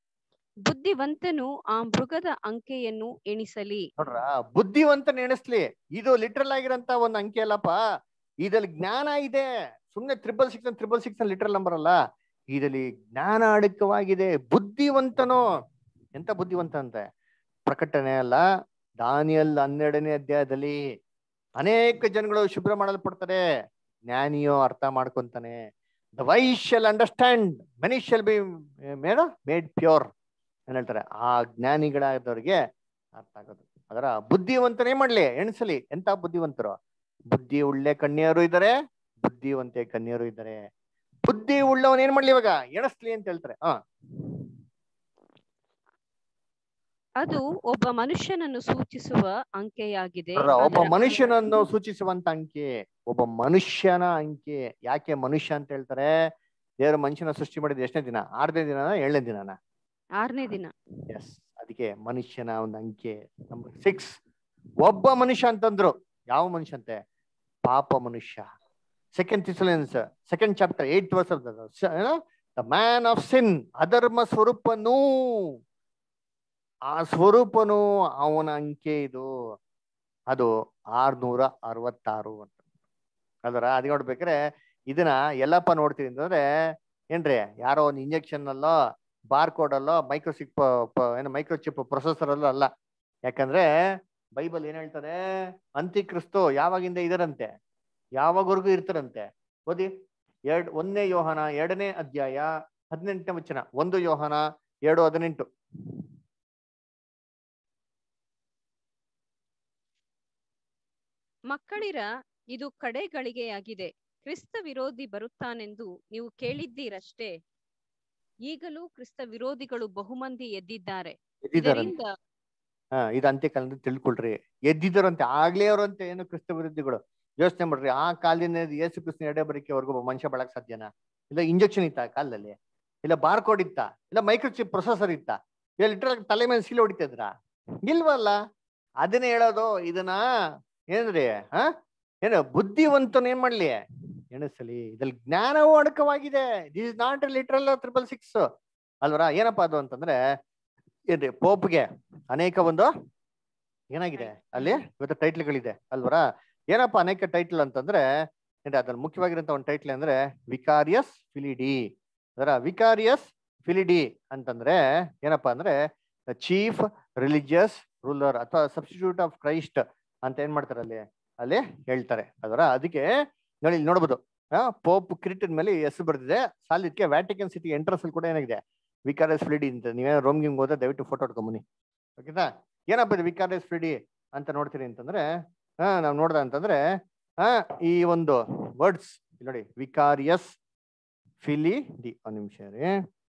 ಬುದ್ಧಿವಂತನು ಆ ಮೃಗದ ಅಂಕೆಯನ್ನು ಎಣಿಸಲಿ. ನೋಡ್ರ, ಬುದ್ಧಿವಂತನ ಎಣಿಸ್ಲಿ. ಇದು ಲಿಟ್ರಲ್ ಆಗಿರಂತ ಒಂದು ಅಂಕೆ ಅಲ್ಲಪ್ಪ, ಇದ್ರಲ್ಲಿ ಜ್ಞಾನ ಇದೆ. ಸುಮ್ನೆ triple six triple six literal number ಅಲ್ಲ. ಇದರಲ್ಲಿ ಜ್ಞಾನ ಅಡಕವಾಗಿದೆ, ಬುದ್ಧಿವಂತನು. ಎಂತ ಬುದ್ಧಿವಂತ ಅಂತೆ? ಪ್ರಕಟಣೆ ಅಲ್ಲ, ದಾನಿಯಲ್ ಹನ್ನೆರಡನೇ ಅಧ್ಯಾಯದಲ್ಲಿ ಅನೇಕ ಜನಗಳು ಶುಭ್ರ ಮಾಡಲ್ಪಡ್ತಾರೆ, ಜ್ಞಾನಿಯೋ ಅರ್ಥ ಮಾಡ್ಕೊಂತಾನೆ. The wise shall understand, many shall be made made pure ಏನ್ ಹೇಳ್ತಾರೆ, ಆ ಜ್ಞಾನಿಗಳಾದವ್ರಿಗೆ ಅರ್ಥ ಆಗೋದು. ಅದರ ಬುದ್ಧಿವಂತನೇ ಮಾಡ್ಲಿ, ಎಣಿಸಲಿ ಎಂತ ಬುದ್ಧಿವಂತರು. ಬುದ್ಧಿ ಉಳ್ಳೆ ಕನ್ಯರು ಇದ್ದಾರೆ, ಬುದ್ಧಿವಂತೆ ಕನ್ಯರು ಇದ್ದಾರೆ. ಬುದ್ಧಿ ಉಳ್ಳವನ್ ಏನ್ ಮಾಡ್ಲಿ ಇವಾಗ, ಎಣಿಸ್ಲಿ ಅಂತ ಹೇಳ್ತಾರೆ. ಹ ಅದು ಒಬ್ಬ ಮನುಷ್ಯನನ್ನು ಸೂಚಿಸುವ ಅಂಕೆಯಾಗಿದೆ. ಒಬ್ಬ ಮನುಷ್ಯನನ್ನು ಸೂಚಿಸುವಂತ ಅಂಕೆ, ಒಬ್ಬ ಮನುಷ್ಯನ ಅಂಕೆ. ಯಾಕೆ ಮನುಷ್ಯ ಅಂತ ಹೇಳ್ತಾರೆ? ದೇವರು ಮನುಷ್ಯನ ಸೃಷ್ಟಿ ಮಾಡಿದ ಎಷ್ಟನೇ ದಿನ? ಆರನೇ ದಿನ, ಏಳನೇ ದಿನನ? ಆರನೇ ದಿನ. ಎಸ್, ಅದಕ್ಕೆ ಮನುಷ್ಯನ ಒಂದು ಅಂಕೆ. ನಂಬರ್ ಸಿಕ್ಸ್, ಒಬ್ಬ ಮನುಷ್ಯ ಅಂತಂದ್ರು. ಯಾವ ಮನುಷ್ಯ ಅಂತೆ? ಪಾಪ ಮನುಷ್ಯ. Second Thessalonians second chapter eight verse of the man of sin, ಅಧರ್ಮ ಸ್ವರೂಪನು. ಆ ಸ್ವರೂಪನು ಅವನ ಅಂಕೆ ಇದು. ಅದು ಆರ್ನೂರ ಅರವತ್ತಾರು ಅಂತ. ಅದರ ಅದ್ ನೋಡ್ಬೇಕ್ರೆ ಇದನ್ನ ಎಲ್ಲಪ್ಪ ನೋಡ್ತೀವಿ ಅಂತಂದ್ರೆ ಏನ್ರಿ, ಯಾರೋ ಒಂದು ಇಂಜೆಕ್ಷನ್ ಅಲ್ಲೋ, ಬಾರ್ ಕೋಡ್ ಅಲ್ಲೋ, ಮೈಕ್ರೋಚಿಪ್ ಏನು ಮೈಕ್ರೋಚಿಪ್ ಪ್ರೊಸೆಸರ್ ಅಲ್ಲೋ ಅಲ್ಲ. ಯಾಕಂದ್ರೆ ಬೈಬಲ್ ಏನ್ ಹೇಳ್ತಾರೆ, ಅಂತ್ಯಕ್ರಿಸ್ತು ಯಾವಾಗಿಂದ ಇದರಂತೆ, ಯಾವಾಗವರೆಗೂ ಇರ್ತಾರಂತೆ. ಓದಿ, ಎರಡ್ ಒಂದನೇ ಯೋಹಾನ ಎರಡನೇ ಅಧ್ಯಾಯ ಹದಿನೆಂಟನೇ ವಚನ. ಒಂದು ಯೋಹಾನ ಎರಡು ಹದಿನೆಂಟು. ಮಕ್ಕಳಿರ, ಇದು ಕಡೆ ಗಳಿಗೆಯಾಗಿದೆ. ಕ್ರಿಸ್ತ ವಿರೋಧಿ ಬರುತ್ತಾನೆಂದು ನೀವು ಕೇಳಿದ್ದೀರಷ್ಟೇ. ಈಗಲೂ ಕ್ರಿಸ್ತ ವಿರೋಧಿಗಳು ಬಹುಮಂದಿ ಎದ್ದಿದ್ದಾರೆ. ಇದರಿಂದ ಹಾ ಇದು ಅಂತ್ಯಕಾಲ ತಿಳ್ಕೊಳ್ರಿ. ಎದ್ದಿದ್ದಾರಂತೆ, ಆಗ್ಲೇ ಅವರಂತೆ ಏನು ಕ್ರಿಸ್ತ ವಿರೋಧಿಗಳು. ಯೋಚನೆ ಮಾಡ್ರಿ, ಆ ಕಾಲದಿಂದ ಯೇಸು ಕ್ರಿಸ್ತನ ಎಡೆ ಬರಿಕೆವರೆಗೂ ಮನುಷ್ಯ ಬಳಕ್ ಸಾಧ್ಯನಾ? ಇಲ್ಲ ಇಂಜೆಕ್ಷನ್ ಇತ್ತ ಕಾಲದಲ್ಲಿ? ಇಲ್ಲ ಬಾರ್ ಕೋಡ್ ಇತ್ತ? ಇಲ್ಲ ಮೈಕ್ರೋಚಿಪ್ ಪ್ರೊಸೆಸರ್ ಇತ್ತ? ಇಲ್ಲ ಲಿಟ್ರಲ್ ತಲೆ ಮೇಲೆ ಸೀಲ್ ಹೊಡಿತಿದ್ರ? ಇಲ್ವಲ್ಲ. ಅದನ್ನೇ ಹೇಳೋದು. ಇದನ್ನ ಏನ್ರಿ, ಹ ಏನು ಬುದ್ಧಿವಂತನ ಏನ್ ಮಾಡ್ಲಿ, ಎಣಿಸಲಿ. ಇದ್ರಲ್ಲಿ ಜ್ಞಾನವೂ ಅಡಕವಾಗಿದೆ. This is not literal triple six ಅಲ್ವರ. ಏನಪ್ಪಾ ಅದು ಅಂತಂದ್ರೆ ಏನ್ರಿ, ಪೋಪ್ಗೆ ಅನೇಕ ಒಂದು ಏನಾಗಿದೆ ಅಲ್ಲಿ ಇವತ್ತು ಟೈಟ್ಲ್ಗಳಿದೆ ಅಲ್ವರ. ಏನಪ್ಪಾ ಅನೇಕ ಟೈಟ್ಲ್ ಅಂತಂದ್ರೆ ಏನ್ರಿ, ಅದ್ರಲ್ಲಿ ಮುಖ್ಯವಾಗಿರಂತ ಒಂದು ಟೈಟ್ಲ್ ಅಂದ್ರೆ ವಿಕಾರಿಯಸ್ ಫಿಲಿಡಿ. ಅದರ ವಿಕಾರಿಯಸ್ ಫಿಲಿಡಿ ಅಂತಂದ್ರೆ ಏನಪ್ಪಾ ಅಂದ್ರೆ ಚೀಫ್ ರಿಲಿಜಿಯಸ್ ರೂಲರ್ ಅಥವಾ ಸಬ್ಸ್ಟಿಟ್ಯೂಟ್ ಆಫ್ ಕ್ರೈಸ್ಟ್ ಅಂತ ಏನ್ ಮಾಡ್ತಾರೆ ಅಲ್ಲಿ ಅಲ್ಲಿ ಹೇಳ್ತಾರೆ. ಅದರ ಅದಕ್ಕೆ ನೋಡಿ ಇಲ್ಲಿ ನೋಡ್ಬೋದು, ಪೋಪ್ ಕಿರೀಟದ ಮೇಲೆ ಹೆಸರು ಬರ್ದಿದೆ. ಸಾಲಿದ್ಕೆ ವ್ಯಾಟಿಕನ್ ಸಿಟಿ ಎಂಟ್ರೆನ್ಸ್ ಅಲ್ಲಿ ಕೂಡ ಏನಾಗಿದೆ ವಿಕಾರಿಯಸ್ ಫಿಲಿಡಿ ಅಂತ. ನೀವೇ ರೋಮ್ ಗಿಮ್ ಹೋದ್ರೆ ದಯವಿಟ್ಟು ಫೋಟೋ ಹೊಡ್ಕೊಂಬನಿ, ಓಕೆನಾ? ಏನಪ್ಪ ಇದು ವಿಕಾರಿಯಸ್ ಫಿಲಿಡಿ ಅಂತ ನೋಡ್ತೀರಿ ಅಂತಂದ್ರೆ, ಹಾ ನಾವ್ ನೋಡ್ದ ಅಂತಂದ್ರೆ ಹಾ ಈ ಒಂದು ವರ್ಡ್ಸ್ ನೋಡಿ, ವಿಕಾರಿಯಸ್ ಫಿಲಿ ಡಿ. ಒಂದ್ ನಿಮಿಷ ರೀ.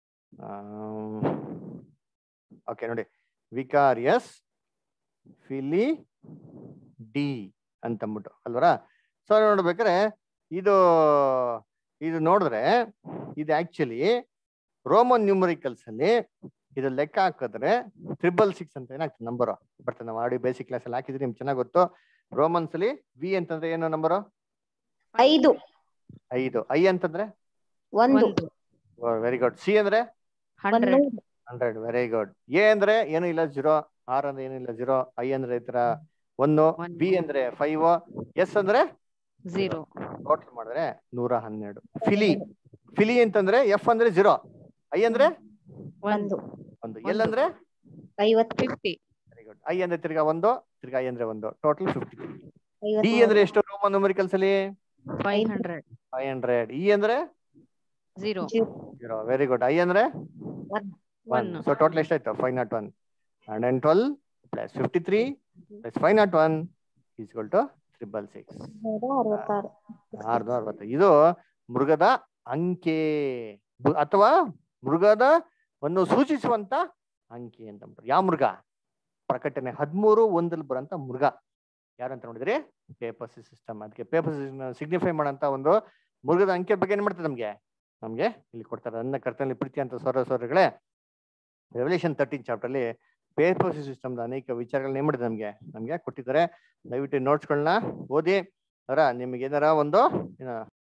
ಓಕೆ ನೋಡಿ, ವಿಕಾರಿಯಸ್ ಫಿಲಿ ಡಿ ಅಂತಂದ್ಬಿಟ್ಟು ಅಲ್ವರ. ಸೊ ನೋಡ್ಬೇಕಾರೆ ಇದು ಇದು ನೋಡಿದ್ರೆ ಇದು ಆಕ್ಚುಲಿ ರೋಮನ್ ನ್ಯೂಮರಿಕಲ್ಸ್ ಅಲ್ಲಿ ಇದು ಲೆಕ್ಕ ಹಾಕಿದ್ರೆ ತ್ರಿಬಲ್ ಸಿಕ್ಸ್ ಅಂತ ಏನಾಗ್ತದೆ ನಂಬರ್ ಬರ್ತದೆ. ನಾವು ಆಡಿ ಬೇಸಿಕ್ ಕ್ಲಾಸ್ ಅಲ್ಲಿ ಹಾಕಿದ್ರೆ ನಿಮ್ಗೆ ಚೆನ್ನಾಗಿ ಗೊತ್ತು. ರೋಮನ್ಸ್ ಅಲ್ಲಿ ವಿ ಅಂತಂದ್ರೆ ಏನು ನಂಬರು? ಐದು. ಐದು. ಐ ಅಂತಂದ್ರೆ ಒಂದು. Very good. ಸಿ ಅಂದ್ರೆ hundred. Hundred. Very good. A ಅಂದ್ರೆ ಏನು ಇಲ್ಲ ಜೀರೋ. ಆರ್ ಅಂದ್ರೆ ಏನಿಲ್ಲ ಜೀರೋ. ಐ ಅಂದ್ರೆ ಈ ತರ ಒಂದು. ಬಿ ಅಂದ್ರೆ ಫೈವ್. ಎಸ್ ಅಂದ್ರೆ ಝೀರೋ. ಟೋಟಲ್ ಮಾಡಿದ್ರೆ ನೂರ ಹನ್ನೆರಡು. ಫಿಲಿ ಫಿಲಿ ಅಂತಂದ್ರೆ ಎಫ್ ಅಂದ್ರೆ ಜೀರೋ, ಐ ಅಂದ್ರೆ ಒಂದು, ಒಂದು, ಎಲ್ ಅಂದ್ರೆ ಐವತ್ತು. ಫಿಫ್ಟಿ. Very good. ಐ ಅಂದ್ರೆ ತಿರ್ಗಾ ಒಂದು, ತಿರ್ಗಾ ಐ ಅಂದ್ರೆ ಒಂದು, ಟೋಟಲ್ ಫಿಫ್ಟಿ. ಡಿ ಅಂದ್ರೆ ಎಷ್ಟು ರೋಮನ್ ನ್ಯೂಮರಿಕಲ್ಸ್ ಅಲ್ಲಿ? Five hundred. Five hundred. E ಅಂದ್ರೆ zero. Zero. Very good. I ಅಂದ್ರೆ ಒನ್. ಸೊ ಟೋಟಲ್ ಎಷ್ಟಾಯ್ತು? Five naught one. Hundred and twelve plus fifty three plus five naught one is equal to triple six. ಆರ್ನೂರ ಅರವತ್ತು. ಇದು ಮೃಗದ ಅಂಕೆ ಅಥವಾ ಮೃಗದ ಒಂದು ಸೂಚಿಸುವಂತ ಅಂಕೆ ಅಂತ. ಯಾವ ಮೃಗ? ಪ್ರಕಟಣೆ ಹದಿಮೂರು ಒಂದಲ್ಲಿ ಬರೋಂತ ಮೃಗ ಯಾರಂತ ನೋಡಿದ್ರಿ? Papacy system. ಅದಕ್ಕೆ ಪೇಪರ್ಸಿ ಸಿಗ್ನಿಫೈ ಮಾಡೋಂತ ಒಂದು ಮೃಗದ ಅಂಕೆ ಬಗ್ಗೆ ಏನ್ ಮಾಡ್ತಾರೆ ನಮ್ಗೆ ನಮ್ಗೆ ಇಲ್ಲಿ ಕೊಡ್ತಾರೆ. ನನ್ನ ಕರ್ತನಲ್ಲಿ ಪ್ರೀತಿ ಅಂತ ಸೌರ ಸೌರಗಳೇ, ರೆವಲ್ಯೂಷನ್ ತರ್ಟೀನ್ ಚಾಪ್ಟರ್ ಅಲ್ಲಿ ಪೇಪರ್ಸಿ ಸಿಸ್ಟಮ್ ಅನೇಕ ವಿಚಾರಗಳನ್ನ ಏನ್ ಮಾಡಿದೆ ನಮ್ಗೆ ನಮ್ಗೆ ಕೊಟ್ಟಿದ್ದಾರೆ. ದಯವಿಟ್ಟು ನೋಟ್ಸ್ಗಳನ್ನ ಓದಿ. ಅವರ ನಿಮ್ಗೆ ಏನಾರ ಒಂದು